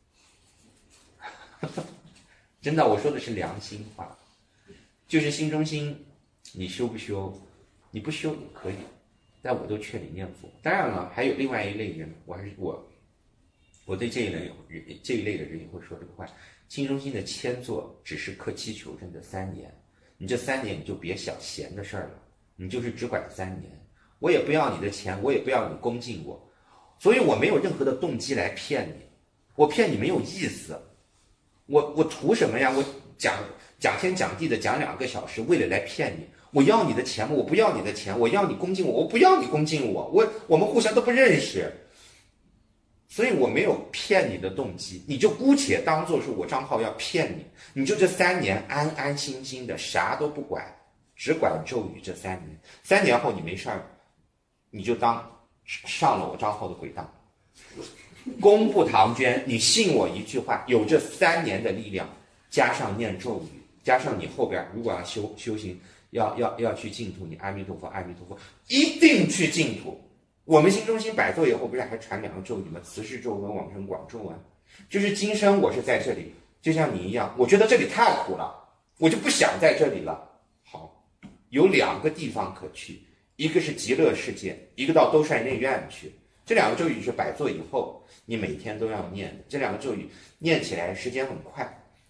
土。真的，我说的是良心话，就是心中心，你修不修？你不修也可以，但我都劝你念佛。当然了，还有另外一类人，我对这一类的人也会说这个话：心中心的谦坐只是克期求证的3年，你这3年你就别想闲的事儿了，你就是只管3年。我也不要你的钱，我也不要你恭敬我，所以我没有任何的动机来骗你，我骗你没有意思。我图什么呀？我讲天讲地的讲2个小时，为了来骗你。我要你的钱吗？我不要你的钱。我要你恭敬我，我不要你恭敬我。我们互相都不认识，所以我没有骗你的动机。你就姑且当做是我张浩要骗你，你就这3年安安心心的啥都不管，只管咒语这3年。3年后你没事儿，你就当上了我张浩的轨道。功不唐捐，你信我一句话，有这3年的力量，加上念咒语，加上你后边如果要修行，要去净土，你阿弥陀佛阿弥陀佛，一定去净土。我们心中心摆坐以后，不是还传2个咒语吗？慈氏咒跟往生广咒啊。就是今生我是在这里，就像你一样，我觉得这里太苦了，我就不想在这里了。好，有2个地方可去，一个是极乐世界，一个到兜率内院去。这2个咒语是摆坐以后你每天都要念的。这2个咒语念起来时间很快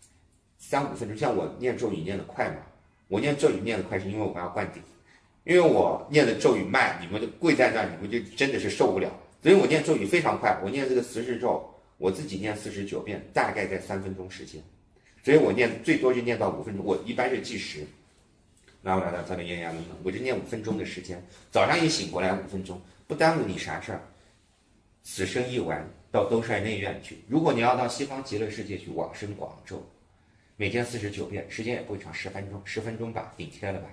，3-5分钟。像我念咒语念得快嘛，我念咒语念得快是因为我要灌顶，因为我念的咒语慢，你们就跪在那儿，你们就真的是受不了。所以我念咒语非常快，我念这个慈氏咒，我自己念49遍，大概在3分钟时间。所以我念最多就念到5分钟，我一般是计时。那我来到这里念我就念5分钟的时间，早上一醒过来5分钟，不耽误你啥事儿。此生一完，到兜率内院去。如果你要到西方极乐世界去往生广咒，每天49遍，时间也不会长，10分钟，10分钟吧，顶贴了吧。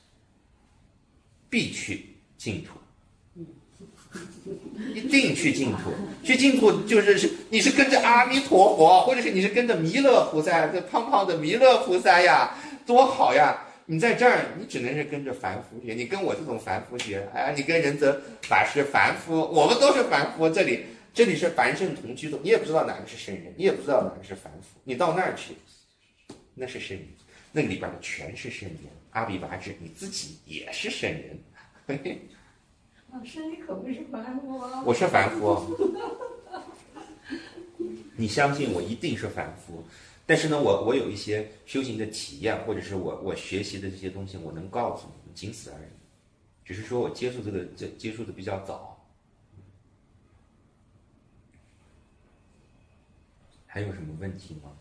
必去净土，一定去净土。去净土就是你是跟着阿弥陀佛，或者是你是跟着弥勒菩萨，这胖胖的弥勒菩萨呀，多好呀！你在这儿，你只能是跟着凡夫学，你跟我这种凡夫学，哎，你跟仁泽法师凡夫，我们都是凡夫。这里是凡圣同居的，你也不知道哪个是圣人，你也不知道哪个是凡夫，你到那儿去，那是圣人，那里边的全是圣人。阿比拔智，你自己也是圣人。 老师，你可不是凡夫啊！ 我是凡夫，你相信我一定是凡夫。但是呢，我有一些修行的体验，或者是我学习的这些东西，我能告诉你们，仅此而已。只是说我接触的比较早。还有什么问题吗？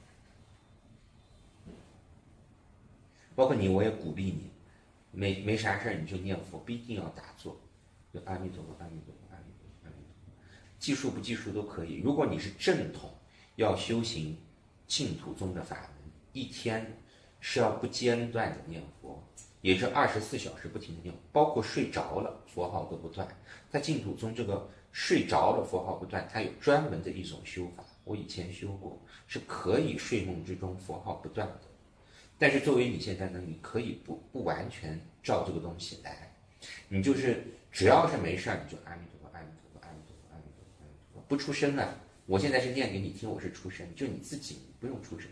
包括你，我也鼓励你，没啥事儿你就念佛，不一定要打坐，就阿弥陀佛，阿弥陀佛，阿弥陀佛，阿弥陀佛，计数不计数都可以。如果你是正统要修行净土宗的法门，一天是要不间断的念佛，也是24小时不停的念，包括睡着了佛号都不断。在净土宗这个睡着了佛号不断，它有专门的一种修法，我以前修过，是可以睡梦之中佛号不断的。但是作为你现在呢，你可以不完全照这个东西来，你就是只要是没事你就阿弥陀佛，阿弥陀佛，阿弥陀佛，阿弥陀佛，阿弥陀佛，不出声了。我现在是念给你听，我是出声，就你自己不用出声，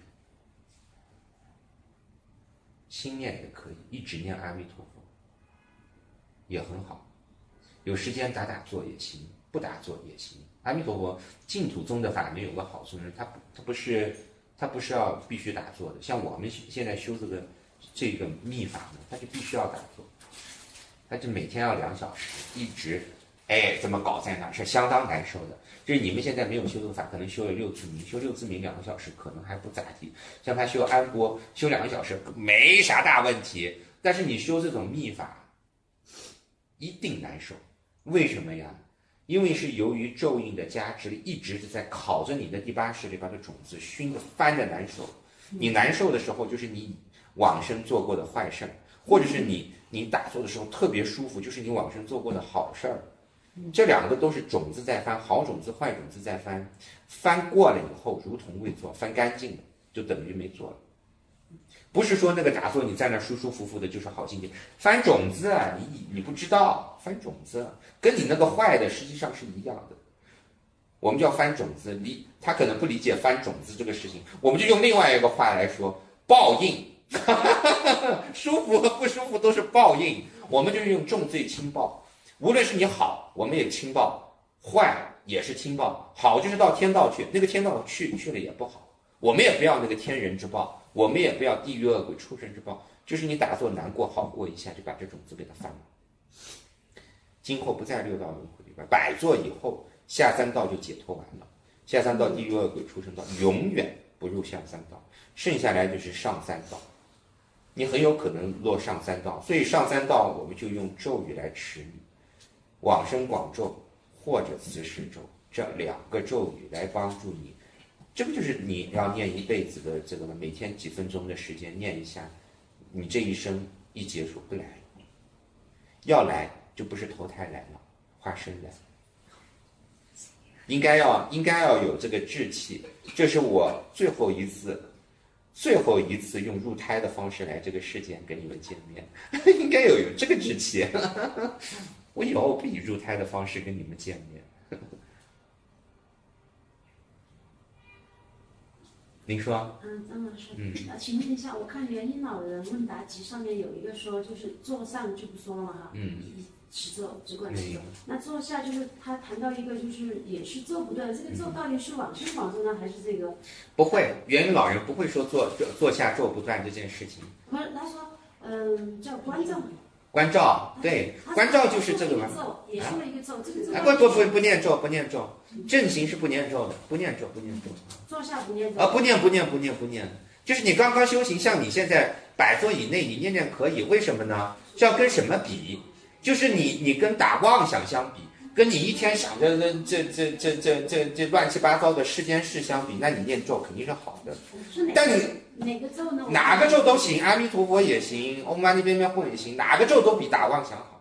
心念也可以，一直念阿弥陀佛也很好。有时间打坐也行，不打坐也行。阿弥陀佛，净土宗的法门有个好处呢，它不是要必须打坐的。像我们现在修这个密法呢，它就必须要打坐，它就每天要2小时，一直这么搞在那是相当难受的。就是你们现在没有修这个法，可能修了6字明，修6字明2个小时可能还不咋地。像他修安波修2个小时没啥大问题，但是你修这种密法一定难受。为什么呀？因为是由于咒印的加持力一直是在烤着你的第8识里边的种子，熏得翻着难受。你难受的时候，就是你往生做过的坏事， 或者是你打坐的时候特别舒服，就是你往生做过的好事儿。这两个都是种子在翻，好种子坏种子在翻，翻过了以后如同未做，翻干净了就等于没做了。不是说那个打坐你在那舒舒服服的就是好境界，翻种子啊，你不知道，翻种子跟你那个坏的实际上是一样的。我们叫翻种子，他可能不理解翻种子这个事情，我们就用另外一个话来说，报应。舒服和不舒服都是报应，我们就是用重罪轻报。无论是你好，我们也轻报；坏也是轻报。好就是到天道去，那个天道去了也不好，我们也不要那个天人之报，我们也不要地狱恶鬼畜生之报。就是你打坐难过好过一下，就把这种子给它翻了。今后不在六道轮回里边，摆坐以后下三道就解脱完了，下三道地狱恶鬼畜生道永远不入下三道，剩下来就是上三道。你很有可能落上三道，所以上三道我们就用咒语来持你，往生广咒或者慈氏咒，这两个咒语来帮助你。这不就是你要念一辈子的这个每天几分钟的时间念一下，你这一生一结束不来，要来就不是投胎来了，化身来。应该要有这个志气，这是我最后一次用入胎的方式来这个世间跟你们见面，应该有这个志气。我以后不以入胎的方式跟你们见面。您说？ 张老师，请问一下，我看元音老人问答集上面有一个说，就是坐上就不说了哈，持咒只管持咒。那坐下就是他谈到一个就是也是咒不对，这个咒到底是往生广咒呢，还是这个？ 不会，元音老人不会说坐下咒不断这件事情。 不是，他说叫关照。 关照，对，关照就是这个嘛。 也说了一个咒，这个咒。 不念咒，不念咒，正行是不念咒的，不念咒。 坐下不念咒。 不念，就是你刚刚修行，像你现在摆坐以内，你念可以，为什么呢？是要跟什么比？就是你跟打妄想相比，跟你一天想着这乱七八糟的世间事相比，那你念咒肯定是好的。但你哪个咒呢？ 哪个咒都行，阿弥陀佛也行，唵嘛呢叭咪吽也行，哪个咒都比打妄想好。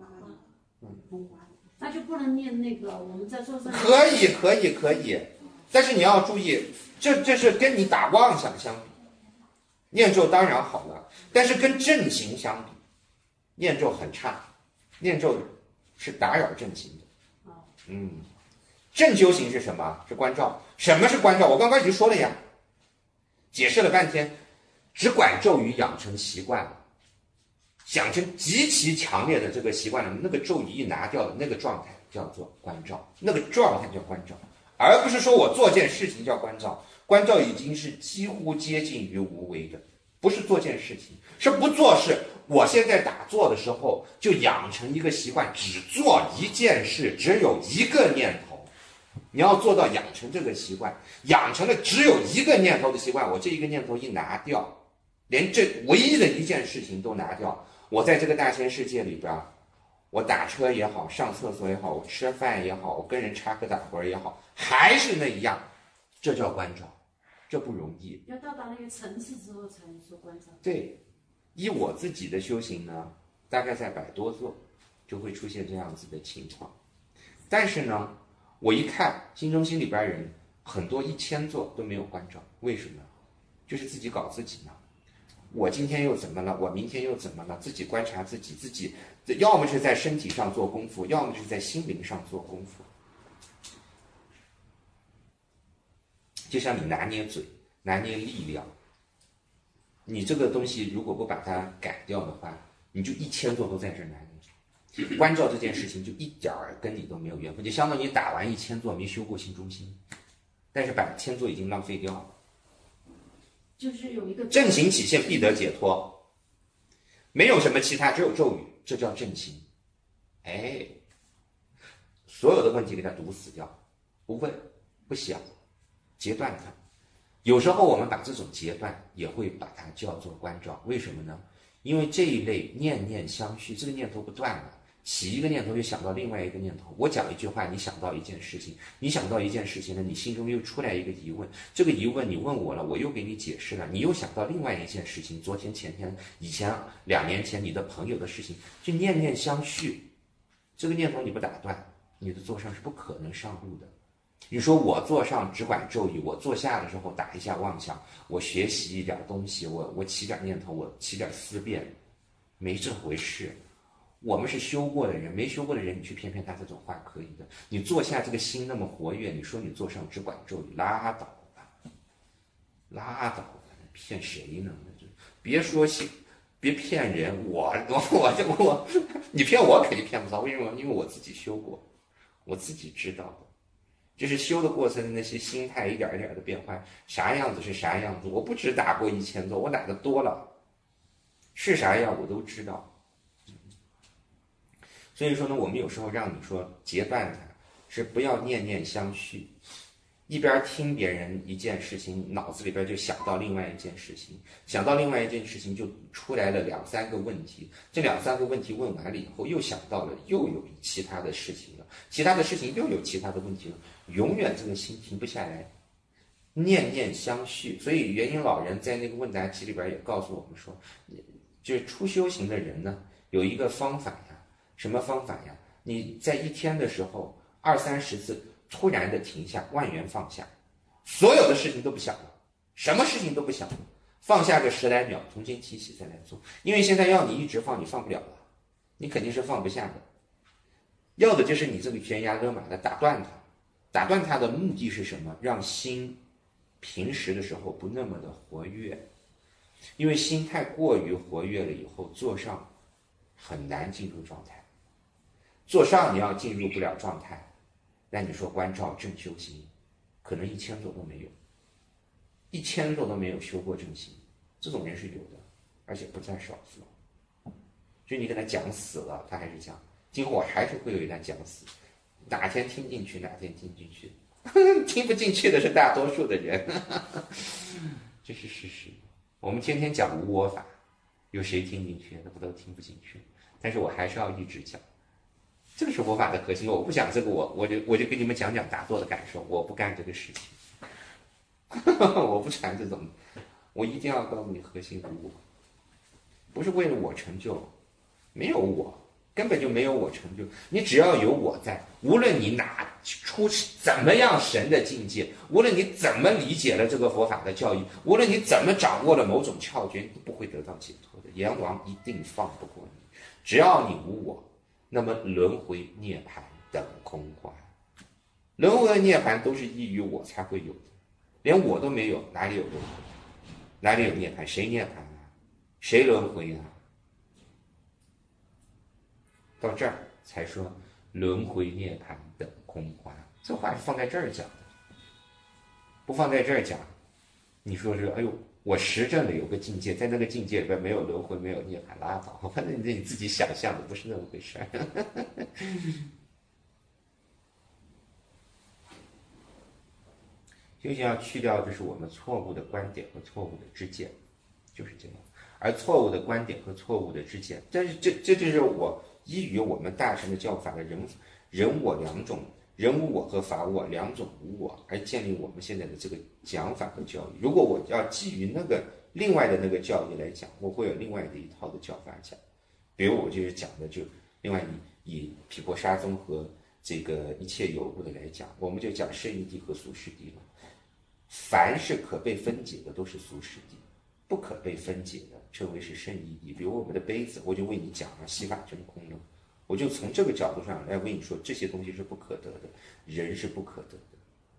那就不能念那个我们在咒上。 可以，但是你要注意，这是跟你打妄想相比，念咒当然好了，但是跟正行相比，念咒很差，念咒是打扰正行的。正修行是什么？是关照。什么是关照？我刚刚已经说了呀，解释了半天，只管咒语养成习惯了，养成极其强烈的这个习惯了，那个咒语一拿掉的那个状态叫做关照，那个状态叫关照，而不是说我做件事情叫关照。关照已经是几乎接近于无为的，不是做件事情，是不做事。我现在打坐的时候就养成一个习惯，只做一件事，只有一个念头。你要做到养成这个习惯，养成了只有一个念头的习惯，我这一个念头一拿掉，连这唯一的一件事情都拿掉，我在这个大千世界里边，我打车也好，上厕所也好，我吃饭也好，我跟人插科打诨也好，还是那样，这叫关照，这不容易。 要到达那个层次之后才能说关照。 对，依我自己的修行呢，大概在100多座就会出现这样子的情况。但是呢，我一看新中心里边人很多1000座都没有关照，为什么？就是自己搞自己嘛。我今天又怎么了？我明天又怎么了？自己观察自己要么是在身体上做功夫，要么是在心灵上做功夫。就像你拿捏嘴，拿捏力量，你这个东西如果不把它改掉的话，你就1000座都在这拿捏。关照这件事情就一点儿跟你都没有缘分，就相当于你打完1000座没修过心中心，但是把1000座已经浪费掉了。 就是有一个正行起现必得解脱，没有什么其他，只有咒语，这叫正行。所有的问题给它堵死掉，不问不想，截断它。有时候我们把这种截断也会把它叫做关照，为什么呢？因为这一类念念相续，这个念头不断了， 起一个念头又想到另外一个念头，我讲一句话，你想到一件事情，你想到一件事情呢，你心中又出来一个疑问，这个疑问你问我了，我又给你解释了，你又想到另外一件事情，昨天、前天、以前、2年前你的朋友的事情，就念念相续，这个念头你不打断，你的座上是不可能上路的。你说我座上只管咒语，我坐下的时候打一下妄想，我学习一点东西，我起点念头，我起点思辨，没这回事。我们是修过的人，没修过的人，你去骗他这种话可以的。你坐下这个心那么活跃，你说你座上只管咒语，拉倒吧，拉倒吧，骗谁呢？别说心，别骗人，你骗我肯定骗不着，为什么？因为我自己修过，我自己知道的。就是修的过程的那些心态一点一点的变化，啥样子是啥样子。我不止打过1000座，我打的多了，是啥样我都知道。所以说呢，我们有时候让你说截断它，是不要念念相续，一边听别人一件事情，脑子里边就想到另外一件事情，想到另外一件事情就出来了2、3个问题，这2、3个问题问完了以后，又想到了又有其他的事情了，其他的事情又有其他的问题了，永远这个心停不下来，念念相续。所以元婴老人在那个问答集里边也告诉我们说，就是初修行的人呢，有一个方法呀，什么方法呀？你在一天的时候20、30次突然的停下，万元放下，所有的事情都不想了，什么事情都不想了，放下个10来秒，重新提起再来做。因为现在要你一直放，你放不了了，你肯定是放不下的。要的就是你这个悬崖勒马的打断它，打断它的目的是什么？让心平时的时候不那么的活跃，因为心太过于活跃了以后，座上很难进入状态。座上你要进入不了状态，那你说关照正修行，可能1000座都没有，1000座都没有修过正行，这种人是有的，而且不在少数。就你跟他讲死了，他还是讲，今后我还是会有一段讲死，哪天听进去哪天听进去，听不进去的是大多数的人，这是事实。我们天天讲无我法，有谁听进去？那不都听不进去？但是我还是要一直讲，这个是佛法的核心。我不讲这个，我就跟你们讲讲打坐的感受，我不干这个事情，我不传这种，我一定要告诉你核心无我，不是为了我成就，没有我，根本就没有我成就。你只要有我在，无论你拿出怎么样神的境界，无论你怎么理解了这个佛法的教义，无论你怎么掌握了某种窍诀，你都不会得到解脱的。阎王一定放不过你，只要你无我，那么轮回涅槃等空观，轮回和涅槃都是依于我才会有的，连我都没有，哪里有轮回？哪里有涅槃？谁涅槃啊？谁轮回啊？到这儿才说轮回涅槃等空观，这话是放在这儿讲的，不放在这儿讲，你说这哎呦，我实证的有个境界，在那个境界里边没有轮回，没有涅槃，拉倒，反正你自己想象的，不是那么回事儿。修行要去掉就是我们错误的观点和错误的知见，就是这样。而错误的观点和错误的知见，但是这就是我依于我们大乘的教法的人我两种，人无我和法我两种无我，而建立我们现在的这个讲法和教义。如果我要基于那个另外的那个教义来讲，我会有另外的一套的教法讲。比如我就是讲的，就另外以毗婆沙宗和这个一切有部的来讲，我们就讲圣义谛和俗世谛了。凡是可被分解的都是俗世谛，不可被分解的称为是圣义谛。比如我们的杯子，我就为你讲了悉法真空了，我就从这个角度上来为你说，这些东西是不可得的，人是不可得的。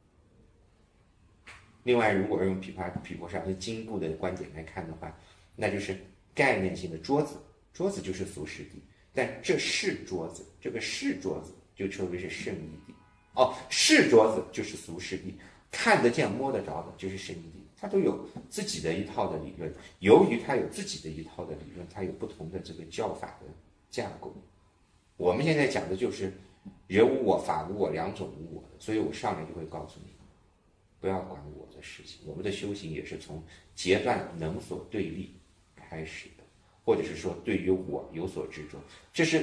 另外，如果用毗婆沙和经部的观点来看的话，那就是概念性的桌子，桌子就是俗世谛，但这是桌子，这个是桌子就称为是圣义谛。哦，是桌子就是俗世谛，看得见摸得着的就是圣义谛，它都有自己的一套的理论。由于它有自己的一套的理论，它有不同的这个教法的架构。我们现在讲的就是人无我法无我两种无我的，所以我上来就会告诉你，不要管我的事情。我们的修行也是从截断能所对立开始的，或者是说对于我有所执着，这是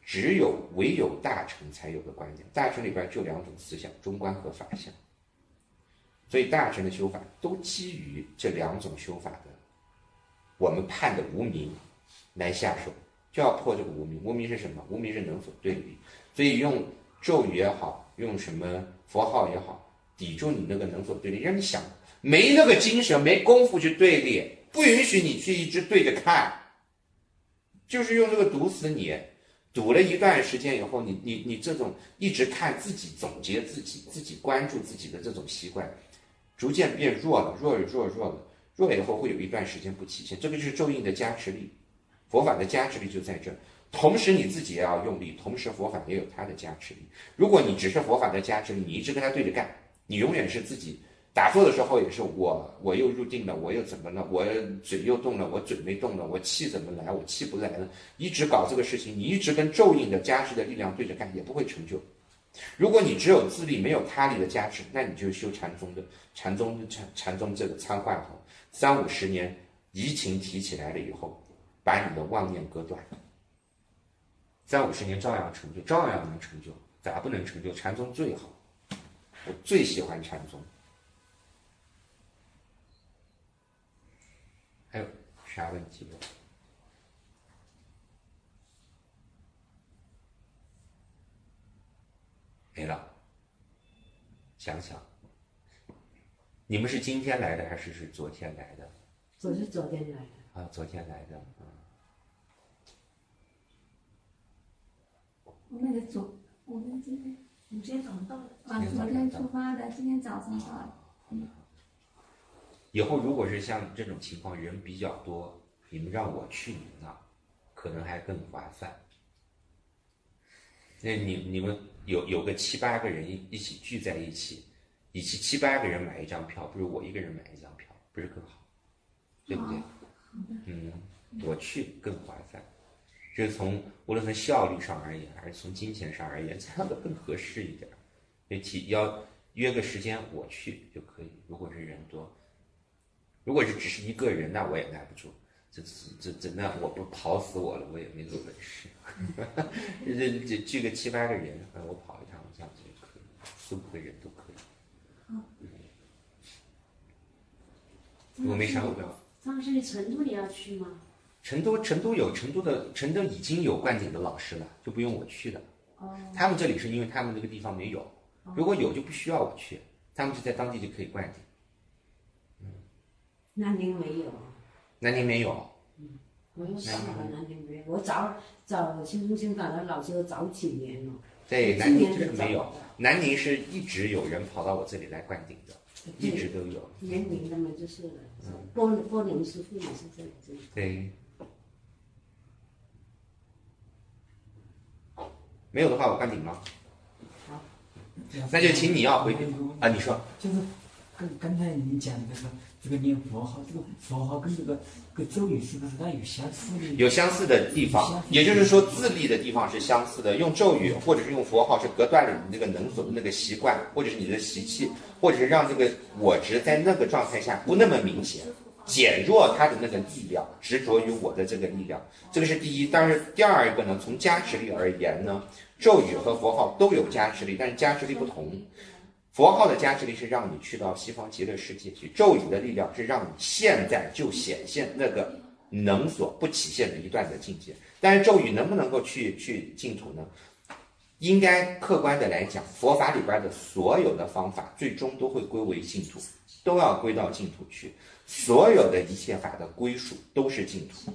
唯有大乘才有的观点，大乘里边就2种思想，中观和法相。所以大乘的修法都基于这2种修法的我们判的无明来下手，就要破这个无明。无明是什么？无明是能所对立，所以用咒语也好，用什么佛号也好，抵住你那个能所对立，让你想没那个精神，没功夫去对立，不允许你去一直对着看，就是用这个堵死你。堵了一段时间以后，你这种一直看自己，总结自己关注自己的这种习惯，逐渐变弱了，弱了以后会有一段时间不起现，这个就是咒印的加持力，佛法的加持力就在这儿。同时你自己也要用力，同时佛法也有它的加持力。如果你只是佛法的加持力，你一直跟他对着干，你永远是自己打坐的时候也是我又入定了，我又怎么了，我嘴又动了，我嘴没动了，我气怎么来，我气不来了，一直搞这个事情，你一直跟咒印的加持的力量对着干，也不会成就。如果你只有自力没有他力的加持，那你就修禅宗这个参幻好，30-50年移情提起来了以后，把你的妄念割断，30-50年照样成就，照样能成就。咋不能成就？禅宗最好，我最喜欢禅宗。还有啥问题吗？没了。想想，你们是今天来的还是昨天来的？ 昨天来的。 啊，昨天来的。 我们今天早上到的。 昨天出发的，今天早上到的。 以后如果是像这种情况，人比较多，你们让我去你们那，可能还更划算。那你们有个7-8个人一起聚在一起，以及7-8个人买一张票，不如我一个人买一张票，不是更好？对不对？我去更划算。就是无论从效率上而言，还是从金钱上而言，这样的更合适一点。要约个时间我去就可以。如果是人多，如果是只是一个人，那我也耐不住。那我不跑死我了，我也没这本事。这聚个7-8个人，我跑一趟，这样子就可以，4-5个人都可以。如果没啥目标。 张老师，你成都你要去吗？ 成都已经有灌顶的老师了，就不用我去了。他们这里是因为他们那个地方没有，如果有就不需要我去，他们就在当地就可以灌顶。 南宁没有。 南宁没有。 我有想过南宁没有，我找新中心搞的老师找几年了。 对，南宁就是没有，南宁是一直有人跑到我这里来灌顶的，一直都有。 年龄的嘛，就是波龙师傅也是这里。 对。没有的话，我灌顶吗？ 好， 那就请你要回啊，你说。 就是刚才你讲这个念佛号，这个佛号跟这个咒语是不是它有相似的？ 有相似的地方，也就是说自立的地方是相似的。用咒语或者是用佛号是隔断了你那个能所的那个习惯，或者是你的习气，或者是让这个我执在那个状态下不那么明显，减弱它的那个力量，执着于我的这个力量。这个是第一。但是第二个呢，从加持力而言呢，咒语和佛号都有加持力，但是加持力不同。佛号的加持力是让你去到西方极乐世界去，咒语的力量是让你现在就显现那个能所不起现的一段的境界。但是咒语能不能够去净土呢？应该客观的来讲，佛法里边的所有的方法最终都会归为净土，都要归到净土去。所有的一切法的归属都是净土。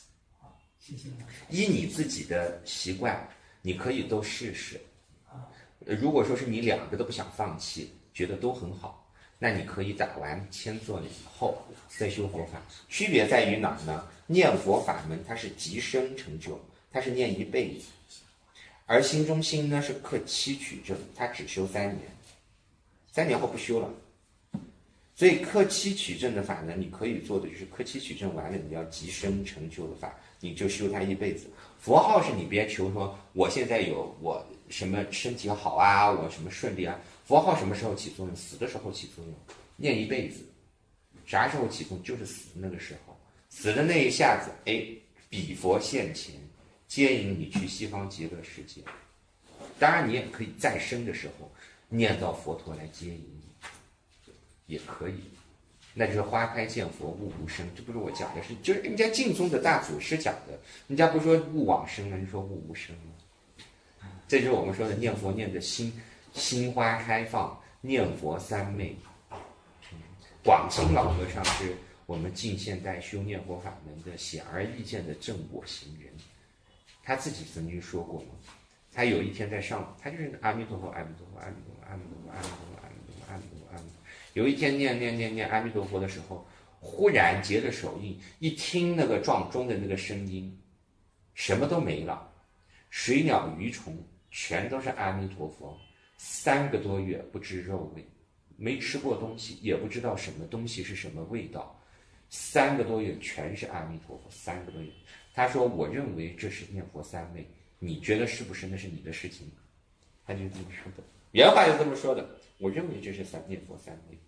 依你自己的习惯，你可以都试试。如果说是你2个都不想放弃，觉得都很好，那你可以打完千座以后再修佛法。区别在于哪呢？念佛法门它是即生成就，它是念一辈子，而心中心呢是克期取证，它只修3年，3年后不修了。所以克期取证的法呢，你可以做的就是克期取证完了，你要即生成就的法，你就修它一辈子。佛号是你别求说我现在有我什么身体好啊，我什么顺利啊。佛号什么时候起作用？死的时候起作用，念一辈子。啥时候起作用？就是死的那个时候，死的那一下子，比佛现前， 接引你去西方极乐世界。当然，你也可以再生的时候念到佛陀来接引你，也可以。那就是花开见佛，悟无生，这不是我讲的，就是人家净宗的大祖师讲的。人家不说悟往生了，你说悟无生了。这就是我们说的念佛念的心花开放，念佛三昧。广清老和尚是我们近现代修念佛法门的显而易见的正果行人，他自己曾经说过嘛。他有一天在上，他就是阿弥陀佛，阿弥陀佛，阿弥陀佛，阿弥陀佛，阿弥陀佛，阿弥陀佛，阿弥陀佛，阿弥陀佛。有一天念阿弥陀佛的时候，忽然结了手印，一听那个撞钟的那个声音，什么都没了，水鸟鱼虫全都是阿弥陀佛。3个多月不知肉味，没吃过东西，也不知道什么东西是什么味道。3个多月全是阿弥陀佛，3个多月。他说：“我认为这是念佛三昧。”你觉得是不是？那是你的事情。他就这么说的，原话就这么说的。我认为这是念佛三昧。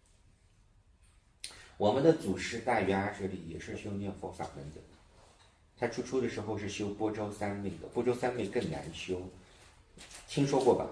我们的祖师大禹阿舍利也是修念佛法门的，他初的时候是修般舟三昧的，般舟三昧更难修，听说过吧？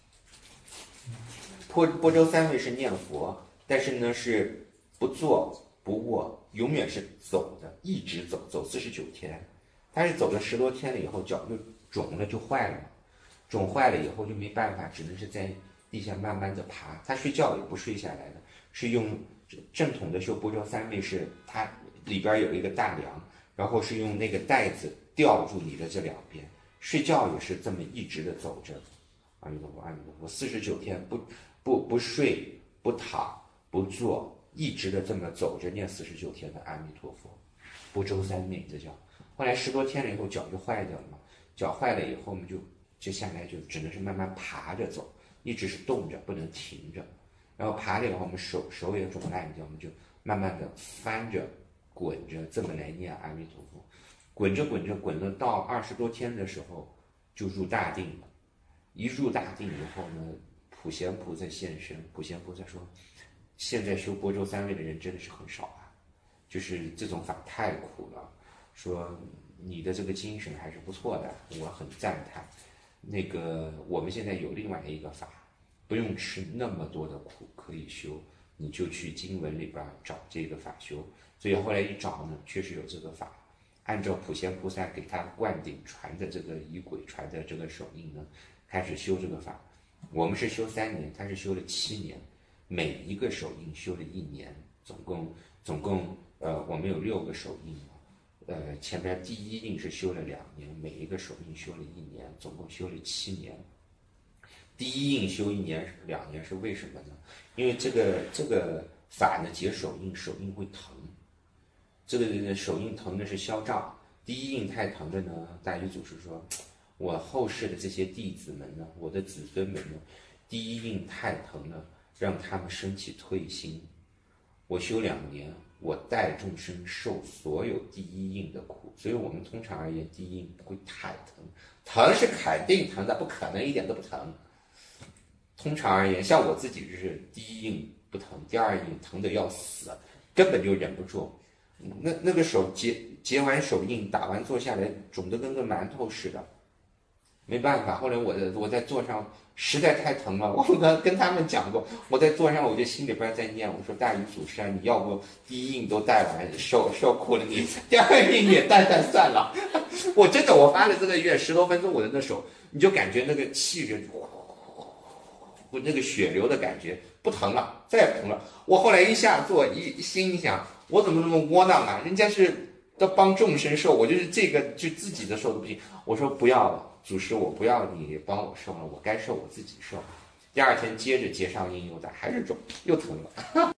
般舟三昧是念佛，但是呢是不坐不卧，永远是走的，一直走49天。他是走了10多天了以后，脚就肿了，就坏了嘛。肿坏了以后就没办法，只能是在地下慢慢的爬。他睡觉也不睡下来的，是用正统的修般舟三昧，是它里边有一个大梁，然后是用那个带子吊住你的这2边。睡觉也是这么一直的走着，阿弥陀佛，阿弥陀佛，49天不睡不躺不坐，一直的这么走着念49天的阿弥陀佛，般舟三昧这叫。后来10多天了以后，脚就坏掉了嘛。脚坏了以后，我们就下来就只能是慢慢爬着走，一直是动着，不能停着。然后爬了以后，我们手也肿烂掉，我们就慢慢的翻着、滚着，这么来念阿弥陀佛。滚了到20多天的时候，就入大定了。一入大定以后呢，普贤菩萨现身。普贤菩萨说：“现在修般舟三昧的人真的是很少啊，就是这种法太苦了。”说你的这个精神还是不错的，我很赞叹。那个我们现在有另外一个法，不用吃那么多的苦可以修，你就去经文里边找这个法修。所以后来一找呢，确实有这个法，按照普贤菩萨给他灌顶传的这个仪轨，传的这个手印呢，开始修这个法。我们是修3年，他是修了7年，每一个手印修了1年，总共我们有6个手印。前边第一印是修了2年，每一个手印修了1年，总共修了7年。第一印修1年2年是为什么呢？因为这个法呢结手印会疼，这个手印疼的是消障。第一印太疼了呢，大禹祖师说，我后世的这些弟子们呢，我的子孙们呢，第一印太疼了，让他们升起退心。我修2年。我带众生受所有第一印的苦，所以我们通常而言，第一印不会太疼，疼是肯定疼的，不可能一点都不疼。通常而言，像我自己就是第一印不疼，第2印疼得要死，根本就忍不住。那个手结完手印，打完坐下来，肿得跟个馒头似的，没办法。后来我在座上实在太疼了，我跟他们讲过，我在座上我就心里边在念，我说大禹祖师啊，你要不第一印都带完，受苦了你，第2印也带算了。我真的我发了这个愿10多分钟，我的那手你就感觉那个气着，那个血流的感觉不疼了，再也不疼了。我后来一下座心里想，我怎么那么窝囊啊？人家是都帮众生受，我就是这个就自己的受都不行。我说不要了。祖师，我不要你帮我受了，我该受我自己受。第2天接着结上印又打，还是肿，又疼了。